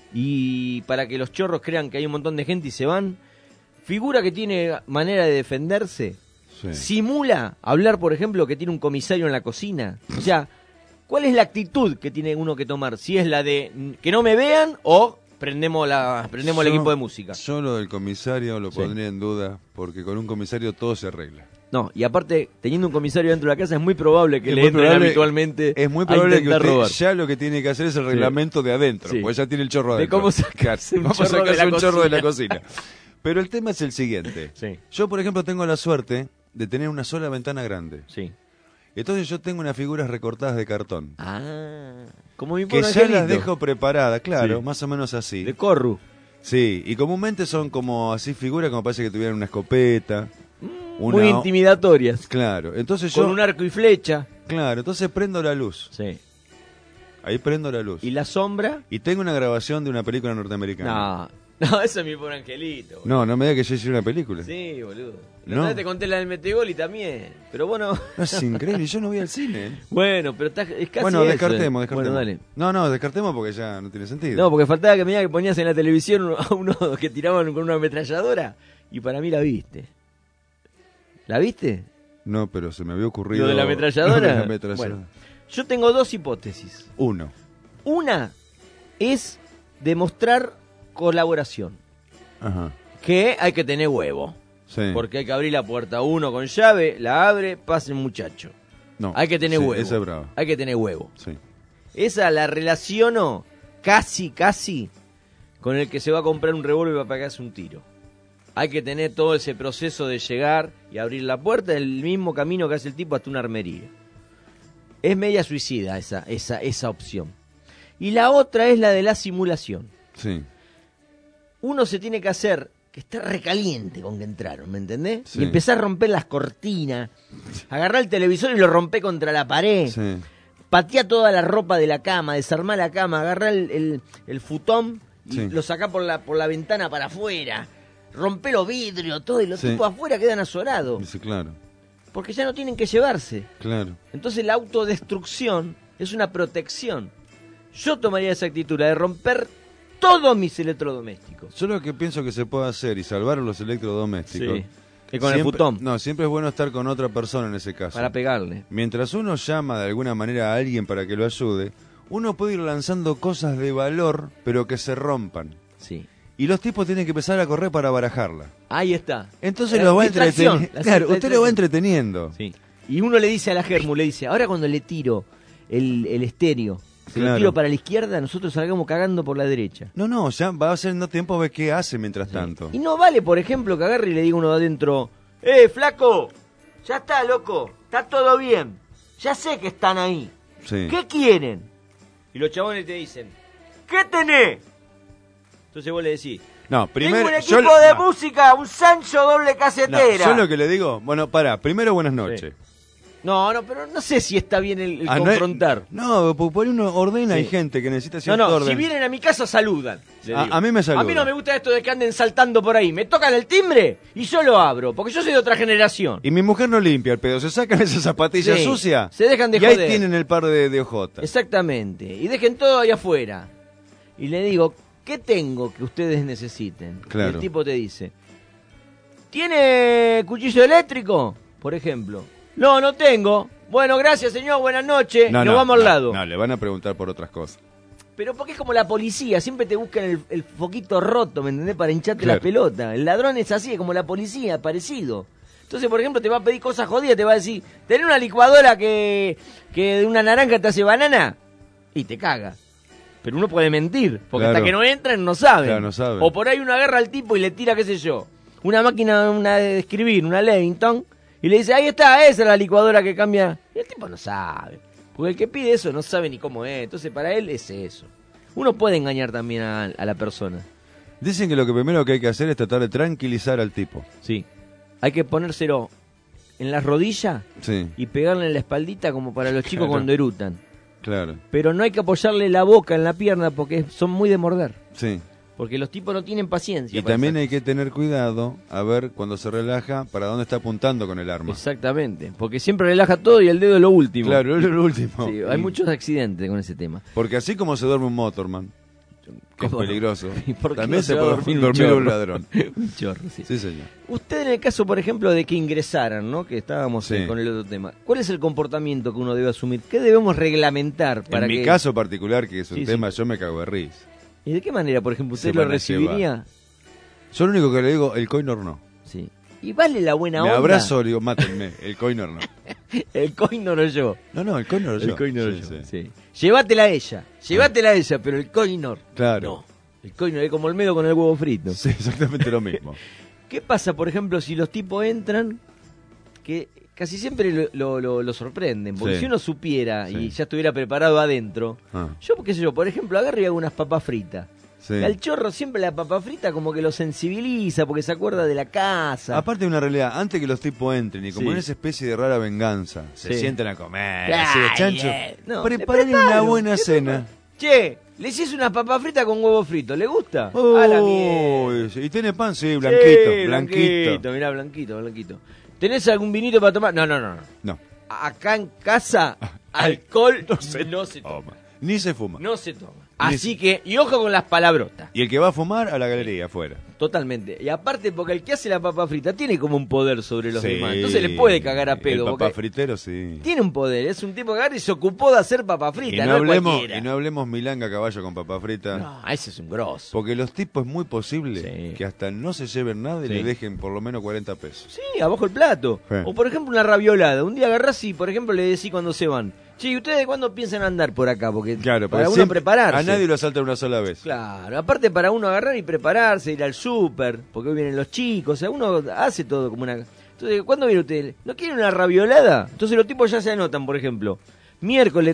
y para que los chorros crean que hay un montón de gente y se van, figura que tiene manera de defenderse, Sí. simula hablar, por ejemplo, que tiene un comisario en la cocina. O sea, ¿cuál es la actitud que tiene uno que tomar? Si es la de que no me vean o prendemos el Yo- equipo de música. Yo lo del comisario lo Sí. pondría en duda, porque con un comisario todo se arregla. No, y aparte, teniendo un comisario dentro de la casa, es muy probable que Es le muy entren probable- habitualmente Es muy a probable que intentar usted robar. ya lo que tiene que hacer es el reglamento de adentro, Sí. porque ya tiene el chorro De adentro. cómo sacarse un Vamos a chorro de sacarse la un chorro de la cocina. cocina. Pero el tema es el siguiente. Sí. Yo, por ejemplo, tengo la suerte de tener una sola ventana grande. Sí. Entonces yo tengo unas figuras recortadas de cartón. Ah, como mi Que pobre ya las angelito. dejo preparadas, claro, Sí. más o menos así. De corru. Sí, y comúnmente son como así figuras como parece que tuvieran una escopeta. Muy intimidatorias. Claro, entonces Con yo... un arco y flecha. Claro, entonces prendo la luz. Sí. Ahí prendo la luz. ¿Y la sombra? Y tengo una grabación de una película norteamericana. No, eso es mi pobre angelito. No, no me diga que yo hice una película. Sí, boludo. No. La otra vez te conté la del Metegol y también. Pero bueno. Es increíble, yo no voy al cine. Bueno, pero es casi Bueno, eso, descartemos. Bueno, dale. No, descartemos porque ya no tiene sentido. No, porque faltaba que me diga que ponías en la televisión a uno que tiraban con una ametralladora y para mí la viste. ¿La viste? No, pero se me había ocurrido... ¿Lo de la ametralladora? Lo de la ametralladora. Bueno, yo tengo dos hipótesis. Uno. Una es demostrar colaboración. Ajá. Que hay que tener huevo. Sí. Porque hay que abrir la puerta uno con llave, la abre, pasa el muchacho. No. Hay que tener Sí, huevo. esa es brava. Hay que tener huevo. Sí. Esa la relaciono casi con el que se va a comprar un revólver para pegarse un tiro. Hay que tener todo ese proceso de llegar y abrir la puerta, el mismo camino que hace el tipo hasta una armería. Es media suicida esa opción. Y la otra es la de la simulación. Sí. Uno se tiene que hacer que está recaliente con que entraron, ¿me entendés? Sí. Y empezar a romper las cortinas, agarrar el televisor y lo romper contra la pared, Sí. patear toda la ropa de la cama, desarmar la cama, agarrar el futón y Sí. lo sacás por la ventana para afuera, rompe los vidrios, todo, y los Sí. tipos afuera quedan azorados, Dice, claro, porque ya no tienen que llevarse. claro. Entonces la autodestrucción es una protección. Yo tomaría esa actitud, la de romper todos mis electrodomésticos. Yo lo que pienso que se puede hacer y salvar a los electrodomésticos. Sí. Que con el futón. No, siempre es bueno estar con otra persona en ese caso. Para pegarle. Mientras uno llama de alguna manera a alguien para que lo ayude, uno puede ir lanzando cosas de valor, pero que se rompan. Sí. Y los tipos tienen que empezar a correr para barajarla. Ahí está. Entonces los va distracción, entreteniendo. Claro, usted lo va entreteniendo. Sí. Y uno le dice a la Germu, le dice, ahora cuando le tiro el estéreo, se lo Claro. tiro para la izquierda, nosotros salgamos cagando por la derecha. No, ya va haciendo tiempo a ver qué hace mientras tanto. Y no vale, por ejemplo, que agarre y le diga uno de adentro, flaco, ya está, loco, está todo bien, ya sé que están ahí, Sí. ¿qué quieren? Y los chabones te dicen, ¿qué tenés? Entonces vos le decís, No, primero. tengo un equipo de música, un Sancho doble casetera. yo lo que le digo, bueno, primero buenas noches. No, pero no sé si está bien el Ah, confrontar. No, por ahí uno ordena, hay Sí. gente que necesita cierto No, orden. si vienen a mi casa saludan. le digo. A mí me saludan. A mí no me gusta esto de que anden saltando por ahí. Me tocan el timbre y yo lo abro, porque yo soy de otra generación. Y mi mujer no limpia el pedo, se sacan esas zapatillas Sí, sucias. se dejan de y ahí joder. tienen el par de ojotas. Exactamente. Y dejen todo ahí afuera. Y le digo, ¿qué tengo que ustedes necesiten? Claro. Y el tipo te dice, ¿tiene cuchillo eléctrico? Por ejemplo. No tengo. Bueno, gracias señor, buenas noches. Nos vamos al lado. No, le van a preguntar por otras cosas. Pero porque es como la policía, siempre te buscan el foquito roto, ¿me entendés? Para hincharte Claro. la pelota. El ladrón es así, es como la policía, parecido. Entonces, por ejemplo, te va a pedir cosas jodidas, te va a decir, ¿tenés una licuadora que de una naranja te hace banana? Y te caga. Pero uno puede mentir, porque Claro. hasta que no entran no saben. Claro, no saben. O por ahí uno agarra al tipo y le tira, qué sé yo, una máquina de escribir, una Levington, y le dice, ahí está, esa es la licuadora que cambia. Y el tipo no sabe. Porque el que pide eso no sabe ni cómo es. Entonces para él es eso. Uno puede engañar también a la persona. Dicen que lo que primero que hay que hacer es tratar de tranquilizar al tipo. Sí. Hay que ponérselo en las rodillas Sí, y pegarle en la espaldita como para los chicos Claro. cuando erutan. claro. Pero no hay que apoyarle la boca en la pierna porque son muy de morder. Sí. Porque los tipos no tienen paciencia. Y para también esas hay que tener cuidado a ver cuando se relaja para dónde está apuntando con el arma. Exactamente. Porque siempre relaja todo y el dedo es lo último. Claro, es lo último. Sí, hay muchos accidentes con ese tema. Porque así como se duerme un motorman, que es ¿Cómo no? peligroso, ¿Y por qué también no se va a puede dormir dormir un chorro? ladrón. Un chorro, sí. Sí, señor. Usted en el caso, por ejemplo, de que ingresaran, ¿no? Que estábamos Sí. con el otro tema. ¿Cuál es el comportamiento que uno debe asumir? ¿Qué debemos reglamentar para En mi que... caso particular, que es un Sí, tema, yo me cago de risa. ¿Y de qué manera, por ejemplo, usted Se lo van a recibiría? Yo lo único que le digo, el coinor no. Sí. ¿Y vale la buena Me onda? abrazo, le digo, mátenme, el coinor no. El coinor o yo. No, el coinor yo. El coinor Sí, yo, sí. sí. Llévatela a ella, pero el coinor. Claro. No. El coinor es como el medo con el huevo frito. Sí, exactamente lo mismo. ¿Qué pasa, por ejemplo, si los tipos entran, que casi siempre lo sorprenden? Porque Sí. si uno supiera y Sí. ya estuviera preparado adentro, Ah, yo, qué sé yo, por ejemplo, agarro y hago unas papas fritas. sí. Y al chorro siempre la papa frita como que lo sensibiliza porque se acuerda de la casa. Aparte de una realidad, antes que los tipos entren y como Sí. en esa especie de rara venganza, se Sí. sientan a comer, Ay, así de chancho, no, preparen le preparo, una buena le cena. Che, le hiciste unas papas fritas con huevo frito, ¿le gusta? A la mierda. Uy, sí. ¿Y tiene pan? Sí, blanquito, Sí, blanquito. Mirá, blanquito. ¿Tenés algún vinito para tomar? No. No, Acá en casa, alcohol no se toma. ni se fuma. No se toma. Así que, y ojo con las palabrotas. Y el que va a fumar, a la galería, afuera. Totalmente. Y aparte, porque el que hace la papa frita tiene como un poder sobre los Sí. demás. Entonces le puede cagar a pedo. El papá porque fritero, sí. tiene un poder. Es un tipo que agarra y se ocupó de hacer papa frita. Y no, es hablemos, cualquiera. y no hablemos milanga a caballo con papa frita. No, ese es un grosso. Porque los tipos es muy posible Sí. que hasta no se lleven nada y Sí. le dejen por lo menos 40 pesos. Sí, abajo el plato. Sí. O por ejemplo una raviolada. Un día agarrás y por ejemplo le decís cuando se van, che, ¿y ustedes cuándo piensan andar por acá? Porque Claro, para porque uno siempre- prepararse. a nadie lo asalta una sola vez. Claro, aparte para uno agarrar y prepararse, ir al súper, porque hoy vienen los chicos, o sea, uno hace todo como una... Entonces, ¿cuándo viene usted? ¿No quiere una raviolada? Entonces los tipos ya se anotan, por ejemplo, miércoles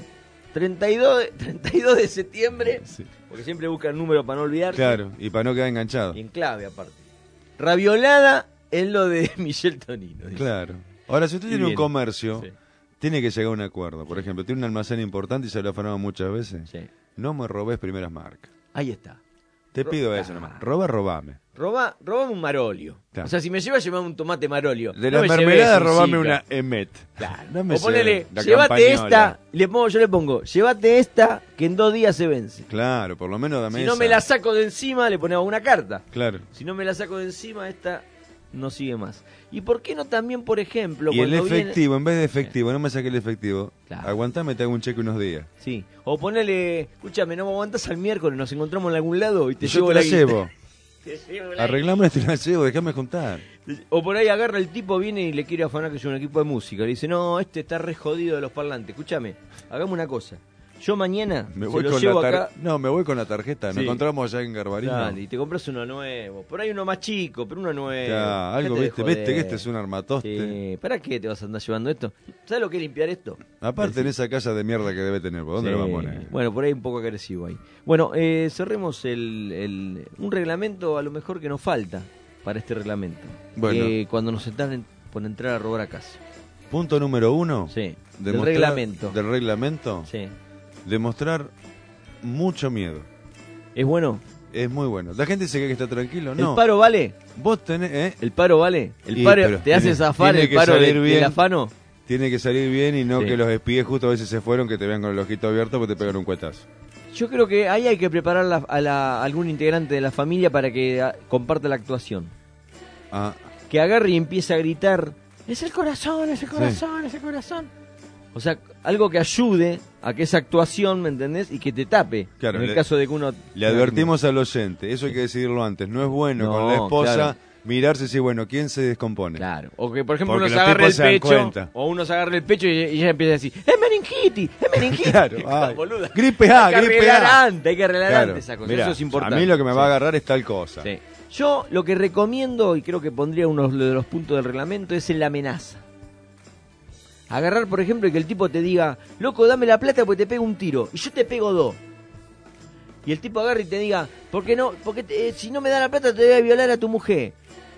32 de septiembre, porque siempre buscan número para no olvidarse. Claro, y para no quedar enganchado. Y en clave aparte. Raviolada es lo de Michel Tonino. dice. Claro. Ahora, si usted Y tiene un viene. comercio, Sí. tiene que llegar a un acuerdo. Por ejemplo, tiene un almacén importante y se lo ha afanado muchas veces. Sí. No me robés primeras marcas. Ahí está. Te pido eso nomás. Robame. Robame un marolio. Claro. O sea, si me llevas, llevame un tomate marolio. De No la me mermelada lleves un robame Zika. una Emet. Claro. No me O ponele, la llévate campañola. esta, yo le pongo, llévate esta que en 2 días se vence. Claro, por lo menos dame Si no esa. me la saco de encima, le ponemos una carta. Claro. Si no me la saco de encima, esta no sigue más. ¿Y por qué no también, por ejemplo, Y el cuando viene- efectivo, en vez de efectivo, no me saque el efectivo. Claro. Aguantame, te hago un cheque unos días. Sí. O ponele, escúchame, no me aguantas al miércoles, nos encontramos en algún lado y te Y yo llevo te la la guita. llevo. Te llevo la Arreglame, te la llevo, déjame juntar. guita. O por ahí agarra el tipo, viene y le quiere afanar que es un equipo de música. Le dice, no, este está re jodido de los parlantes. Escúchame, hagamos una cosa. Yo mañana Me se voy lo con llevo la acá. No, me voy con la tarjeta. Nos Sí. encontramos allá en Garbarino. Dale, y te compras uno nuevo. Por ahí uno más chico, pero uno nuevo. Ya, algo, Dejate de viste que joder. este es un armatoste. Sí. ¿Para qué te vas a andar llevando esto? ¿Sabes lo que es limpiar esto? Aparte en esa casa de mierda que debe tener, ¿por dónde Sí. lo va a poner? Bueno, por ahí un poco agresivo ahí. Bueno, cerremos un reglamento a lo mejor que nos falta para este reglamento. Bueno. Cuando nos están por entrar a robar a casa. Punto número 1. Sí. Del demostrar- reglamento. Del reglamento. Sí. Demostrar mucho miedo. ¿Es bueno? Es muy bueno. La gente se cree que está tranquilo. No. ¿El paro vale? Vos tenés, ¿El paro vale? ¿El Y, paro pero te hace tiene- zafar tiene el que paro salir del bien. afano? Tiene que salir bien y no Sí. que los espíes justo a veces se fueron, que te vean con el ojito abierto porque te pegan un cuetazo. Yo creo que ahí hay que preparar a algún integrante de la familia para que comparta la actuación. Ah, Que agarre y empiece a gritar, es el corazón, es el corazón, es el corazón. O sea, algo que ayude a que esa actuación, ¿me entendés? Y que te tape. claro. En el caso de que uno... Le advertimos al oyente, eso hay que decidirlo antes. No es bueno con la No, esposa claro. mirarse si, bueno, ¿quién se descompone? Claro. O que, por ejemplo, Porque uno se los agarre tipos el se dan pecho, cuenta. o uno se agarre el pecho y ella empieza a decir, ¡es meningitis! ¡Es meningitis! Claro, Ah, ay. boluda. Gripe A, Hay que gripe arreglar A. antes, hay que arreglar Claro. antes esa cosa. Mirá, Eso es importante. a mí lo que me Sí. va a agarrar es tal cosa. Sí. Yo lo que recomiendo, y creo que pondría uno de los puntos del reglamento, es en la amenaza. Agarrar, por ejemplo, y que el tipo te diga, loco, dame la plata porque te pego un tiro, y yo te pego 2. Y el tipo agarra y te diga, ¿por qué no? Porque si no me da la plata te voy a violar a tu mujer.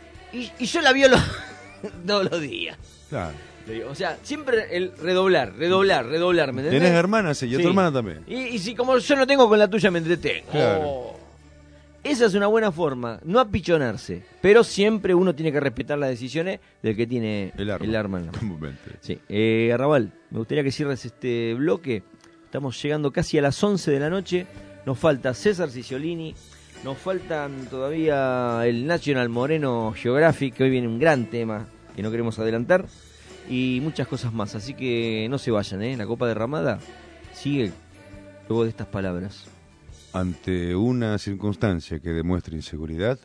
Y yo la violo todos los días. Claro. Le digo, o sea, siempre el redoblar, ¿me entendés? ¿Tenés hermanas? Sí, y a tu Sí. hermana también. Y si como yo no tengo con la tuya me entretengo. Claro. Oh. Esa es una buena forma, no apichonarse, pero siempre uno tiene que respetar las decisiones del que tiene el arma en la mano. Comúnmente. Sí. Arrabal, me gustaría que cierres este bloque. Estamos llegando casi a las 11 de la noche. Nos falta César Ciciolini, nos faltan todavía el National Moreno Geographic, que hoy viene un gran tema que no queremos adelantar, y muchas cosas más. Así que no se vayan, la Copa Derramada sigue luego de estas palabras. Ante una circunstancia que demuestre inseguridad,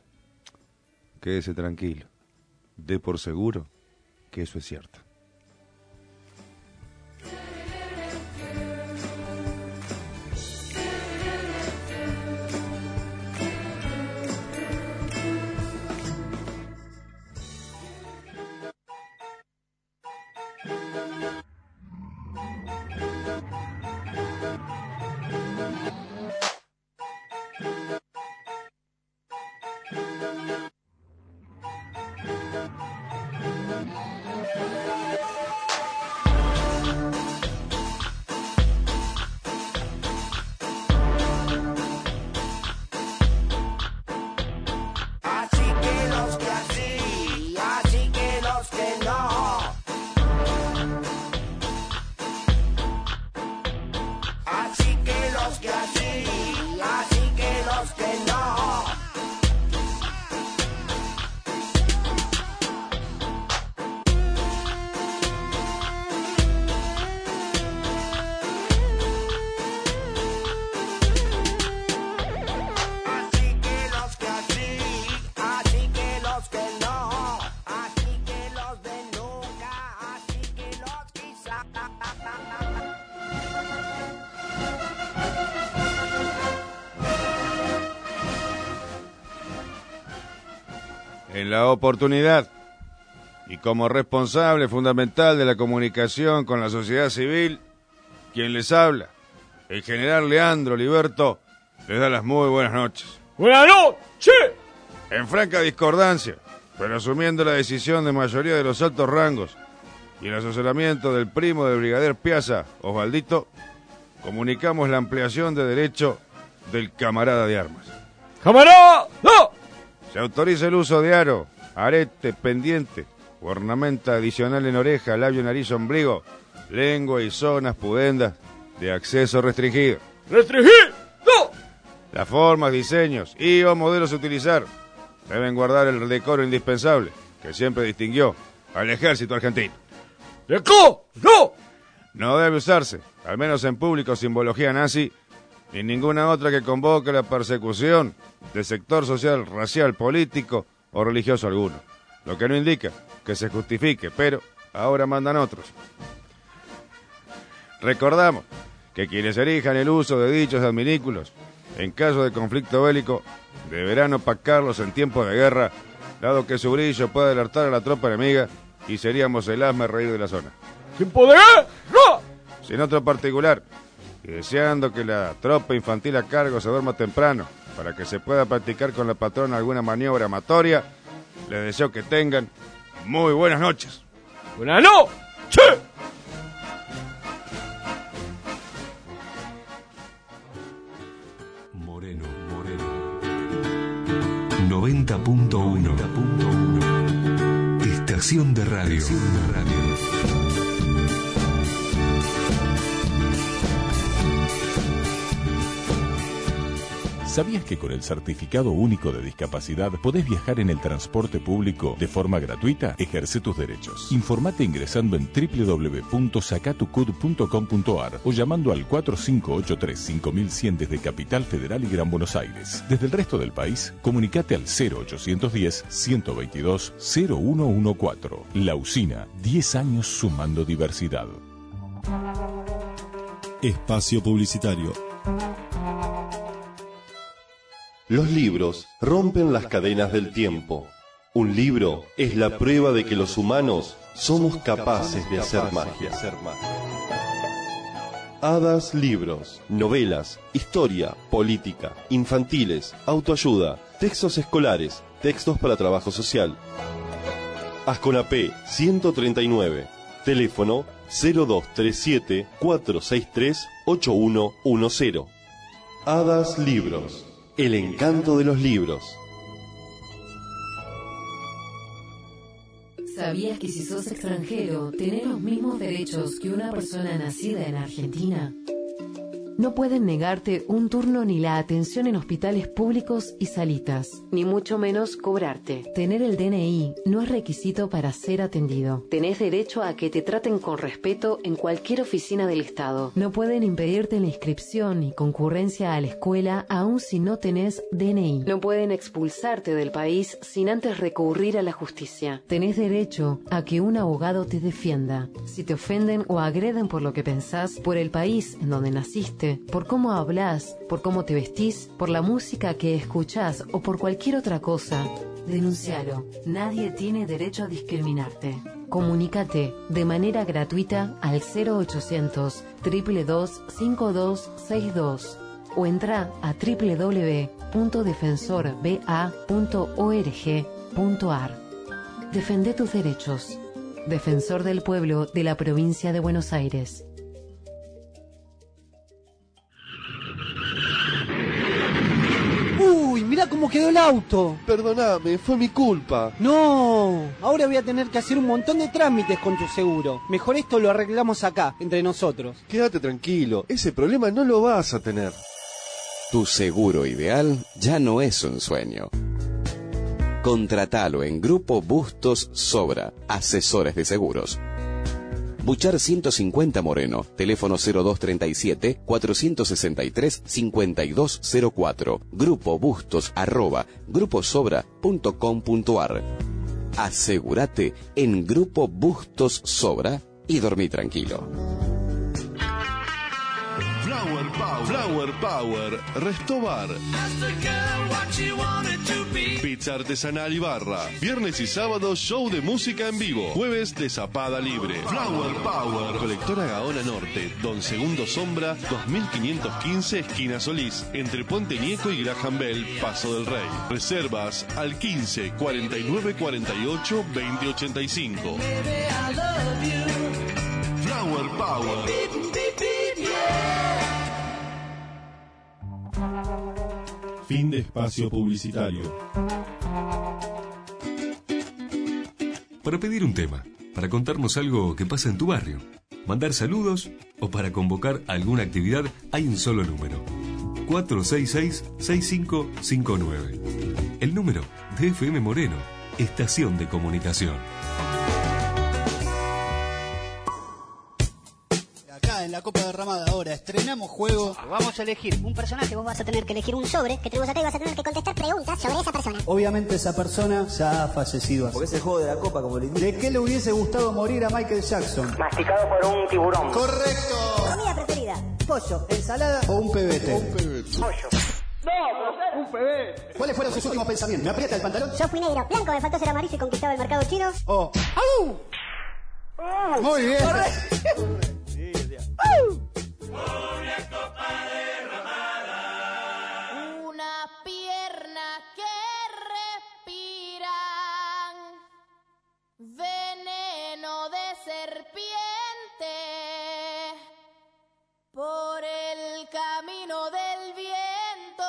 quédese tranquilo. Dé por seguro que eso es cierto. Así que los que así, así que los que no. Así que los que así, así que los que no. Así que los que así, así que los que no, así que los de nunca, así que los quizá. En la oportunidad y como responsable fundamental de la comunicación con la sociedad civil, quien les habla, el general Leandro Liberto, les da las muy buenas noches. ¡Buenas noches! En franca discordancia, pero asumiendo la decisión de mayoría de los altos rangos y el asesoramiento del primo del brigadier Piazza, Osvaldito, comunicamos la ampliación de derecho del camarada de armas. ¡Camarada! ¡No! Se autoriza el uso de aro, arete, pendiente, ornamenta adicional en oreja, labio, nariz, ombligo, lengua y zonas pudendas de acceso restringido. ¡Restringir! ¡No! Las formas, diseños y o modelos a utilizar deben guardar el decoro indispensable que siempre distinguió al ejército argentino. ¡Decoro! ¡No! No debe usarse, al menos en público, simbología nazi ni ninguna otra que convoque la persecución de sector social, racial, político o religioso alguno. Lo que no indica que se justifique, pero ahora mandan otros. Recordamos que quienes erijan el uso de dichos adminículos en caso de conflicto bélico deberán opacarlos en tiempo de guerra, dado que su brillo puede alertar a la tropa enemiga y seríamos el hazme reír de la zona. ¡Tiempo de guerra! ¡No! Sin otro particular, y deseando que la tropa infantil a cargo se duerma temprano para que se pueda practicar con la patrona alguna maniobra amatoria, les deseo que tengan muy buenas noches. ¡Buenas noches! Moreno. 90.1 Estación de radio. ¿Sabías que con el Certificado Único de Discapacidad podés viajar en el transporte público de forma gratuita? Ejerce tus derechos. Informate ingresando en www.sacatucud.com.ar o llamando al 4583-5100 desde Capital Federal y Gran Buenos Aires. Desde el resto del país, comunicate al 0810-122-0114. La Usina, 10 años sumando diversidad. Espacio publicitario. Los libros rompen las cadenas del tiempo. Un libro es la prueba de que los humanos somos capaces de hacer magia. Hadas Libros, novelas, historia, política, infantiles, autoayuda, textos escolares, textos para trabajo social. Asconapé 139, teléfono 0237 463 8110. Hadas Libros. El encanto de los libros. ¿Sabías que si sos extranjero, tenés los mismos derechos que una persona nacida en Argentina? No pueden negarte un turno ni la atención en hospitales públicos y salitas, ni mucho menos cobrarte. Tener el DNI no es requisito para ser atendido. Tenés derecho a que te traten con respeto en cualquier oficina del Estado. No pueden impedirte la inscripción ni concurrencia a la escuela aun si no tenés DNI. No pueden expulsarte del país sin antes recurrir a la justicia. Tenés derecho a que un abogado te defienda. Si te ofenden o agreden por lo que pensás, por el país en donde naciste, por cómo hablas, por cómo te vestís, por la música que escuchás o por cualquier otra cosa, denuncialo. Nadie tiene derecho a discriminarte. Comunícate de manera gratuita al 0800 222 5262 o entra a www.defensorba.org.ar. Defende tus derechos. Defensor del Pueblo de la Provincia de Buenos Aires. ¡Uy, mirá cómo quedó el auto! Perdóname, fue mi culpa. ¡No! Ahora voy a tener que hacer un montón de trámites con tu seguro. Mejor esto lo arreglamos acá, entre nosotros. Quédate tranquilo, ese problema no lo vas a tener. Tu seguro ideal ya no es un sueño. Contratalo en Grupo Bustos Sobra, asesores de seguros. Buchar 150 Moreno, teléfono 0237-463-5204, Grupo Bustos @gruposobra.com.ar. Asegúrate en Grupo Bustos Sobra y dormí tranquilo. Flower Power, Restobar. Pizza artesanal y barra. Viernes y sábado, show de música en vivo. Jueves de zapada libre. Flower Power. Colectora Gaona Norte, Don Segundo Sombra, 2515, esquina Solís. Entre Puente Nieco y Graham Bell, Paso del Rey. Reservas al 15 49 48 20 85. Flower Power. Fin de espacio publicitario. Para pedir un tema, para contarnos algo que pasa en tu barrio, mandar saludos o para convocar alguna actividad, hay un solo número: 466-6559. El número de FM Moreno, estación de comunicación. Acá en la Copa Derramada ahora estrenamos juego. Vamos a elegir un personaje. Vos vas a tener que elegir un sobre que tenemos acá y vas a tener que contestar preguntas sobre esa persona. Obviamente esa persona ya ha fallecido. Porque es el juego de la Copa, como le indico. ¿De qué le hubiese gustado morir a Michael Jackson? Masticado por un tiburón. ¡Correcto! Comida preferida. Pollo, ensalada o un pebete. Pollo. No, un pebete. ¿Cuáles fueron sus últimos pensamientos? ¿Me aprieta el pantalón? Yo fui negro. Blanco, me faltó ser amarillo y conquistaba el mercado chino. Oh. ¡Au! Muy bien. Una pierna que respiran veneno de serpiente por el camino del viento.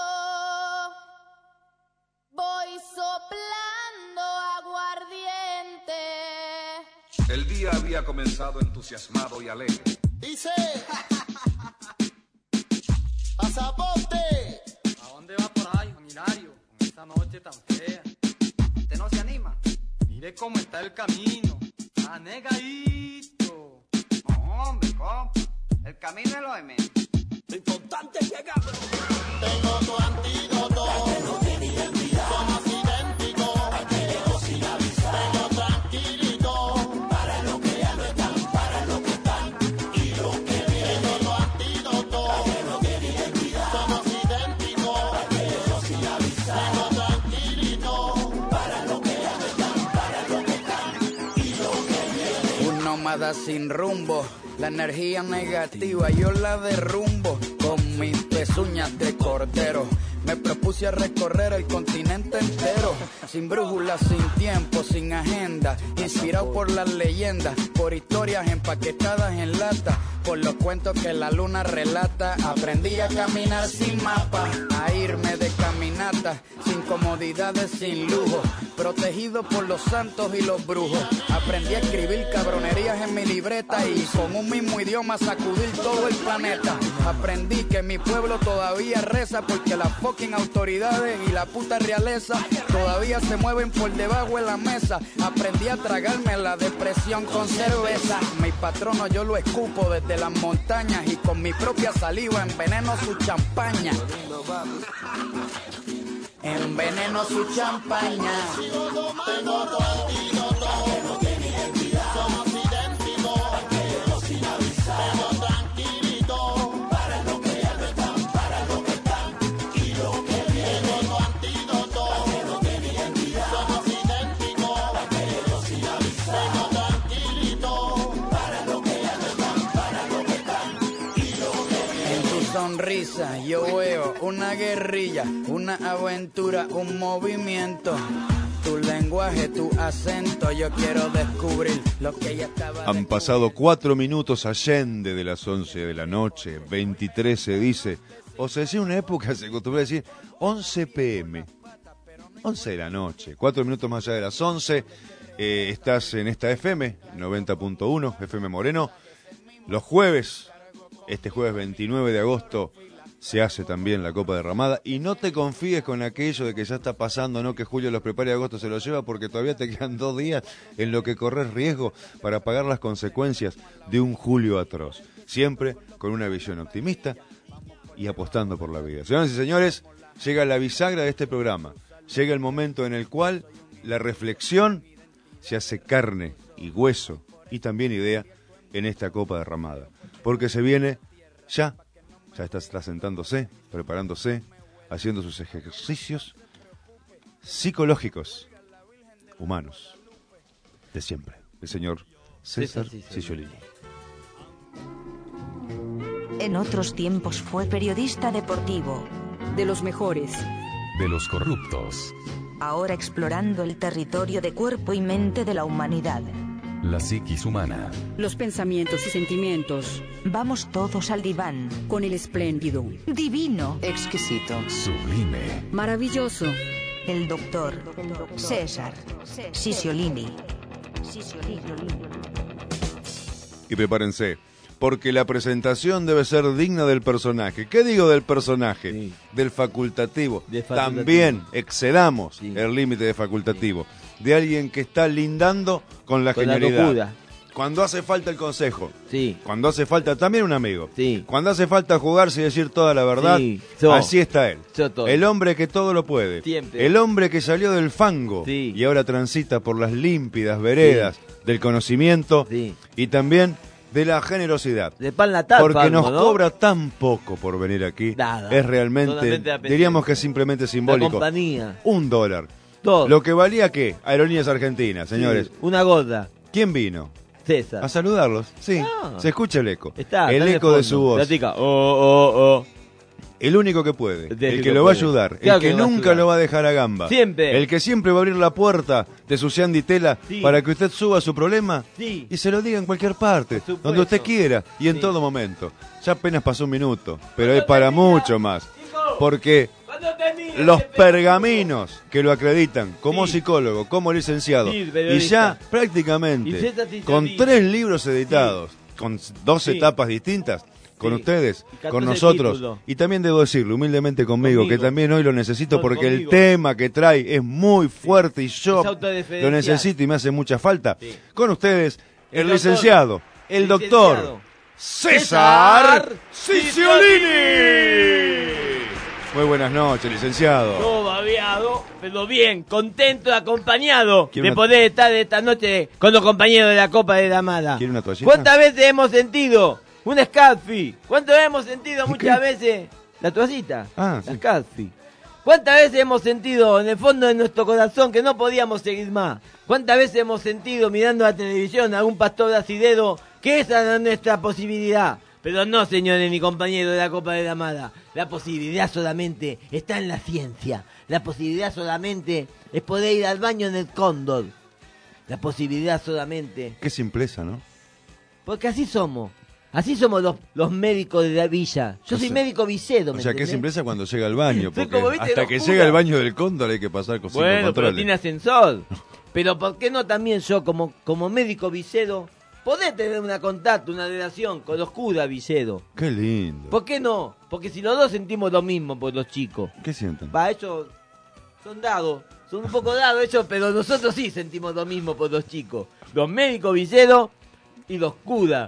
Voy soplando aguardiente. El día había comenzado entusiasmado y alegre. Dice: ¡pasaporte! ¿A dónde va por ahí, Juan Hilario? Con esta noche tan fea. ¿Usted no se anima? Mire cómo está el camino. Anegadito. No, hombre, compa. El camino es lo de menos. Lo importante es llegar. Tengo tu antídoto. No tiene identidad. Somos idénticos. Aquellos sin avisar. Tengo tranquilito. Para lo que ya no están. Para lo que están. Y lo que viene. Tengo tu antídoto. No tiene identidad. Somos idénticos. Aquellos sin avisar. Tengo tranquilito. Para lo que ya no están. Para lo que están. Y lo que viene. Un nómada sin rumbo. La energía negativa yo la derrumbo con mis pezuñas de cordero. Me propuse a recorrer el continente entero, sin brújula, sin tiempo, sin agenda, inspirado por las leyendas, por historias empaquetadas en lata, por los cuentos que la luna relata. Aprendí a caminar sin mapa, a irme de caminata, sin comodidades, sin lujo, protegido por los santos y los brujos. Aprendí a escribir cabronerías en mi libreta y con un mismo idioma sacudir todo el planeta. Aprendí que mi pueblo todavía reza porque las fucking autoridades y la puta realeza todavía se mueven por debajo de la mesa. Aprendí a tragarme la depresión con cerveza. Mi patrono yo lo escupo desde las montañas y con mi propia saliva enveneno su champaña. Enveneno su champaña. Tengo tu antídoto. No tiene identidad. Somos idénticos. Aquellos sin avisar. Tengo tranquilito. Para lo que ya no están. Para lo que están. Y lo que viene. Tengo tu antídoto. No tiene identidad. Somos idénticos. Aquellos sin avisar. Tengo tranquilito. Para lo que ya no están. Para lo que están. Y lo que viene. En tu sonrisa yo veo una guerrilla, una aventura, un movimiento. Tu lenguaje, tu acento, yo quiero descubrir lo que ya estaba. Han pasado 4 minutos allende de las 11 de la noche, 23 se dice, o se decía una época, se acostumbraba a decir 11 p.m., 11 de la noche, 4 minutos más allá de las 11, estás en esta FM, 90.1, FM Moreno, los jueves, este jueves 29 de agosto, se hace también la Copa Derramada, y no te confíes con aquello de que ya está pasando, no que julio los prepare y agosto se lo lleva, porque todavía te quedan 2 días en lo que corres riesgo para pagar las consecuencias de un julio atroz. Siempre con una visión optimista y apostando por la vida. Señoras y señores, llega la bisagra de este programa. Llega el momento en el cual la reflexión se hace carne y hueso y también idea en esta Copa Derramada. Porque se viene ya está sentándose, preparándose, haciendo sus ejercicios psicológicos, humanos, de siempre. El señor César Cicciolini. En otros tiempos fue periodista deportivo. De los mejores. De los corruptos. Ahora explorando el territorio de cuerpo y mente de la humanidad. La psiquis humana. Los pensamientos y sentimientos. Vamos todos al diván. Con el espléndido. Divino. Exquisito. Sublime. Maravilloso. El doctor César Cicciolini. Y prepárense, porque la presentación debe ser digna del personaje. ¿Qué digo del personaje? Sí. Del facultativo. De facultativo. También excedamos Sí. el límite de facultativo. De alguien que está lindando con la Con la genialidad. locura. Cuando hace falta el consejo. Sí. Cuando hace falta también un amigo. Sí. Cuando hace falta jugarse y decir toda la verdad. Sí. Así está él. Todo. El hombre que todo lo puede. Siempre. El hombre que salió del fango Sí. y ahora transita por las límpidas veredas del conocimiento Sí. y también de la generosidad. De pan latal, Porque Palmo, nos ¿no? cobra tan poco por venir aquí. Nada. Es realmente, Solamente la diríamos que es simplemente La simbólico. compañía. $1. Todo. Lo que valía, ¿qué? Aerolíneas Argentinas, señores. Sí, una gota. ¿Quién vino? César. A saludarlos. Sí, Ah. se escucha el eco. Está el en eco de fondo. su voz. Platica. Oh. El único que puede, El el que que lo va a puede. ayudar, Claro el que que lo va a nunca ayudar. lo va a dejar a gamba. Siempre. El que siempre va a abrir la puerta de su Tela Sí. para que usted suba su problema Sí. y se lo diga en cualquier parte, supuesto. donde usted quiera y en Sí. todo momento. Ya apenas pasó un minuto, pero es para mucho más. Porque los pergaminos que lo acreditan como Sí. psicólogo, como licenciado, Sí, y periodista. ya Y prácticamente César Cicciolini. con 3 libros editados, con 2 Sí. etapas distintas, con Sí. ustedes, Y 14 con nosotros, títulos. y también debo decirlo humildemente conmigo, que también hoy lo necesito porque Conmigo. el tema que trae es muy fuerte y yo Es autodeferencial. lo necesito y me hace mucha falta. Sí. Con ustedes, el doctor. licenciado, el doctor Licenciado. César Cicciolini. Muy buenas noches, licenciado. Todo babeado, pero bien, contento y acompañado ¿Quiere de una- poder estar esta noche con los compañeros de la Copa de Damada. ¿Quiere una toallita? ¿Cuántas veces hemos sentido un Scalfi? ¿Cuántas veces hemos sentido muchas veces la toallita? Ah, La sí. Scalfi. ¿Cuántas veces hemos sentido en el fondo de nuestro corazón que no podíamos seguir más? ¿Cuántas veces hemos sentido mirando la televisión a algún pastor brasilero que esa era nuestra posibilidad? Pero no, señores, mi compañero de la Copa de Damada. La posibilidad solamente está en la ciencia. La posibilidad solamente es poder ir al baño en el Cóndor. La posibilidad solamente... Qué simpleza, ¿no? Porque así somos. Así somos los médicos de la villa. Yo O soy sea- médico vicedo, O ¿me sea, qué entendés? simpleza cuando llega al baño, Soy porque como, viste, hasta locura. que llega al baño del Cóndor hay que pasar con 5 Bueno, pero controles. tiene ascensor. Pero ¿por qué no también yo, como médico vicedo, poder tener una contacto, una relación con los curas vicedo? Qué lindo. ¿Por qué no? Porque si los dos sentimos lo mismo por los chicos. ¿Qué sienten? Va, ellos son dados. Son un poco dados ellos, pero nosotros sí sentimos lo mismo por los chicos. Los médicos vicedos y los curas.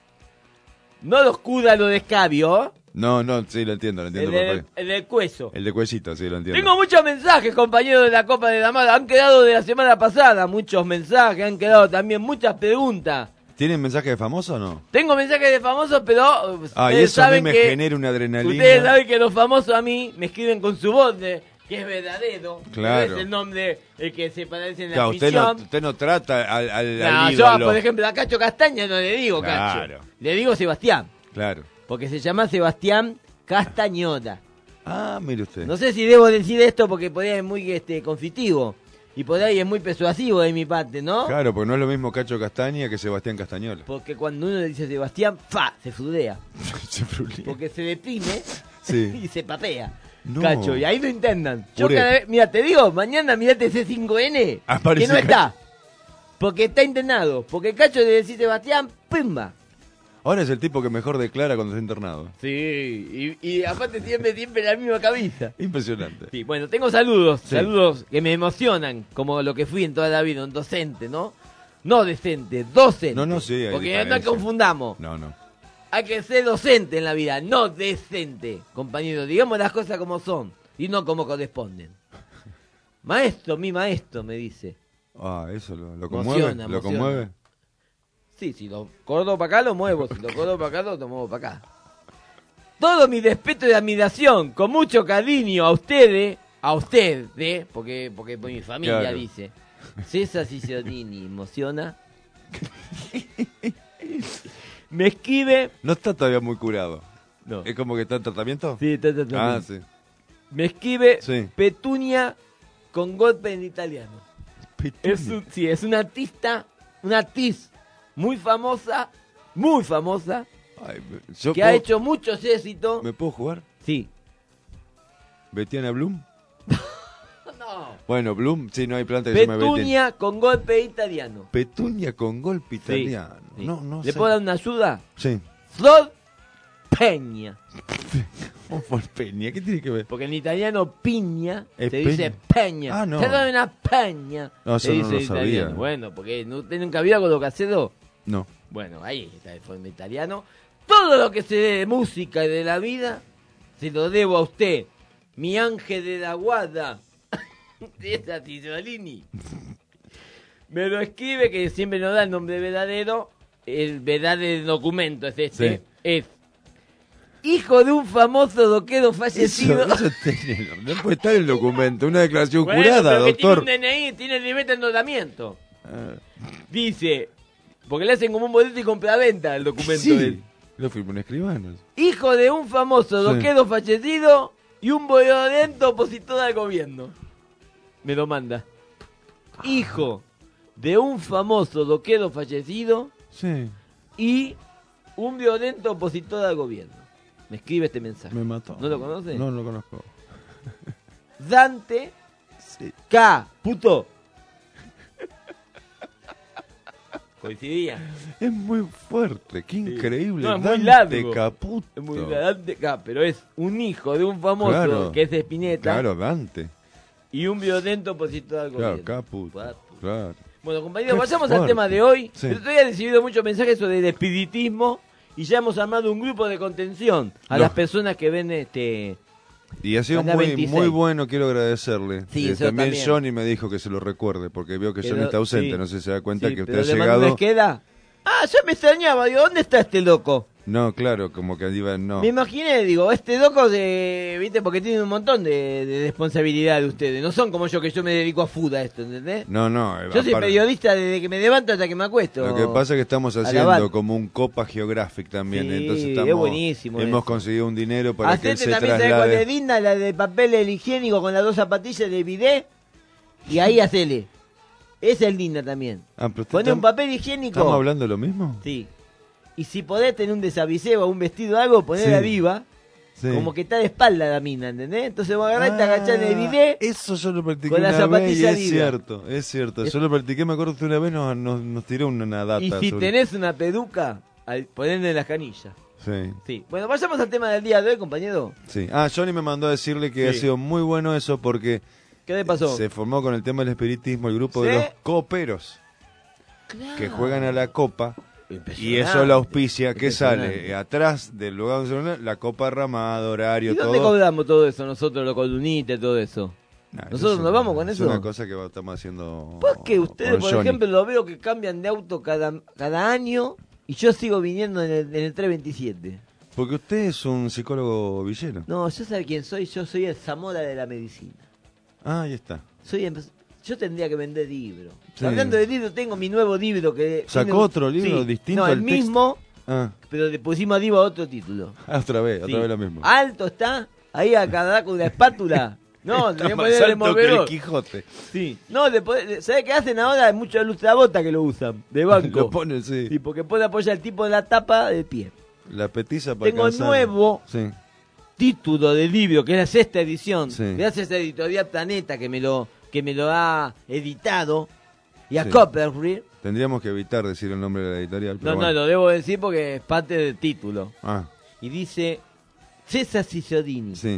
No los curas, los de escabio, No, sí, lo entiendo el, perfecto. del cuello. El de cuellito, sí, lo entiendo. Tengo muchos mensajes, compañeros de la Copa de Damada. Han quedado de la semana pasada muchos mensajes, han quedado también muchas preguntas. ¿Tienen mensaje de famoso o no? Tengo mensajes de famosos, pero Ah, y ustedes eso a mí saben me que genera una adrenalina. ustedes saben que los famosos a mí me escriben con su voz, que es verdadero. Claro. No es el nombre el que se parece en la Claro, ficción. usted no trata al No, yo, ídolo. por ejemplo, a Cacho Castaña no le digo Claro. Cacho. Le digo Sebastián, Claro. porque se llama Sebastián Castañota. Ah, mire usted. No sé si debo decir esto porque por ahí es muy conflictivo. Y por ahí es muy persuasivo de mi parte, ¿no? Claro, porque no es lo mismo Cacho Castaña que Sebastián Castañola. Porque cuando uno le dice Sebastián, se frudea. Se frulea. Porque se deprime Sí. y se papea. No. Cacho, y ahí lo intentan. Yo Puré. cada vez, mira, te digo, mañana mirate C5N, Aparece que no Cacho. está. Porque está internado. Porque Cacho le decís Sebastián, ¡pumba! Ahora es el tipo que mejor declara cuando está internado. Sí, y aparte siempre la misma cabeza. Impresionante. Sí, bueno, tengo saludos, Sí. saludos que me emocionan, como lo que fui en toda la vida, un docente, ¿no? No decente, docente. No, sí, hay porque no diferencia. confundamos. No. Hay que ser docente en la vida, no decente, compañero. Digamos las cosas como son y no como corresponden. Maestro, mi maestro, me dice. Ah, eso lo Emociona, conmueve. ¿Lo emociona. conmueve? Sí, si lo corto para acá, lo muevo. Si lo corto para acá, lo muevo para acá. Todo mi respeto y admiración, con mucho cariño a ustedes, porque por mi familia Claro. dice. César Cicciolini, emociona. Me escribe. No está todavía muy curado. No. ¿Es como que está en tratamiento? Sí, está en tratamiento. Ah, sí. Me escribe Sí. Petunia con golpe en italiano. Petunia. Es un artista una actriz muy famosa, Ay, yo que puedo- ha hecho muchos éxitos. ¿Me puedo jugar? Sí. ¿Betiana Bloom? No. Bueno, Bloom, sí, no hay planta que se llame Betiana. Petunia con golpe italiano. Petunia con golpe Sí, italiano. sí. No ¿Le sé. puedo dar una ayuda? Sí. Flor Peña. ¿Cómo fue Peña? ¿Qué tiene que ver? Porque en italiano piña Es se dice peña. Ah, no. Se da una peña. No, se eso no dice lo en sabía. italiano. Bueno, porque ¿usted nunca vio con lo casero? No. Bueno, ahí está el forma italiano. Todo lo que se dé de música y de la vida, se lo debo a usted, mi ángel de la guarda. Esa Tisolini. Me lo escribe, que siempre nos da el nombre verdadero. El verdadero documento es este. Sí. Es hijo de un famoso doquero fallecido. Eso no puede estar en el documento. Una declaración Bueno, jurada, pero que doctor. tiene un DNI, tiene el nivel de endeudamiento. Ah, Dice, porque le hacen como un boleto y compra-venta el documento. sí. de él. Lo firmó un escribano. Hijo de un famoso Sí. doquero fallecido y un violento opositor al gobierno. Me lo manda. Hijo de un famoso doquero fallecido Sí. y un violento opositor al gobierno. Me escribe este mensaje. Me mató. ¿No lo conoce? No lo conozco. Dante K. Puto. Coincidía. Es muy fuerte, qué increíble. No, es muy Dante largo. Caputo. Es muy Dante K. Pero es un hijo de un famoso Claro. que es de Spinetta. Claro, Dante. Y un violento opositor al Claro, gobierno. Caputo. Claro. Bueno, compañeros, Qué pasamos fuerte. al tema de hoy. Sí. El otro día he recibido muchos mensajes sobre el espiritismo y ya hemos armado un grupo de contención a No. las personas que ven Y ha sido Canal muy, 26. muy bueno, quiero agradecerle. Sí, eso también también. Johnny me dijo que se lo recuerde, porque veo que Pero- Johnny está ausente, sí. no sé si se da cuenta Sí, que usted pero ha le mando una llegado. esqueda. Ah, ya me extrañaba, digo, ¿dónde está este loco? No, claro, como que iba, no. Me imaginé, digo, este loco viste, porque tiene un montón de responsabilidad de ustedes. No son como yo, que yo me dedico a food a esto, ¿entendés? No, no. Yo soy aparte- periodista desde que me levanto hasta que me acuesto. Lo que pasa es que estamos A la haciendo banda. como un Copa Geographic también, Sí, entonces es estamos, buenísimo hemos eso. conseguido un dinero para que él Hacete se también, ¿sabés cuál es traslade. linda? La de papel el higiénico con las dos zapatillas de bidet. Y ahí hacele. Esa es linda también. Ah, pero usted Pone está- un papel higiénico. ¿Estamos hablando de lo mismo? Sí. Y si podés tener un desabiceo o un vestido o algo, ponela Sí. viva. Sí. Como que está de espalda la mina, ¿entendés? Entonces vos agarrás y te agachás en el bidet. Eso yo lo practiqué con la una vez y zapatilla es viva. cierto, es cierto. Yo lo practiqué, me acuerdo que una vez nos tiró una data. Y si sobre- tenés una peluca, ponenle en las canillas. Sí, Sí. Bueno, vayamos al tema del día de hoy, compañero. sí. Ah, Johnny me mandó a decirle que Sí. ha sido muy bueno eso porque ¿Qué le pasó? se formó con el tema del espiritismo el grupo de ¿Sí? los coperos que juegan a la copa. Y eso Impresionante, la auspicia, que impresionante. sale atrás del lugar donde se reúne, la copa derramada, horario, ¿Y dónde todo. cobramos todo eso nosotros, los columnistas, todo eso? Nah, ¿Nosotros eso nos vamos con es eso? una cosa que estamos haciendo. Porque ustedes, con por Johnny. ejemplo, lo veo que cambian de auto cada año y yo sigo viniendo en el 327. Porque usted es un psicólogo villero. No, yo sé quién soy, yo soy el Zamora de la medicina. Ah, ahí está. Yo tendría que vender libros. Sí. Hablando de libros, tengo mi nuevo libro que... ¿Sacó tiene un- otro libro sí, distinto No, al el texto? mismo, Ah, pero le pusimos arriba otro título. otra vez Sí. lo mismo. Alto está, ahí acá con una espátula. No, Está tenés que más ponerle alto que el movedor. Quijote. Sí. No, ¿sabés qué hacen ahora? Hay muchos lustrabotas que lo usan, de banco. Lo ponen, sí. Sí, porque puede apoyar el tipo en la tapa del pie. La petiza para Tengo alcanzar. nuevo Sí. título del libro, que es la sexta edición. Sí. Gracias a Editorial Planeta que me lo ha editado. Y a Sí. Copperfield. Tendríamos que evitar decir el nombre de la editorial. Pero No, bueno. lo debo decir porque es parte del título. Ah, Y dice César Cisorini, sí.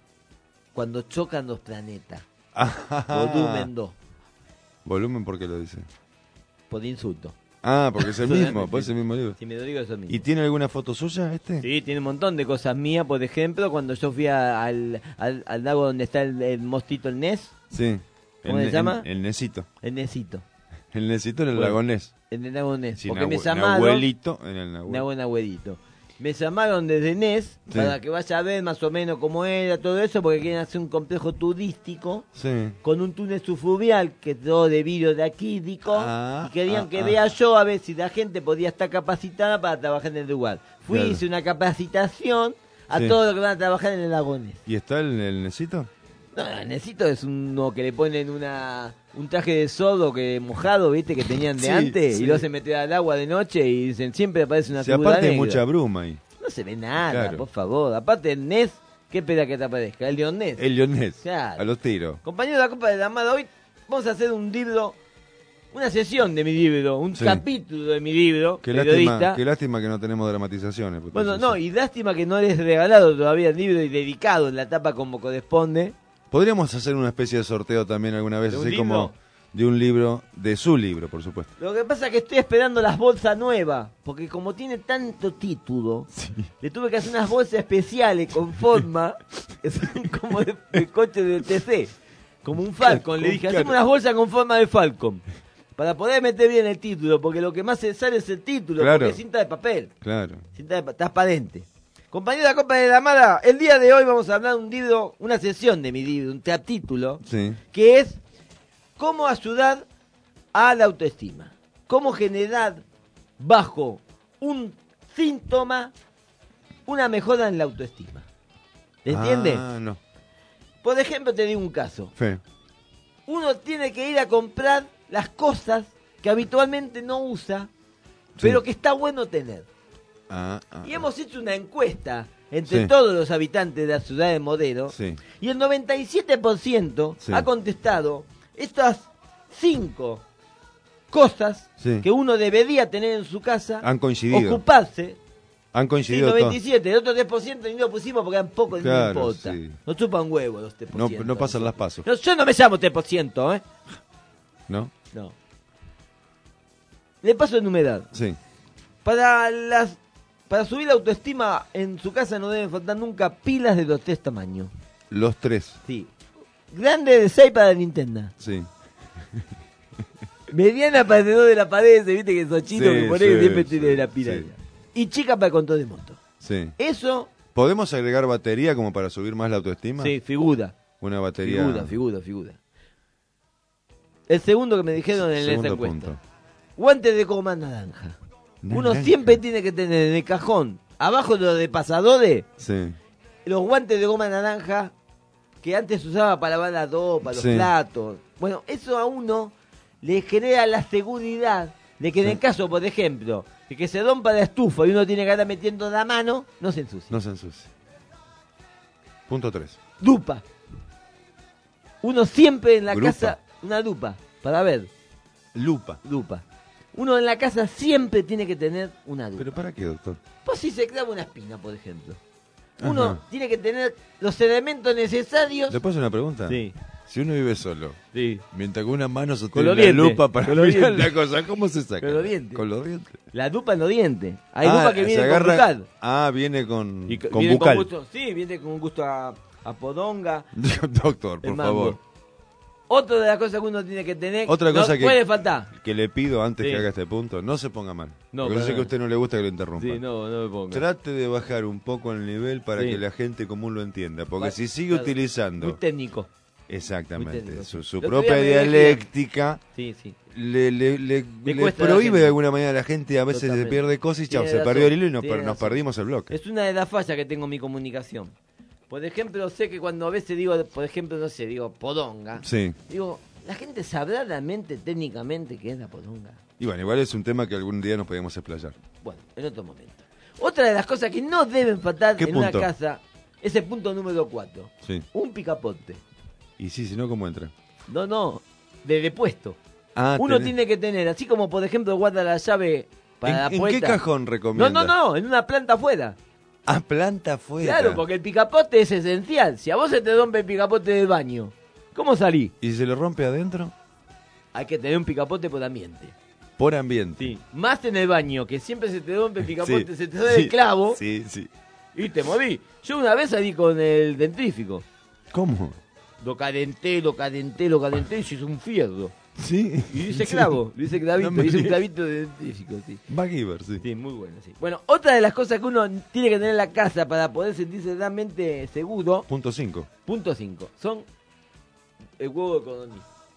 cuando chocan los planetas. Ah, Volumen 2, volumen, ¿por qué lo dice? por insulto. Ah, porque es el mismo, Solamente, pues es el mismo libro. Si me lo digo eso mismo. ¿Y tiene alguna foto suya este? Sí, tiene un montón de cosas mías. Por ejemplo, cuando yo fui al lago donde está el mostito, el Ness. Sí. ¿Cómo se llama? El Nesito. El Nesito. El Nesito en el Bueno, lago Ness. En el lago Ness. Sí, porque me Nahue- llamaron... Nahuelito en el Nahuel. Una buena abuelito. Me llamaron desde Ness Sí. para que vaya a ver más o menos cómo era todo eso, porque quieren hacer un complejo turístico Sí. con un túnel subfluvial que es todo de vidrio de acrílico Ah, y querían ah, que ah. vea yo a ver si la gente podía estar capacitada para trabajar en el lugar. Fui, Claro. hice una capacitación a Sí. todos los que van a trabajar en el lago Ness. ¿Y está el Nesito? No, necesito es uno que le ponen un traje de sodo que mojado, viste, que tenían de Sí, antes, sí. y lo hacen meter al agua de noche y dicen, siempre aparece una Si figura aparte hay negra. mucha bruma ahí. No se ve nada, Claro. por favor. Aparte el NES, ¿qué espera que te aparezca? El Leon NES. El Lionés, Claro. a los tiros. Compañero de la Copa de la Armada, hoy vamos a hacer un libro, una sesión de mi libro, un Sí. capítulo de mi libro, Qué periodista. lástima que no tenemos dramatizaciones. porque Bueno, entonces no, y lástima que no les he regalado todavía el libro y dedicado en la tapa como corresponde. Podríamos hacer una especie de sorteo también alguna vez, ¿De un así libro? como de un libro, de su libro, por supuesto. Lo que pasa es que estoy esperando las bolsas nuevas, porque como tiene tanto título, le tuve que hacer unas bolsas especiales con forma, que son como de coche del TC, como un Falcon. Le dije, hacemos unas bolsas con forma de Falcon, para poder meter bien el título, porque lo que más se sale es el título, Claro. porque es cinta de papel, Claro. cinta de transparente. Compañero de la Copa de la Armada, el día de hoy vamos a hablar de un libro, una sesión de mi libro, un capítulo, Sí. que es cómo ayudar a la autoestima. Cómo generar bajo un síntoma una mejora en la autoestima. ¿Entiendes? Ah, no. Por ejemplo, te digo un caso. Fe. Uno tiene que ir a comprar las cosas que habitualmente no usa, pero que está bueno tener. Y hemos hecho una encuesta entre Sí. todos los habitantes de la ciudad de Modelo, Sí. y el 97% Sí. ha contestado estas 5 cosas Sí. que uno debería tener en su casa, Han coincidido. ocuparse. Han Sí, coincidido todos. 97, el otro 3% ni lo pusimos porque tampoco no Claro, importa. sí. No chupan huevo los 3%. No pasan las pasos, No, yo no me llamo 3%, ¿eh? ¿no? No. Le paso enumerar. Sí. Para subir la autoestima en su casa no deben faltar nunca pilas de los 3 tamaños. Los 3. Sí. Grande de 6 para la Nintendo. Sí. Mediana para el dedo de la pared, ese, viste que esos chinos Sí, que ponen sí, que siempre sí, tiene la pila. sí. Y chica para el control de moto. Sí. Eso, ¿Podemos agregar batería como para subir más la autoestima? sí, figura. Una batería. Figura. El segundo que me dijeron en esa Segundo encuesta. punto. Guantes de goma naranja. Uno Naranja. siempre tiene que tener en el cajón, abajo de los de pasadores, Sí. los guantes de goma naranja que antes se usaba para lavar la ropa, los Sí. platos. Bueno, eso a uno le genera la seguridad de que en el caso, por ejemplo, de que se rompa la estufa y uno tiene que estar metiendo la mano, no se ensucia. No se ensucie. Punto 3. Lupa. Uno siempre en la Grupa. casa, una lupa, para ver. Lupa. Uno en la casa siempre tiene que tener una lupa. ¿Pero para qué, doctor? Pues si se clava una espina, por ejemplo. Uno Ajá. tiene que tener los elementos necesarios. ¿Le puedo hacer una pregunta? Sí. Si uno vive solo, Sí. mientras con una mano Con sostiene los la dientes, lupa para con los mirar dientes. la cosa, ¿cómo se saca? Con los dientes. Con los dientes. La lupa en los dientes. Hay lupa que se viene agarra- con bucal. Ah, viene con, Y con viene bucal. gusto, sí, viene con un gusto a podonga. Doctor, por el mango. favor. Otra de las cosas que uno tiene que tener. Otra cosa no que- puede faltar. Que le pido antes Sí. que haga este punto, no se ponga mal. No, porque yo para sé que a nada. usted no le gusta que lo interrumpa. Sí, no me ponga. Trate de bajar un poco el nivel para Sí. que la gente común lo entienda. Porque Va- si sigue claro, utilizando. Muy técnico. Exactamente. Muy técnico, Su sí. El otro propia día me decían- dialéctica Sí, sí. le cuesta a la prohíbe gente. de alguna manera a la gente. A veces se Totalmente. pierde cosas y chao, Tiene se razón, perdió el hilo y nos, tiene nos razón. perdimos el bloque. Es una de las fallas que tengo en mi comunicación. Por ejemplo, sé que cuando a veces digo, por ejemplo, no sé, digo podonga. Sí. Digo, ¿la gente sabrá realmente técnicamente qué es la podonga? Y bueno, igual es un tema que algún día nos podemos explayar. Bueno, en otro momento. Otra de las cosas que no deben faltar ¿Qué en punto? una casa es el punto número 4. Sí. Un picaporte. Y sí, si no, ¿cómo entra? No, de depuesto. Ah, Uno tenés- tiene que tener, así como por ejemplo guarda la llave para la ¿En puerta. qué cajón recomienda? No, en una planta afuera. Ah, planta afuera. Claro, porque el picaporte es esencial. Si a vos se te rompe el picaporte del baño, ¿cómo salí? ¿Y se lo rompe adentro? Hay que tener un picaporte por ambiente. Por ambiente. Sí. Más en el baño, que siempre se te rompe el picaporte, Sí, se te sale sí, el clavo Sí, sí. y te morí. Yo una vez salí con el dentrífico. ¿Cómo? Lo calenté y se hizo un fierro. Sí. Y hice Sí. clavo, le hice clavito, No me hice un digas. clavito de dentrífico, sí. MacGyver, sí. Sí, muy bueno, sí. Bueno, otra de las cosas que uno tiene que tener en la casa para poder sentirse realmente seguro, Punto 5. punto 5, son el huevo de codorniz.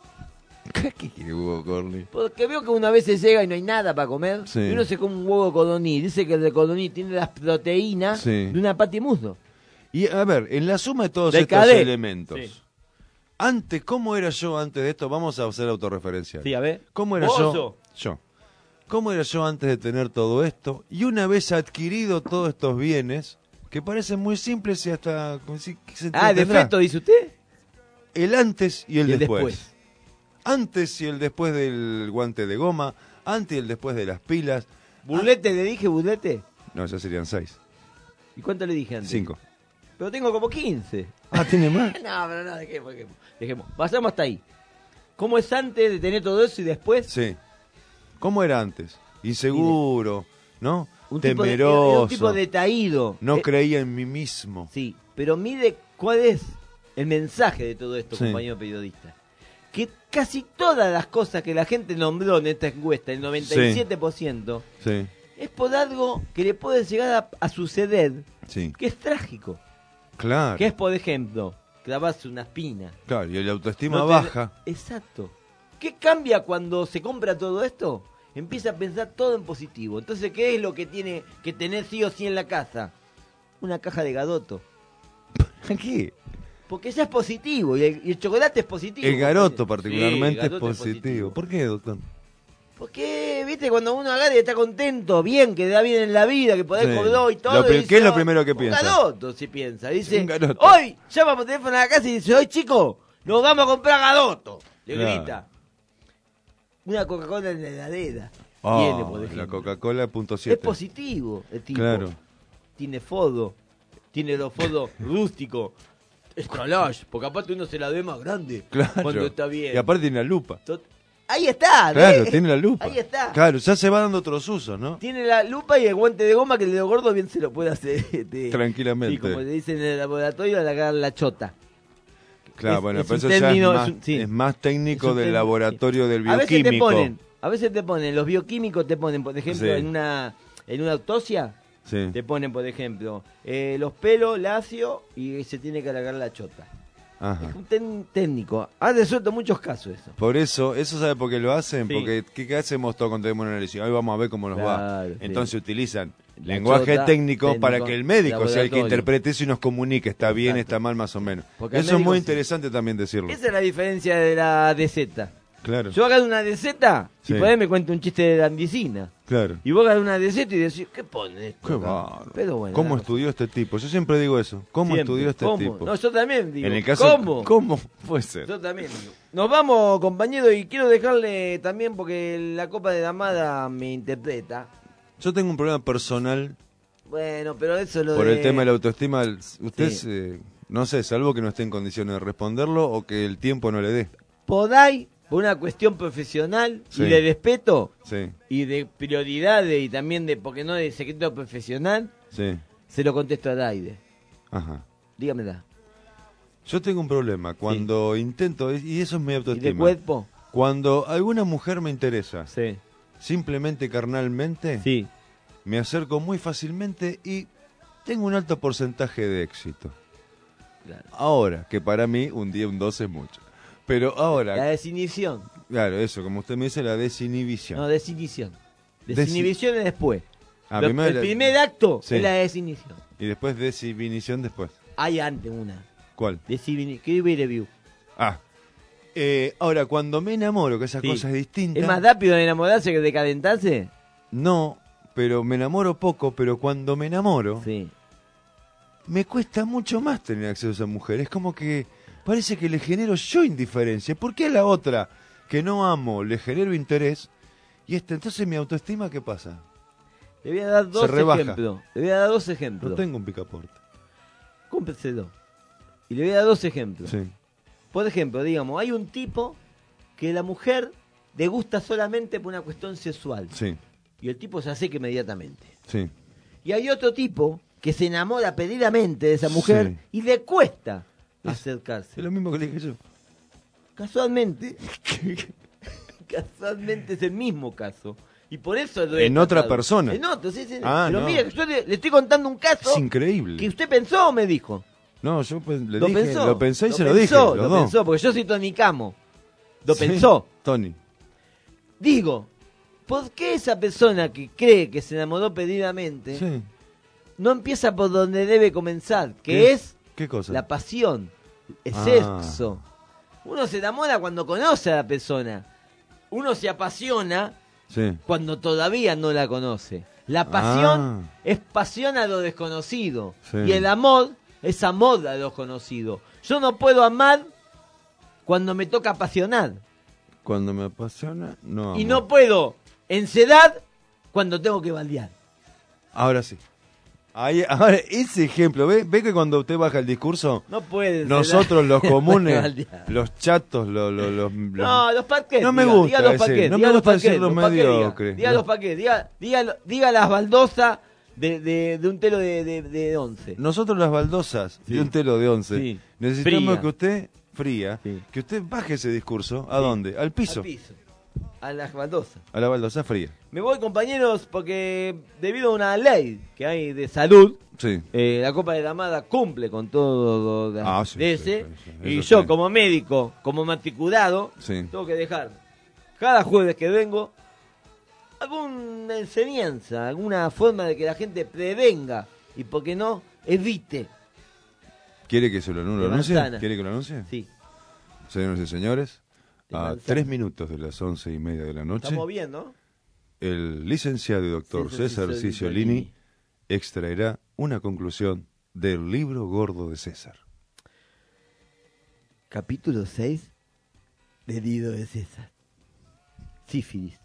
¿Qué quiere huevo corny? Porque veo que una vez se llega y no hay nada para comer, Sí. y uno se come un huevo de codorniz. Dice que el de codorniz tiene las proteínas Sí. de una pata y muslo. Y a ver, en la suma de todos Del estos cadet. elementos, Sí. Antes, ¿cómo era yo antes de esto? Vamos a hacer autorreferencia. Sí, a ver. ¿Cómo era yo? ¿Cómo era yo antes de tener todo esto? Y una vez adquirido todos estos bienes, que parecen muy simples y hasta... defecto, dice usted. El antes y el después. Antes y el después del guante de goma, antes y el después de las pilas. ¿Burlete le dije, burlete? No, ya serían 6. ¿Y cuánto le dije antes? 5. Pero tengo como 15. ¿Tiene más? No, pero no, dejemos. Pasamos hasta ahí. ¿Cómo es antes de tener todo eso y después? Sí. ¿Cómo era antes? Inseguro, ¿no? Un Temeroso. un tipo detaído. No creía en mí mismo. Sí, pero mire cuál es el mensaje de todo esto, Sí. compañero periodista. Que casi todas las cosas que la gente nombró en esta encuesta, el 97%, Sí. es por algo que le puede llegar a suceder, Sí. que es trágico. Claro. Que es, por ejemplo, clavarse una espina. Claro, y la autoestima No baja. Exacto. ¿Qué cambia cuando se compra todo esto? Empieza a pensar todo en positivo. Entonces, ¿qué es lo que tiene que tener sí o sí en la casa? Una caja de garoto. ¿Qué? Porque ya es positivo y el chocolate es positivo. El garoto particularmente Sí, el garoto es positivo. ¿Por qué, doctor? Porque, viste, cuando uno agarra y está contento, bien, que da bien en la vida, que poder Sí. cobró y todo. ¿Qué dice, es lo primero que piensa? Un garoto, si piensa. Dice, Un garoto. hoy llama por teléfono a la casa y dice, hoy chico, nos vamos a comprar garoto. Le Claro. grita. Una Coca-Cola en la heladera. Ah, Tiene, por ejemplo. la Coca-Cola .7. Es positivo el tipo. Claro. Tiene fodo. Tiene los fodos rústicos. Extra large, porque aparte uno se la ve más grande Claro. cuando está bien. Y aparte tiene la lupa. Ahí está, Claro, ¿ves? tiene la lupa. Ahí está. Claro, ya se va dando otros usos, ¿no? Tiene la lupa y el guante de goma que el dedo gordo bien se lo puede hacer. Tranquilamente. Y como le dicen en el laboratorio, agarrar la chota. Claro, bueno, es pero un eso ya término, es más, sí. es más técnico Es un del término, laboratorio del A veces bioquímico. te ponen, los bioquímicos te ponen, por ejemplo, Sí. en una autopsia, Sí. te ponen, por ejemplo, los pelos lacios y se tiene que alargar la chota. Ajá. Es un técnico. Ha resuelto muchos casos eso. Por eso ¿sabe por qué lo hacen? Sí. Porque ¿qué hacemos todos cuando tenemos una lesión? Hoy vamos a ver cómo nos va. Claro, sí. Entonces utilizan La lenguaje chota, técnico para que el médico sea el que laboratorio. interprete eso y nos comunique, está bien, Exacto. está mal, más o menos. Porque el Eso es médico muy sí. interesante también decirlo. Esa es la diferencia de la DZ. Claro. Yo agarro una DZ y Sí. por ahí me cuento un chiste de landicina. Claro. Y vos agarrás una DZ y decís, ¿qué pone esto? Qué acá? bárbaro. Pero bueno, ¿Cómo nada. estudió este tipo? Yo siempre digo eso. ¿Cómo Siempre. estudió este ¿Cómo? tipo? No, yo también digo. En el caso, ¿Cómo? puede ser? Yo también digo. Nos vamos, compañero, y quiero dejarle también, porque la Copa de Damada me interpreta. Yo tengo un problema personal Bueno, pero eso lo por de... el tema de la autoestima. Usted, Sí. no sé, salvo que no esté en condiciones de responderlo o que el tiempo no le dé. Podai, por una cuestión profesional Sí. y de respeto Sí, y de prioridades y también de, porque no de secreto profesional, sí. se lo contesto al aire. Ajá. Dígamela. Yo tengo un problema cuando intento, y eso es mi ¿Y autoestima. de cuerpo? Cuando alguna mujer me interesa, Sí. simplemente carnalmente, Sí. me acerco muy fácilmente y tengo un alto porcentaje de éxito. Claro. Ahora, que para mí un día un 2 es mucho. Pero ahora, La desinhibición. claro, eso, como usted me dice, la desinhibición. No, desinhibición. Desinhibición es después. Ah, El primero la- primer acto Sí. es la desinhibición. Y después desinhibición después. Hay antes una. ¿Cuál? ¿Qué review? Ah. Ahora, cuando me enamoro, que esa Sí. cosa es distinta. ¿Es más rápido de enamorarse que de calentarse? No, pero me enamoro poco, pero cuando me enamoro, Sí. me cuesta mucho más tener acceso a esa mujer. Es como que parece que le genero yo indiferencia. ¿Por qué a la otra, que no amo, le genero interés? Y entonces mi autoestima, ¿qué pasa? Le voy a dar dos Se rebaja. ejemplos. Le voy a dar dos ejemplos. No tengo un picaporte. Cómprenselo. Y le voy a dar dos ejemplos. Sí. Por ejemplo, digamos, hay un tipo que la mujer le gusta solamente por una cuestión sexual. Sí, Y el tipo se acerca inmediatamente. sí. Y hay otro tipo que se enamora perdidamente de esa mujer Sí. y le cuesta acercarse. Es lo mismo que le dije yo. Casualmente, casualmente es el mismo caso. Y por eso lo he En otra tratado. persona. En otro, sí, sí. Ah, Pero no. mire, yo le estoy contando un caso Es increíble. que usted pensó o me dijo. No, yo pues, le Lo dije, pensó. lo pensé y Lo se lo pensó, dije. Los Lo dos. pensó, porque yo soy Tony Camo. Lo Sí, pensó. Tony. Digo, ¿por qué esa persona que cree que se enamoró perdidamente Sí. no empieza por donde debe comenzar? Que ¿Qué? es ¿Qué cosa? la pasión, el Ah. sexo. Uno se enamora cuando conoce a la persona. Uno se apasiona cuando todavía no la conoce. La pasión es pasión a lo desconocido. Sí. Y el amor es amor a lo conocido. Yo no puedo amar cuando me toca apasionar. Cuando me apasiona, no. Y amo. no puedo encedar cuando tengo que baldear. Ahora sí. Ahora, ese ejemplo, ¿ve que cuando usted baja el discurso, No puede nosotros los no puede comunes, baldear. los chatos, No, los paquetes. No me diga, gusta diga los ese, paquetes, no diga me los gusta paquetes, decir los los paquetes, mediocres. Diga No. los paquetes, diga las baldosas de un telo de 11. Nosotros las baldosas de un telo de 11 Sí. necesitamos Fría. que usted, que usted baje ese discurso. ¿A dónde? Al piso. Al piso. A las baldosas. A la baldosa fría. Me voy, compañeros, porque debido a una ley que hay de salud, Sí. la Copa de Ramada cumple con todo Sí, ese. sí. Y Eso yo, sí. como médico, como matriculado, Sí. tengo que dejar cada jueves que vengo alguna enseñanza, alguna forma de que la gente prevenga y, ¿por qué no?, evite. ¿Quiere que se lo De anuncie? manzana. ¿Quiere que lo anuncie? Sí. Señoras y señores, De a manzana. 3 minutos de las 11:30 de la noche, Estamos bien, ¿no? el licenciado y doctor César César Ciciolini extraerá una conclusión del libro gordo de César. Capítulo 6 del libro de César. Sífilis.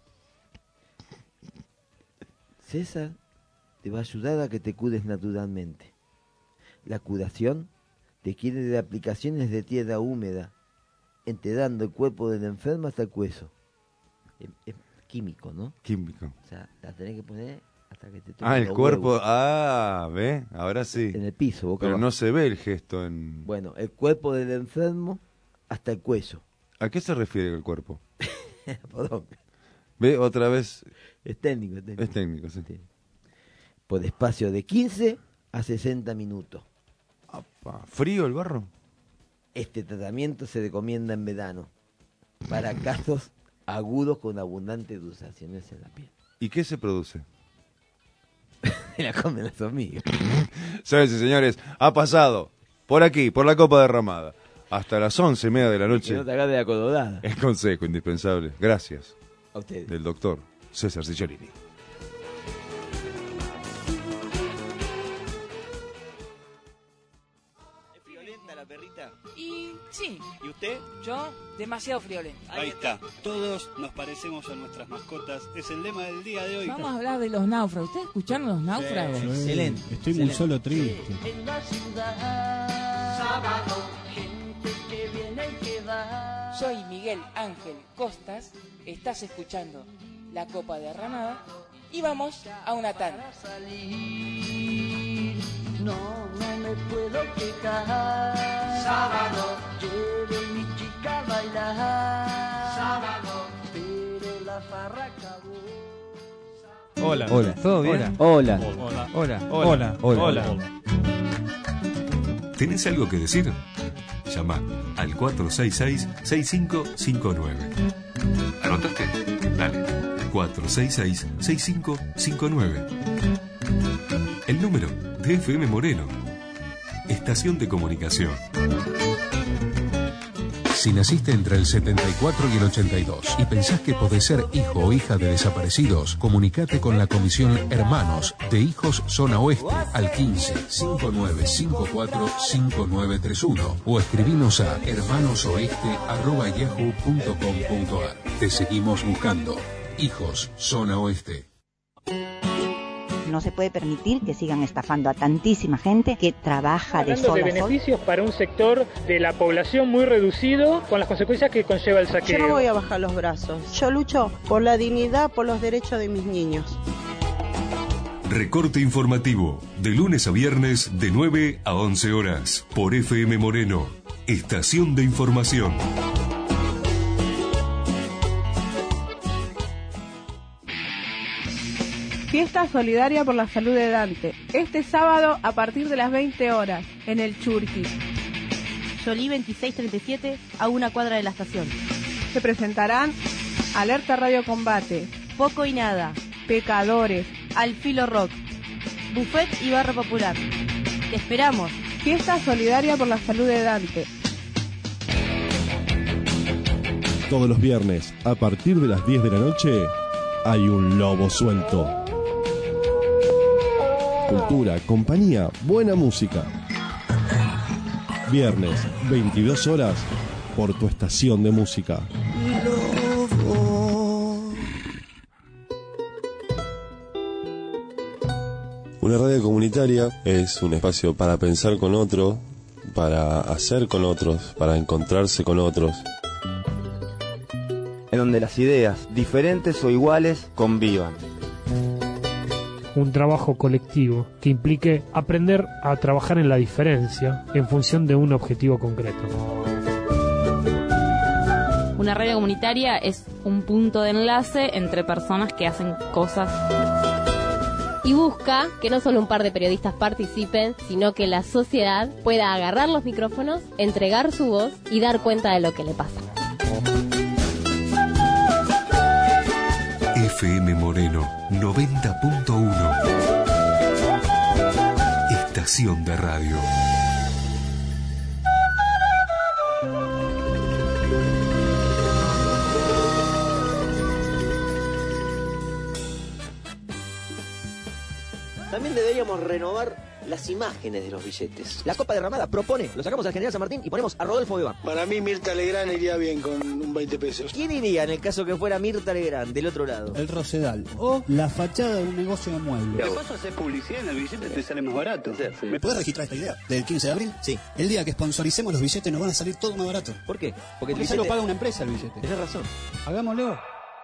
César te va a ayudar a que te cures naturalmente. La curación requiere de aplicaciones de tierra húmeda, enterrando el cuerpo del enfermo hasta el hueso. Es químico, ¿no? Químico. O sea, la tenés que poner hasta que te toque El los cuerpo. huevos. ¿Ve? Ahora sí. En el piso, boca Pero abajo. no se ve el gesto en... Bueno, el cuerpo del enfermo hasta el cuello. ¿A qué se refiere el cuerpo? Perdón. ¿Ve? Otra vez... Es técnico, es técnico. Es técnico, sí. Por espacio de 15 a 60 minutos. ¿Frío el barro? Este tratamiento se recomienda en verano para casos agudos con abundantes ulceraciones en la piel. ¿Y qué se produce? La comen las hormigas. Señores y señores, ha pasado por aquí, por la Copa Derramada, hasta las 11:30 de la Que noche. no te agarre la colorada. El consejo indispensable. Gracias. A ustedes. Del doctor César Ciciolini. ¿Friolenta la perrita? Y sí. ¿Y usted? Yo, demasiado friolento. Ahí está. Todos nos parecemos a nuestras mascotas. Es el lema del día de hoy. Vamos a hablar de los náufragos. ¿Ustedes escucharon los náufragos? Excelente. Estoy muy solo triste. En la ciudad, sábado, gente que viene y que va. Soy Miguel Ángel Costas. Estás escuchando La Copa Derramada. Y vamos a una tanda. No me puedo quejar. Sábado, quiero mi chica a bailar. Sábado, pero la farra acabó. Hola. Hola. ¿Todo bien? Hola. Hola. Hola. Hola. Hola. ¿Tenés algo que decir? Llama al 466-6559. ¿Anotaste? Dale. 466-6559. El número de FM Moreno. Estación de comunicación. Si naciste entre el 74 y el 82 y pensás que podés ser hijo o hija de desaparecidos, comunicate con la Comisión Hermanos de Hijos Zona Oeste al 15-5954-5931 o escribinos a hermanosoeste@yahoo.com.ar. Te seguimos buscando. Hijos Zona Oeste. No se puede permitir que sigan estafando a tantísima gente que trabaja de Hablando sol de a sol. beneficios para un sector de la población muy reducido, con las consecuencias que conlleva el saqueo. Yo no voy a bajar los brazos. Yo lucho por la dignidad, por los derechos de mis niños. Recorte informativo, de lunes a viernes de 9 a 11 horas, por FM Moreno, Estación de Información. Fiesta solidaria por la salud de Dante. Este sábado a partir de las 20 horas en el Churqui. Solí 2637 a una cuadra de la estación. Se presentarán Alerta Radio Combate, Poco y Nada, Pecadores, Al Filo Rock, Buffet y Barra Popular. Te esperamos. Fiesta solidaria por la salud de Dante. Todos los viernes, a partir de las 10 de la noche, hay un lobo suelto. Cultura, compañía, buena música. Viernes, 22 horas, por tu estación de música. Una radio comunitaria es un espacio para pensar con otro, para hacer con otros, para encontrarse con otros. En donde las ideas, diferentes o iguales, convivan. Un trabajo colectivo que implique aprender a trabajar en la diferencia en función de un objetivo concreto. Una radio comunitaria es un punto de enlace entre personas que hacen cosas. Y busca que no solo un par de periodistas participen, sino que la sociedad pueda agarrar los micrófonos, entregar su voz y dar cuenta de lo que le pasa. FM Moreno 90.1. Estación de radio. También deberíamos renovar las imágenes de los billetes. La Copa de Ramada propone, lo sacamos al General San Martín y ponemos a Rodolfo Bebán. Para mí Mirta Legrand iría bien con un 20 pesos. ¿Quién iría en el caso que fuera Mirta Legrand del otro lado? El Rosedal o la fachada de un negocio de muebles. ¿Qué pasa? Hacer publicidad en el billete te sale más barato. Sí. ¿Me podés registrar esta idea? ¿Del 15 de abril? Sí. El día que sponsoricemos los billetes nos van a salir todo más barato. ¿Por qué? Porque eso lo paga una empresa el billete. Tienes razón. Hagámoslo.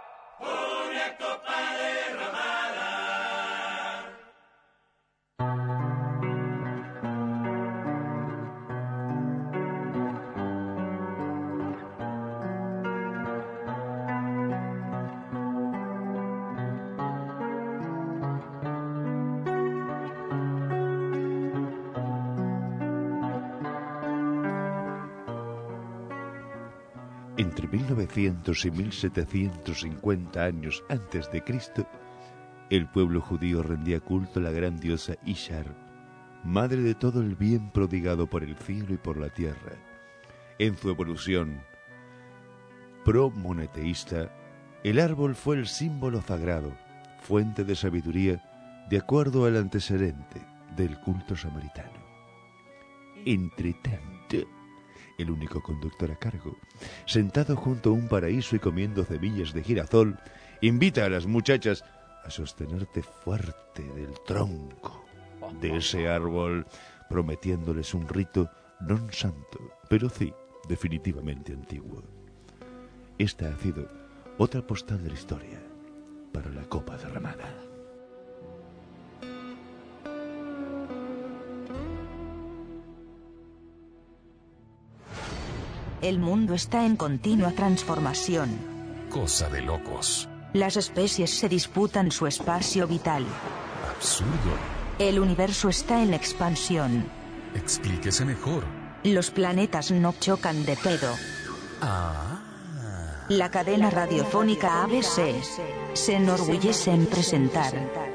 Entre 1900 y 1750 años antes de Cristo, el pueblo judío rendía culto a la gran diosa Ishar, madre de todo el bien prodigado por el cielo y por la tierra. En su evolución pro-monoteísta, el árbol fue el símbolo sagrado, fuente de sabiduría, de acuerdo al antecedente del culto samaritano. Entretanto, el único conductor a cargo, sentado junto a un paraíso y comiendo semillas de girasol, invita a las muchachas a sostenerte fuerte del tronco de ese árbol, prometiéndoles un rito non santo, pero sí, definitivamente antiguo. Esta ha sido otra postal de la historia para la Copa de Ramada. El mundo está en continua transformación. Cosa de locos. Las especies se disputan su espacio vital. Absurdo. El universo está en expansión. Explíquese mejor. Los planetas no chocan de pedo. La cadena radiofónica ABC se enorgullece en presentar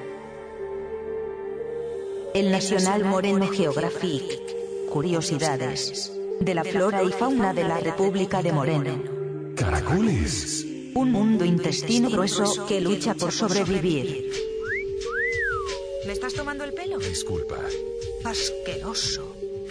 el National Moreno Geographic. Curiosidades de la flora y fauna de la República de Moreno. Caracoles. Un mundo intestino grueso que lucha por sobrevivir. ¿Me estás tomando el pelo? Disculpa. Asqueroso.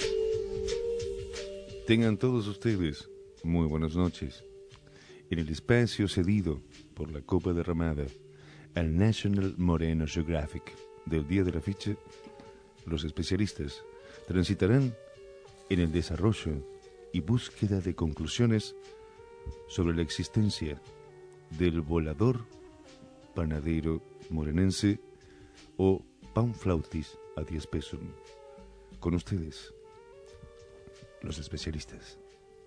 Tengan todos ustedes muy buenas noches. En el espacio cedido por la Copa de Ramada al National Moreno Geographic del día de la fecha, los especialistas transitarán en el desarrollo y búsqueda de conclusiones sobre la existencia del volador panadero morenense o panflautis a 10 pesos. Con ustedes, los especialistas.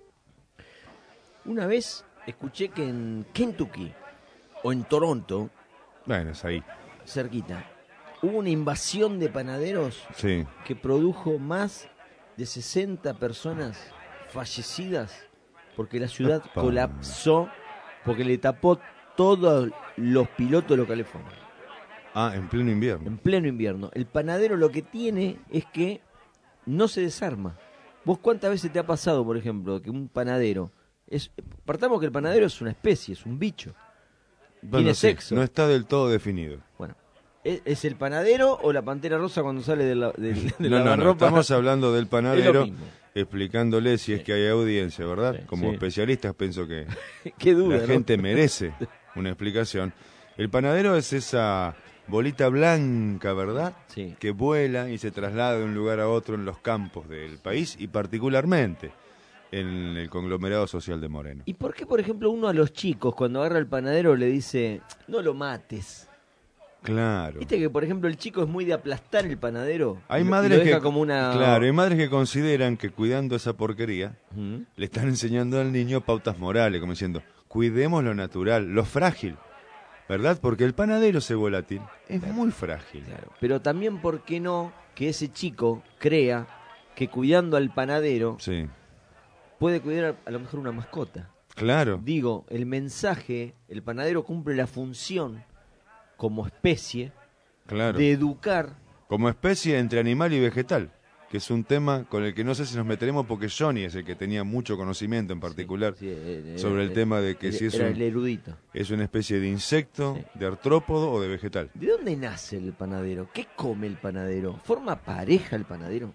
Una vez escuché que en Kentucky o en Toronto, bueno, es ahí, cerquita, hubo una invasión de panaderos que produjo más de 60 personas fallecidas porque la ciudad colapsó porque le tapó todos los pilotos locales fueron. En pleno invierno. En pleno invierno. El panadero lo que tiene es que no se desarma. ¿Vos cuántas veces te ha pasado, por ejemplo, que un panadero Partamos que el panadero es una especie, es un bicho. Bueno, Tiene sí, sexo. no está del todo definido. Bueno, ¿es el panadero o la pantera rosa cuando sale de la No, lavarropa? estamos hablando del Es panadero, lo mismo. explicándole si es que hay audiencia, ¿verdad? Sí, Como sí. especialistas pienso que Qué duda, la ¿no? gente merece una explicación. El panadero es esa bolita blanca, ¿verdad? Sí. Que vuela y se traslada de un lugar a otro en los campos del país y particularmente en el conglomerado social de Moreno. ¿Y por qué, por ejemplo, uno a los chicos, cuando agarra al panadero, le dice, no lo mates? Claro. ¿Viste que, por ejemplo, el chico es muy de aplastar el panadero? Hay Y lo madres deja que como una... claro, hay madres que consideran que cuidando esa porquería Ujú. le están enseñando al niño pautas morales, como diciendo, cuidemos lo natural, lo frágil, ¿verdad? Porque el panadero, ese volátil, es muy frágil. Claro. Pero también, ¿por qué no que ese chico crea que cuidando al panadero Sí, puede cuidar a lo mejor una mascota? claro. Digo, el mensaje, el panadero cumple la función como especie Claro. de educar. Como especie entre animal y vegetal, que es un tema con el que no sé si nos meteremos porque Johnny es el que tenía mucho conocimiento en particular sobre el tema de que si es, era el erudito. es una especie de insecto, de artrópodo o de vegetal. ¿De dónde nace el panadero? ¿Qué come el panadero? ¿Forma pareja el panadero?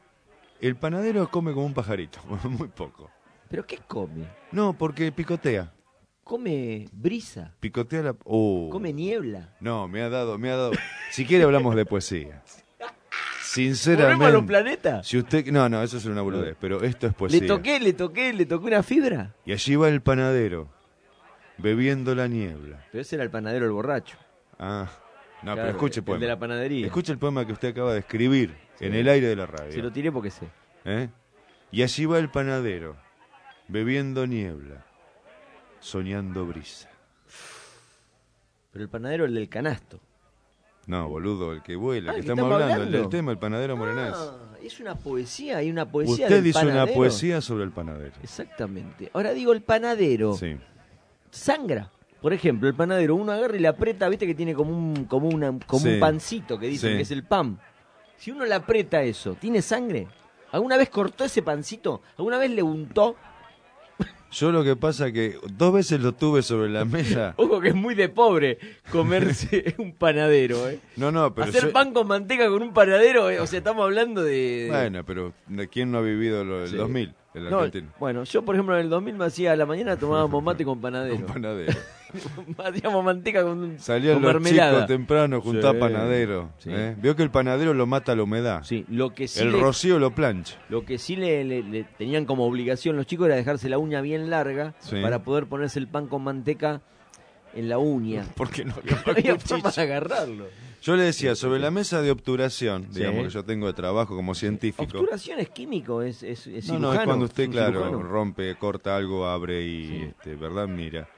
El panadero come como un pajarito, muy poco. ¿Pero qué come? No, porque picotea. ¿Come brisa? Picotea la... Oh. ¿Come niebla? No, me ha dado... Si quiere hablamos de poesía. Sinceramente... ¿Volvemos a los planetas? Si usted... No, eso es una boludez, pero esto es poesía. Le toqué una fibra. Y allí va el panadero, bebiendo la niebla. Pero ese era el panadero el borracho. Ah, no, Claro, pero escuche el poema. de la panadería. Escuche el poema que usted acaba de escribir Sí. en el aire de la radio. Se lo tiré porque sé. ¿Eh? Y allí va el panadero, bebiendo niebla, soñando brisa. Pero el panadero el del canasto. No, boludo, el que vuela, el que ¿el que estamos estamos hablando, el del hablando? tema, el panadero morenés. Es una poesía, hay una poesía Usted del hizo una panadero. poesía sobre el panadero. Exactamente. Ahora digo, el panadero Sí. sangra. Por ejemplo, el panadero, uno agarra y le aprieta, viste que tiene como un Sí. un pancito que dicen Sí. que es el pan. Si uno le aprieta eso, ¿tiene sangre? ¿Alguna vez cortó ese pancito? ¿Alguna vez le untó? Yo lo que pasa que 2 veces lo tuve sobre la mesa. Ojo que es muy de pobre comerse un panadero, ¿eh? No, pero Hacer yo- pan con manteca con un panadero, o sea, estamos hablando de... Bueno, pero ¿de quién no ha vivido el Sí. 2000? El No, argentino. bueno, yo por ejemplo en el 2000 me hacía a la mañana tomábamos mate con panadero. Con panadero. Hacíamos manteca con Salían con los mermelada. chicos temprano junto Sí, a panadero. sí. Vio que el panadero lo mata la humedad. Sí, lo que sí el le- rocío lo plancha. Lo que sí le tenían como obligación los chicos era dejarse la uña bien larga Sí. para poder ponerse el pan con manteca en la uña. Porque no No había forma de agarrarlo. Yo le decía, sobre la mesa de obturación, Sí. digamos que yo tengo de trabajo como científico. Obturación es químico, es No, cirujano. no, es cuando usted, un claro, cirujano. rompe, corta algo, abre y, ¿verdad? Mira.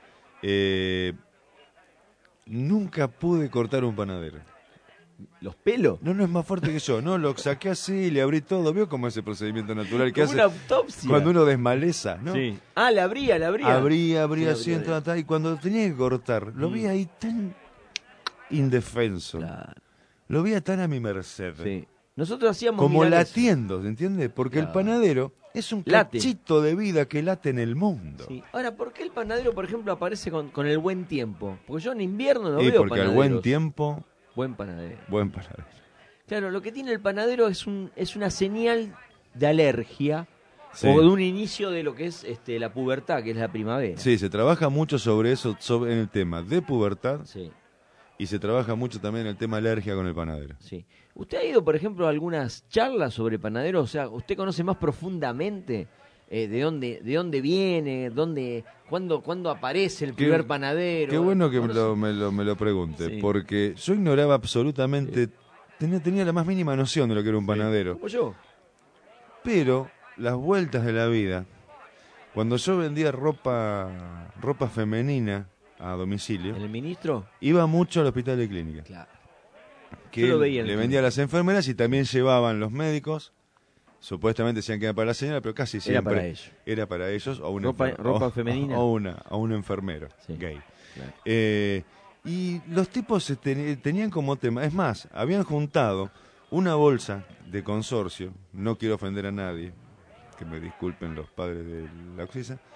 Nunca pude cortar un panadero. ¿Los pelos? No, es más fuerte que yo. No, lo saqué así, le abrí todo. ¿Vio cómo es ese procedimiento natural que Como hace una autopsia. cuando uno desmaleza, ¿no? Sí. Ah, la abría. Abría Sí, así, y cuando tenía que cortar, lo vi ahí tan indefenso. Lo vi tan a mi merced. Sí. Nosotros hacíamos Como milanesas. latiendo, ¿se entiende? Porque el Claro. panadero es un Late. cachito de vida que late en el mundo. Sí. Ahora, ¿por qué el panadero, por ejemplo, aparece con el buen tiempo? Porque yo en invierno no Y veo porque al buen panaderos. tiempo, Buen panadero. buen panadero. Claro, lo que tiene el panadero es una señal de alergia Sí. o de un inicio de lo que es la pubertad, que es la primavera. Sí, se trabaja mucho sobre eso, en el tema de pubertad. Sí. Y se trabaja mucho también en el tema alergia con el panadero. Sí. ¿Usted ha ido, por ejemplo, a algunas charlas sobre panadero? O sea, ¿usted conoce más profundamente de dónde viene, cuándo aparece el primer panadero? Qué bueno que ¿Conoce? me lo pregunte, Sí. porque yo ignoraba absolutamente, tenía la más mínima noción de lo que era un panadero. Como yo. Pero las vueltas de la vida, cuando yo vendía ropa femenina a domicilio, ¿El ministro? iba mucho al hospital de clínica. Claro. Que Yo lo veía en le el vendía a las enfermeras y también llevaban los médicos. Supuestamente decían que era para la señora, pero casi siempre para ellos. era para ellos o a un Ropa femenina. o un enfermero gay. Claro. Y los tipos tenían como tema, es más, habían juntado una bolsa de consorcio, no quiero ofender a nadie, que me disculpen los padres de la Oxisa,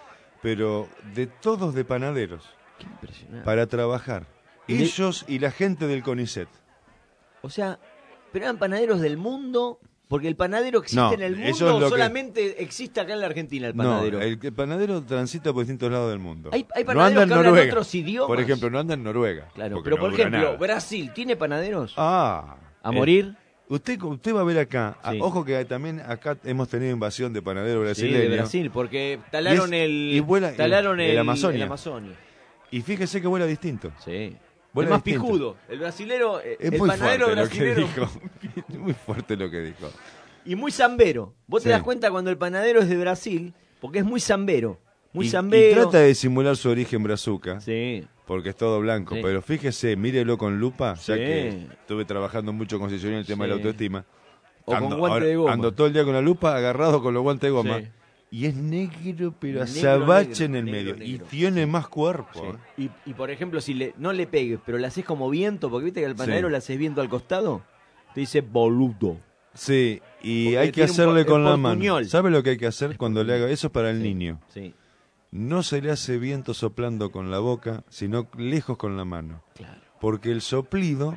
pero de todos de panaderos. Qué impresionante. Para trabajar. Ellos y la gente del CONICET. O sea, pero eran panaderos del mundo, porque el panadero existe No, en el mundo eso es o lo solamente existe acá en la Argentina el panadero. No, el panadero transita por distintos lados del mundo. Hay no panaderos anda en que hablan Noruega. otros idiomas. Por ejemplo, no anda en Noruega. Claro, porque pero no por dura ejemplo, nada. Brasil, ¿tiene panaderos? ¿A morir? Usted va a ver acá, Sí. ojo que también acá hemos tenido invasión de panaderos Sí, brasileños. de Brasil, porque talaron y vuela talaron el Amazonia. el Amazonia. Y fíjese que vuela distinto. Sí. Vuela es más distinto. pijudo. El brasilero, Es el muy panadero fuerte lo que brasilero. dijo. Muy fuerte lo que dijo. Y muy zambero. Vos te Sí. das cuenta cuando el panadero es de Brasil, porque es muy zambero. Muy Y zambero. trata de simular su origen brazuca. Sí. Porque es todo blanco. Sí. Pero fíjese, mírelo con lupa, ya Sí. que estuve trabajando mucho con Sillón en el tema de la Sí. autoestima. O con guante de goma. Ando todo el día con la lupa, agarrado con los guantes de goma. Sí. Y es negro, pero Negro, azabache en negro, el negro, medio. negro. Y tiene más cuerpo. Sí. Y por ejemplo, si no le pegues, pero le haces como viento, porque viste que al panadero Sí. le haces viento al costado, te dice boludo. Sí, y Porque hay que tiene hacerle con la portuñol. mano. ¿Sabe lo que hay que hacer cuando le haga? Eso es para el niño. Sí. No se le hace viento soplando con la boca, sino lejos con la mano. Claro. Porque el soplido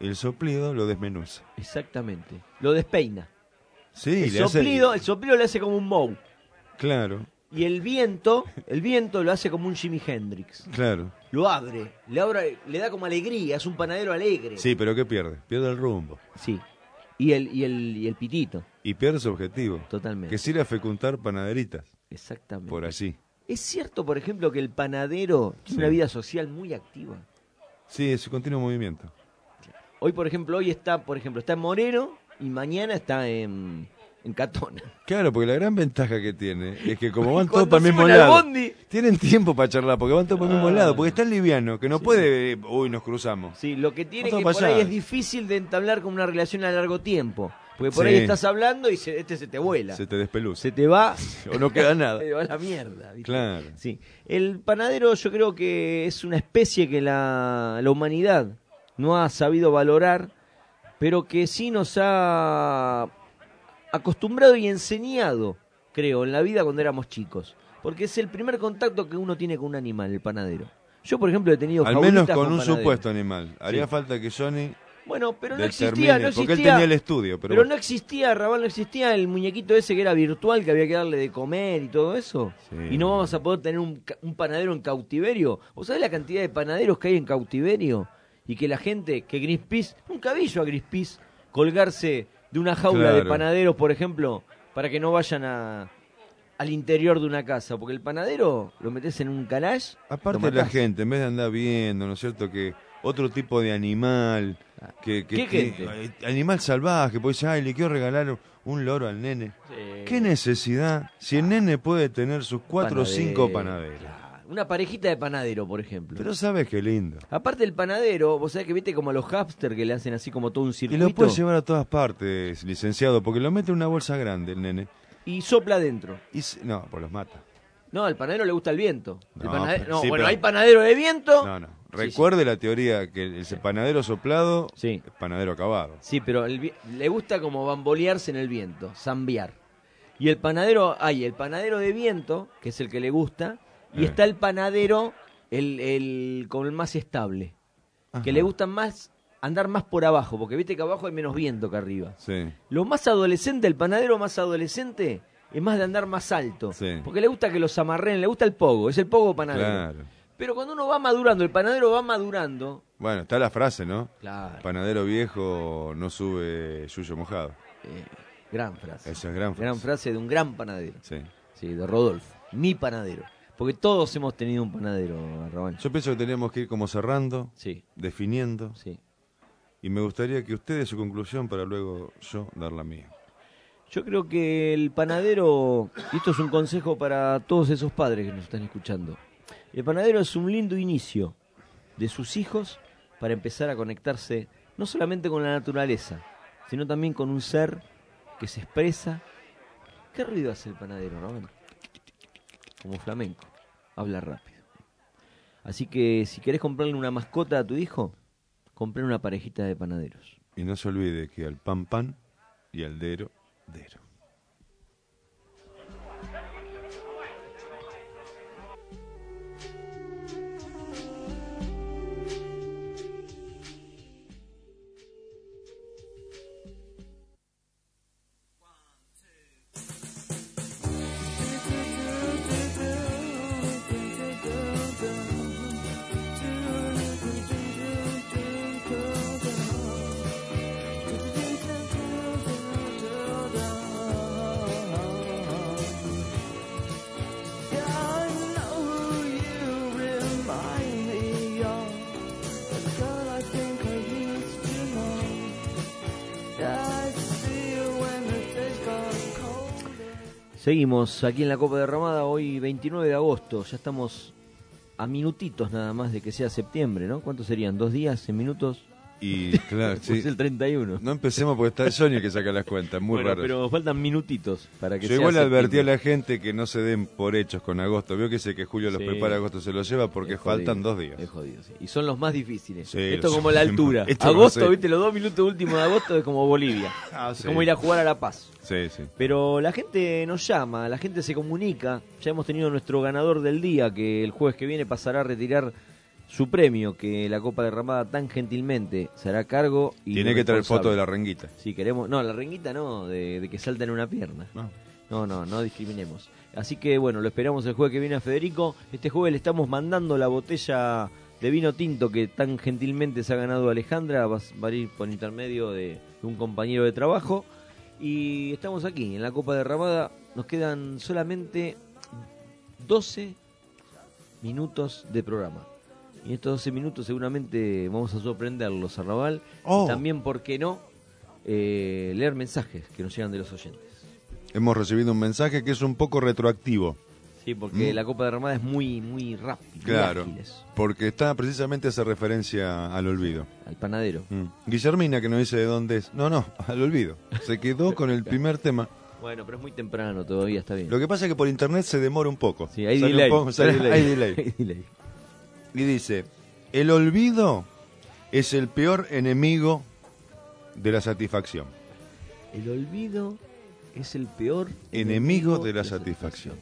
lo desmenuza. Exactamente. Lo despeina. Sí, el le hace- soplido le hace como un bow. Claro, Y el viento lo hace como un Jimi Hendrix. claro. Lo abre, le da como alegría, es un panadero alegre. Sí, pero ¿qué pierde? Pierde el rumbo. Sí. Y el pitito. Y pierde su objetivo. Totalmente. Que es ir a fecundar panaderitas. Exactamente. Por allí. Es cierto, por ejemplo, que el panadero tiene Sí. una vida social muy activa. Sí, es su continuo movimiento. Hoy, por ejemplo, está en Moreno y mañana está en Catona. Claro, porque la gran ventaja que tiene es que como van todos Cuando para el mismo suben al lado, bondi. tienen tiempo para charlar, porque van todos para el mismo Ah. lado, porque está liviano, que no puede, uy, nos cruzamos. Sí, lo que tiene Vamos que todos por para ahí allá. es difícil de entablar con una relación a largo tiempo. Porque por Sí. ahí estás hablando y se te vuela. Se te despeluza. Se te va. O no queda nada. Se te va a la mierda. ¿viste? Claro. Sí. El panadero yo creo que es una especie que la humanidad no ha sabido valorar, pero que sí nos ha acostumbrado y enseñado, creo, en la vida cuando éramos chicos. Porque es el primer contacto que uno tiene con un animal, el panadero. Yo, por ejemplo, he tenido Al menos jaulitas con un panaderos. supuesto animal. Haría Sí. falta que Johnny Bueno, pero no determine, existía, porque él tenía el estudio. Pero, bueno. no existía, Raval, no existía el muñequito ese que era virtual, que había que darle de comer y todo eso. Sí. Y no vamos a poder tener un panadero en cautiverio. ¿Vos sabés la cantidad de panaderos que hay en cautiverio? Y que la gente, que Greenpeace, nunca vi yo a Greenpeace colgarse de una jaula de Claro. panaderos, por ejemplo, para que no vayan al interior de una casa. Porque el panadero lo metés en un calage. Aparte lo la matás. gente, en vez de andar viendo, ¿no es cierto?, que otro tipo de animal, ¿Qué gente? Animal salvaje, pues dice, ay, le quiero regalar un loro al nene. Sí. ¿Qué necesidad? Si el nene puede tener sus 4 o 5 panaderos. Una parejita de panadero, por ejemplo. Pero sabes qué lindo. Aparte el panadero, vos sabés que viste como los hamsters que le hacen así como todo un Y circuito. lo puede llevar a todas partes, licenciado, porque lo mete en una bolsa grande el nene. Y sopla adentro. No, pues los mata. No, al panadero le gusta el viento. El No, panadero- pero- sí, bueno, pero- hay panadero de viento. No. Sí, Recuerde la teoría que el panadero soplado Sí. es panadero acabado. Sí, pero le gusta como bambolearse en el viento, zambiar. Y el panadero de viento, que es el que le gusta, y está el panadero, el como el más estable. Ajá. Que le gusta más andar más por abajo, porque viste que abajo hay menos viento que arriba. Sí. Lo más adolescente, el panadero más adolescente, es más de andar más alto. Sí. Porque le gusta que los amarren, le gusta el pogo, es el pogo panadero. Claro. Pero cuando uno va madurando, el panadero va madurando. Bueno, está la frase, ¿no? Claro. Panadero viejo no sube yuyo mojado. Gran frase. Esa es gran frase. Gran frase de un gran panadero. Sí. Sí, de Rodolfo. Mi panadero. Porque todos hemos tenido un panadero, Arrabal. Yo pienso que tenemos que ir como cerrando, Sí. definiendo. Sí. Y me gustaría que usted dé su conclusión para luego yo dar la mía. Yo creo que el panadero, y esto es un consejo para todos esos padres que nos están escuchando, el panadero es un lindo inicio de sus hijos para empezar a conectarse no solamente con la naturaleza, sino también con un ser que se expresa. ¿Qué ruido hace el panadero, no? Como flamenco, habla rápido. Así que si querés comprarle una mascota a tu hijo, compré una parejita de panaderos. Y no se olvide que al pan pan y al dero dero. Seguimos aquí en la Copa Derramada, hoy 29 de agosto, ya estamos a minutitos nada más de que sea septiembre, ¿no? ¿Cuántos serían? ¿2 días en minutos? Y claro, sí. Es el 31. No empecemos porque está el Sony que saca las cuentas, muy bueno, raro. pero faltan minutitos para que Yo sea igual septiembre. advertí a la gente que no se den por hechos con agosto. Veo que sé que julio los Sí. prepara, agosto se los lleva porque Es jodido, faltan 2 días. Es jodido, sí. Y son los más difíciles. Sí, Esto los como la altura. esto Agosto, no sé. viste, los 2 minutos últimos de agosto es como Bolivia. Es sí. como ir a jugar a La Paz. Sí, sí. Pero la gente nos llama, la gente se comunica. Ya hemos tenido nuestro ganador del día, que el jueves que viene pasará a retirar su premio, que la Copa Derramada tan gentilmente se hará cargo. Y Tiene que traer foto de la renguita. Sí, queremos. No, la renguita no, de que salta en una pierna. No discriminemos. Así que bueno, lo esperamos el jueves que viene a Federico. Este jueves le estamos mandando la botella de vino tinto que tan gentilmente se ha ganado Alejandra. Va a ir por intermedio de un compañero de trabajo. Y estamos aquí en la Copa Derramada. Nos quedan solamente 12 minutos de programa. Y en estos 12 minutos seguramente vamos a sorprenderlos, Arrabal. Y también, ¿por qué no? Leer mensajes que nos llegan de los oyentes. Hemos recibido un mensaje que es un poco retroactivo. Sí, porque la Copa de Ramada es muy rápida. Claro, porque está precisamente hace referencia al olvido. Al panadero. Guillermina, que nos dice de dónde es. No, al olvido. Se quedó con el primer tema. Bueno, pero es muy temprano todavía, está bien. Lo que pasa es que por internet se demora un poco. Sí, hay Sale delay. un poco, hay delay. Y dice, el olvido es el peor enemigo de la satisfacción. El olvido es el peor enemigo de la satisfacción.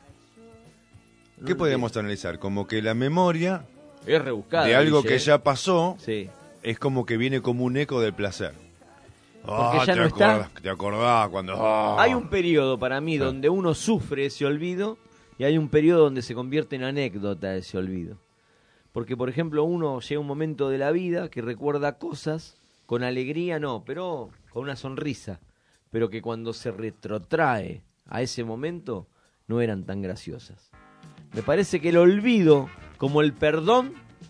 ¿Qué podemos analizar? Como que la memoria es rebuscada, de algo Guille, que ya pasó, sí, es como que viene como un eco del placer. Porque ya no está. ¿Te acordás cuando...? Hay un periodo para mí donde uno sufre ese olvido y hay un periodo donde se convierte en anécdota ese olvido. Porque, por ejemplo, uno llega a un momento de la vida que recuerda cosas con alegría, no, pero con una sonrisa, pero que cuando se retrotrae a ese momento no eran tan graciosas. Me parece que el olvido, como el perdón,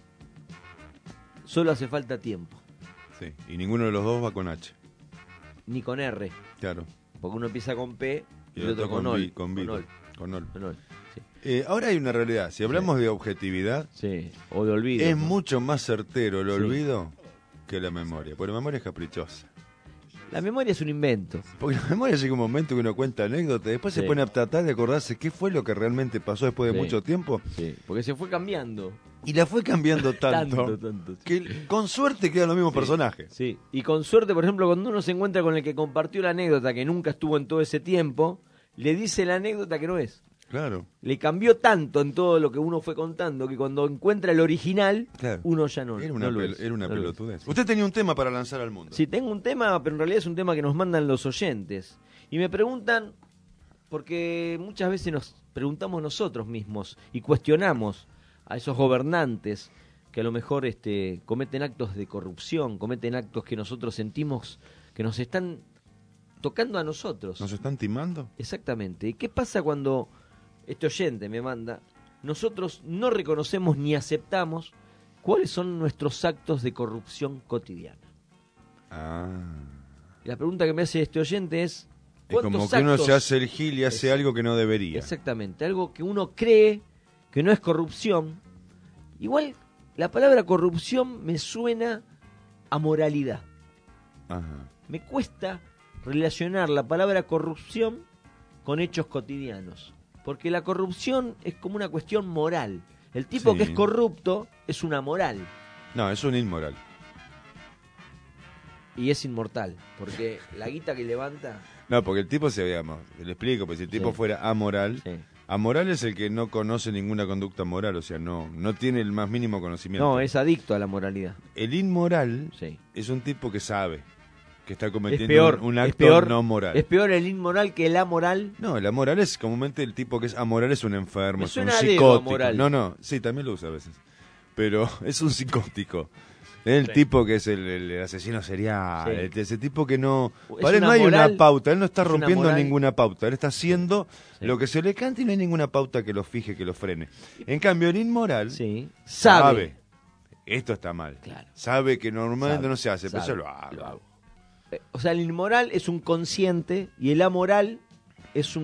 solo hace falta tiempo. Sí, y ninguno de los dos va con H. Ni con R. Claro. Porque uno empieza con P y el otro con con OL. Vi, con OL. Con OL. Sí. Ahora hay una realidad. Si hablamos de objetividad, o de olvido, es ¿no? mucho más certero el olvido que la memoria. Porque la memoria es caprichosa. La memoria es un invento. Porque la memoria llega un momento que uno cuenta anécdotas, después se pone a tratar de acordarse qué fue lo que realmente pasó después de mucho tiempo. Sí, porque se fue cambiando. Y la fue cambiando tanto, que con suerte quedan los mismos personajes. Sí, y con suerte, por ejemplo, cuando uno se encuentra con el que compartió la anécdota que nunca estuvo en todo ese tiempo, le dice la anécdota que no es. Claro. Le cambió tanto en todo lo que uno fue contando que cuando encuentra el original, uno ya no, Era no lo es. Era una No lo es. pelotudez. Usted tenía un tema para lanzar al mundo. Sí, tengo un tema, pero en realidad es un tema que nos mandan los oyentes. Y me preguntan, porque muchas veces nos preguntamos nosotros mismos y cuestionamos a esos gobernantes que a lo mejor cometen actos de corrupción, cometen actos que nosotros sentimos que nos están tocando a nosotros. ¿Nos están timando? Exactamente. ¿Y qué pasa cuando este oyente me manda, nosotros no reconocemos ni aceptamos cuáles son nuestros actos de corrupción cotidiana? Y la pregunta que me hace este oyente es, Es como que uno se hace el gil y hace algo que no debería. Exactamente, algo que uno cree que no es corrupción. Igual la palabra corrupción me suena a moralidad. Ajá. Me cuesta relacionar la palabra corrupción con hechos cotidianos. Porque la corrupción es como una cuestión moral. El tipo Sí. que es corrupto es una moral. No, es un inmoral. Y es inmortal. Porque la guita que levanta... No, porque el tipo le explico, pues si el tipo fuera amoral, amoral es el que no conoce ninguna conducta moral, o sea, no tiene el más mínimo conocimiento. No, es adicto a la moralidad. El inmoral es un tipo que sabe que está Es cometiendo peor, un es acto peor, no moral. ¿Es peor el inmoral que el amoral? No, el amoral es comúnmente el tipo que es amoral, es un enfermo, Me es un suena a dedo psicótico. amoral. No, sí, también lo usa a veces. Pero es un psicótico. Es el tipo que es el asesino serial, ese tipo que no... Para él no hay una pauta, él no está rompiendo ninguna pauta, él está haciendo lo que se le canta y no hay ninguna pauta que lo fije, que lo frene. En cambio, el inmoral sabe, esto está mal, sabe que normalmente no se hace, pero yo lo hago. O sea, el inmoral es un consciente y el amoral es un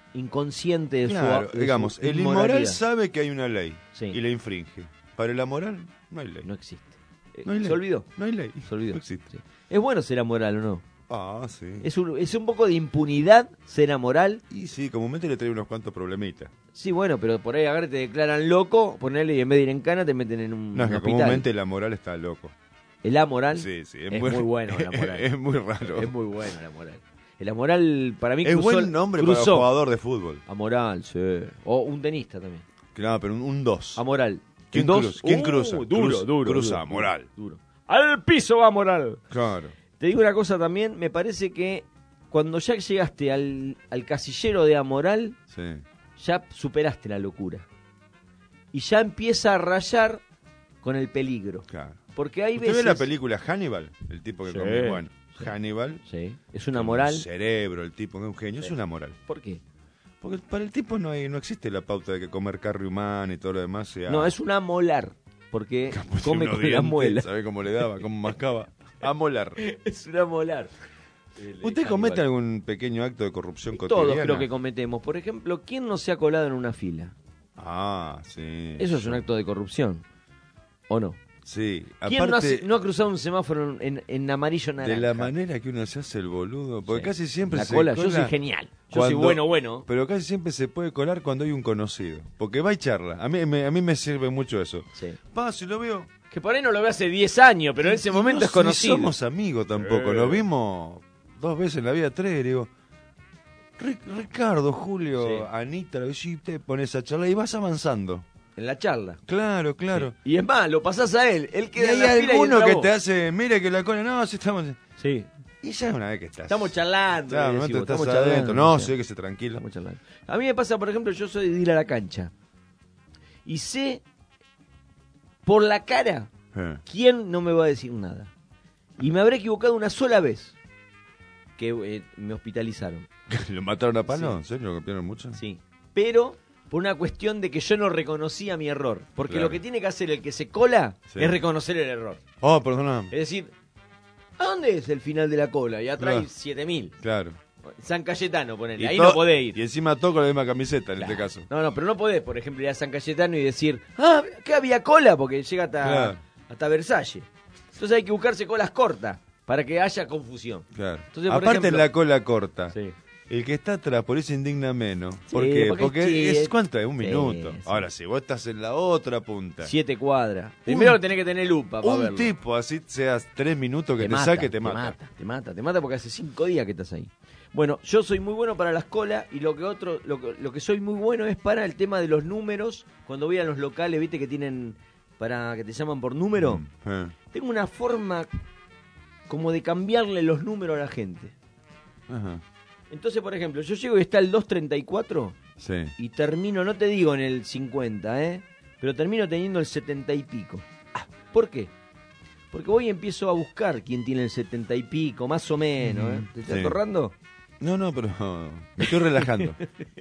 inconsciente de Claro, su digamos, su el inmoralidad. inmoral sabe que hay una ley Sí. y la infringe. Para el amoral no hay ley. No existe. No hay ley. ¿Se olvidó? No hay ley. Se olvidó. No existe. Sí. ¿Es bueno ser amoral o no? Ah, sí. Es un poco de impunidad ser amoral. Y sí, comúnmente le trae unos cuantos problemitas. Sí, bueno, pero por ahí agarre te declaran loco, ponele y en vez de ir en cana te meten en un No, es que hospital. comúnmente la moral está loco. ¿El amoral? Sí, sí. Es muy bueno el amoral. Es muy raro. Es muy bueno el amoral. El amoral para mí Es cruzó buen nombre cruzó. para jugador de fútbol. Amoral, sí. O un tenista también. Claro, pero un 2. Amoral. ¿Quién, ¿Dos? ¿Quién cruza? Duro. Cruza, moral. Duro. Al piso va moral. Claro. Te digo una cosa también, me parece que cuando ya llegaste al casillero de amoral, Sí. ya superaste la locura. Y ya empieza a rayar con el peligro. Claro. Porque hay ¿Usted veces... ve la película Hannibal? El tipo que Sí. comió. Bueno, Hannibal. Sí. Es una moral. Un cerebro, el tipo que es un genio. Sí. Es una moral. ¿Por qué? Porque para el tipo no existe la pauta de que comer carne humana y todo lo demás sea... No, es una molar. Porque come unos con la dientes, muela. ¿Sabe cómo le daba? ¿Cómo mascaba? A molar. Es una molar. ¿Usted comete algún pequeño acto de corrupción cotidiana? Todos creo que cometemos. Por ejemplo, ¿quién no se ha colado en una fila? Ah, sí. Eso es un acto de corrupción. ¿O no? Sí. ¿Quién Aparte, no ha cruzado un semáforo en amarillo naranja? de la manera que uno se hace el boludo, porque Sí. casi siempre La se cola, cola yo soy genial. Yo soy bueno. Pero casi siempre se puede colar cuando hay un conocido, porque va y charla. A mí me sirve mucho eso. Sí. Pa, si lo veo... Que por ahí no lo ve hace 10 años, pero en ese momento es conocido. No somos amigos tampoco, nos vimos 2 veces en la vida, 3, digo... Ricardo, Julio, Sí. Anita, y te pones a charlar y vas avanzando. En la charla. Claro, claro. Sí. Y es más, lo pasás a él. Él Y queda hay en la fila y alguno entra que vos. te hace, mire que la cola, no, si estamos... Sí. Y ya una vez que estás... Estamos charlando. Claro, le no te decimos, estás estamos adentro. charlando, No, o sea, sé que se tranquilo. estamos charlando. A mí me pasa, por ejemplo, yo soy de ir a la cancha. Y sé, por la cara, quién no me va a decir nada. Y me habré equivocado una sola vez que me hospitalizaron. ¿Lo mataron a palo? Sí. ¿En serio? ¿Lo golpearon mucho? Sí. Pero por una cuestión de que yo no reconocía mi error. Porque Claro. lo que tiene que hacer el que se cola Sí. es reconocer el error. Oh, perdona. Es decir, ¿a dónde es el final de la cola? Y atrás hay Claro. 7000. Claro. San Cayetano, ponele. Y Ahí to- no podés ir. Y encima todo con la misma camiseta, en este caso. No, pero no podés, por ejemplo, ir a San Cayetano y decir, que había cola, porque llega Claro. hasta Versalles. Entonces hay que buscarse colas cortas para que haya confusión. Claro. Entonces, por Aparte ejemplo- la cola corta. Sí. El que está atrás, por eso indigna menos. ¿Por Sí, qué? porque Porque es es ¿cuánto? Es un sí, minuto. sí. Ahora, si vos estás en la otra punta. 7 cuadras. Primero tenés que tener lupa para Un verlo. tipo, así seas 3 minutos que te mata, saque, te mata. Te mata porque hace 5 días que estás ahí. Bueno, yo soy muy bueno para las colas y lo que soy muy bueno es para el tema de los números. Cuando voy a los locales, viste que tienen para que te llaman por número. Tengo una forma como de cambiarle los números a la gente. Ajá. Entonces, por ejemplo, yo llego y está el 234 Sí. y termino, no te digo en el 50, pero termino teniendo el 70 y pico. ¿Por qué? Porque voy y empiezo a buscar quién tiene el 70 y pico, más o menos. ¿Te estás Sí. atorrando? No, pero me estoy relajando.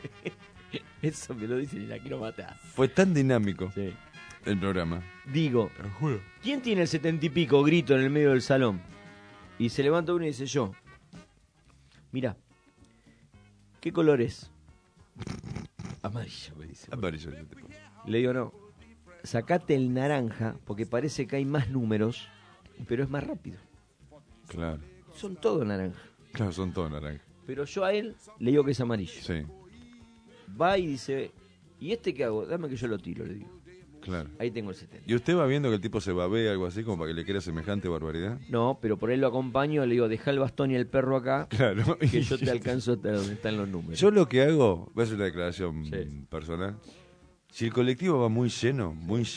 Eso me lo dicen y la quiero matar. Fue tan dinámico el programa. Digo, ¿quién tiene el 70 y pico? Grito en el medio del salón. Y se levanta uno y dice yo. Mira, ¿qué color es? Amarillo, me dice. Amarillo, yo te pongo. Le digo, no, sacate el naranja porque parece que hay más números, pero es más rápido. Claro. Son todos naranja. Claro, son todos naranjas. Pero yo a él le digo que es amarillo. Sí, Va y dice, ¿y este qué hago? Dame que yo lo tiro, le digo. claro. Ahí tengo el 70. ¿Y usted va viendo que el tipo se babea algo así como para que le quiera semejante barbaridad? No, pero por él lo acompaño, le digo, deja el bastón y el perro acá, Claro. que yo te alcanzo hasta donde están los números. Yo lo que hago, voy a hacer una declaración personal. Si el colectivo va muy lleno,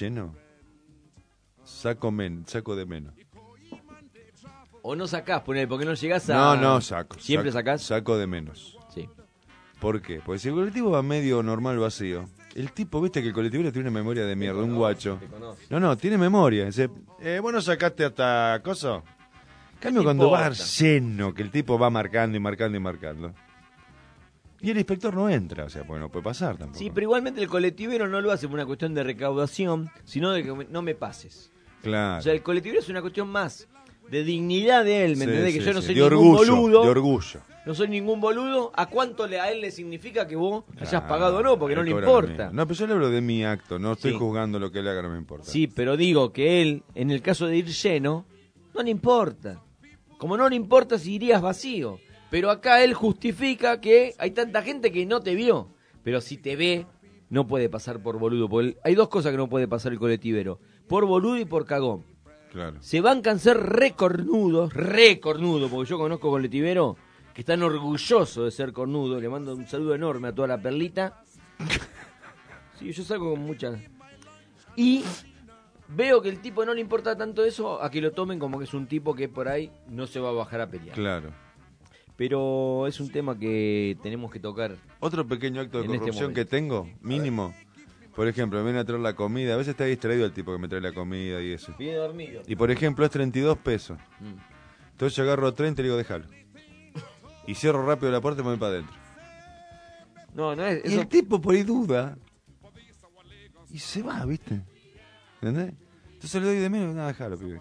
saco de menos. O no sacás, ponele, porque no llegás a... No, saco. ¿Siempre sacás? Saco de menos. Sí. ¿Por qué? Porque si el colectivo va medio normal vacío, el tipo, viste que el colectivo tiene una memoria de mierda, un guacho. No, tiene memoria. Dice, vos no sacaste hasta coso. En cambio, cuando va lleno, que el tipo va marcando y marcando y marcando. Y el inspector no entra, o sea, pues no puede pasar tampoco. Sí, pero igualmente el colectivero no lo hace por una cuestión de recaudación, sino de que no me pases. Claro. O sea, el colectivero es una cuestión más de dignidad de él, ¿me entendés? Que yo no soy de ningún orgullo, boludo. de orgullo. No soy ningún boludo. ¿A cuánto a él le significa que vos hayas Claro, pagado o no? Porque no él le cobra importa. lo mismo. No, pero yo le hablo de mi acto, no estoy Sí. juzgando lo que él haga, no me importa. Sí, pero digo que él, en el caso de ir lleno, no le importa. Como no le importa si irías vacío. Pero acá él justifica que hay tanta gente que no te vio. Pero si te ve, no puede pasar por boludo. Porque hay dos cosas que no puede pasar el colectivero. Por boludo y por cagón. Claro. Se van a cansar re cornudos, porque yo conozco colectivero que están orgullosos de ser cornudo. Le mando un saludo enorme a toda la perlita. Sí, yo salgo con muchas. Y veo que el tipo no le importa tanto eso a que lo tomen como que es un tipo que por ahí no se va a bajar a pelear. Claro. Pero es un tema que tenemos que tocar. Otro pequeño acto de en este corrupción momento. que tengo, mínimo. Por ejemplo, me viene a traer la comida. A veces está distraído el tipo que me trae la comida y eso. Viene dormido. Y por ejemplo, es 32 pesos. Entonces yo agarro 30 y le digo, déjalo. Y cierro rápido la puerta y me voy para adentro. No, no es. Y el tipo por ahí duda. Y se va, ¿viste? ¿Entendés? Entonces le doy de menos, nada, déjalo, pibe.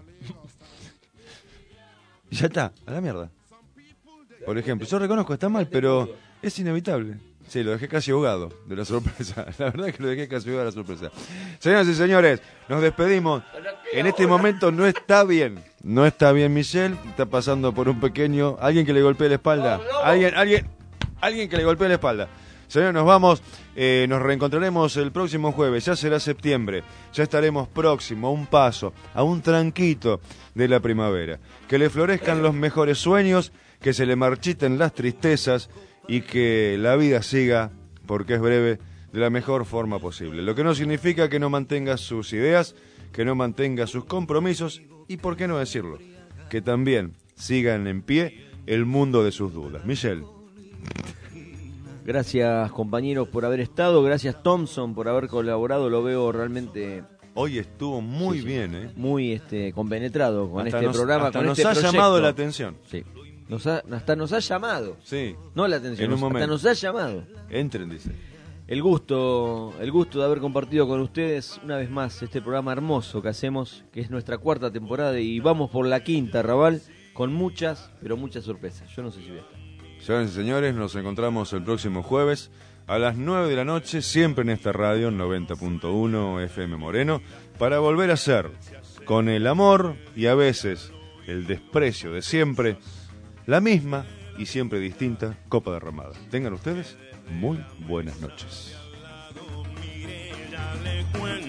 Y ya está, a la mierda. Por ejemplo, yo reconozco, está mal, pero es inevitable. Sí, lo dejé casi ahogado de la sorpresa. La verdad es que lo dejé casi ahogado de la sorpresa. Señoras y señores, nos despedimos. En este momento no está bien. No está bien Michelle. Está pasando por un pequeño... Alguien que le golpee la espalda. Alguien que le golpee la espalda. Señores, nos vamos. Nos reencontraremos el próximo jueves. Ya será septiembre. Ya estaremos próximo a un paso, a un tranquito de la primavera. Que le florezcan los mejores sueños, que se le marchiten las tristezas y que la vida siga, porque es breve, de la mejor forma posible. Lo que no significa que no mantenga sus ideas, que no mantenga sus compromisos y, por qué no decirlo, que también sigan en pie el mundo de sus dudas. Michelle. Gracias, compañeros, por haber estado. Gracias, Thompson, por haber colaborado. Lo veo realmente... Hoy estuvo muy bien, ¿eh? Muy compenetrado con Hasta este nos- programa, hasta con nos este ha proyecto. llamado la atención. Sí. Hasta nos ha llamado. Sí. No la atención, En un hasta momento. nos ha llamado. Entren, dice. El gusto de haber compartido con ustedes una vez más este programa hermoso que hacemos, que es nuestra 4ª temporada y vamos por la 5ª, Raval, con muchas, pero muchas sorpresas. Yo no sé si voy a estar. Señoras y señores, nos encontramos el próximo jueves a las 9 de la noche, siempre en esta radio 90.1 FM Moreno, para volver a hacer, con el amor y a veces el desprecio de siempre, la misma y siempre distinta Copa Derramada. Tengan ustedes muy buenas noches. Cuelga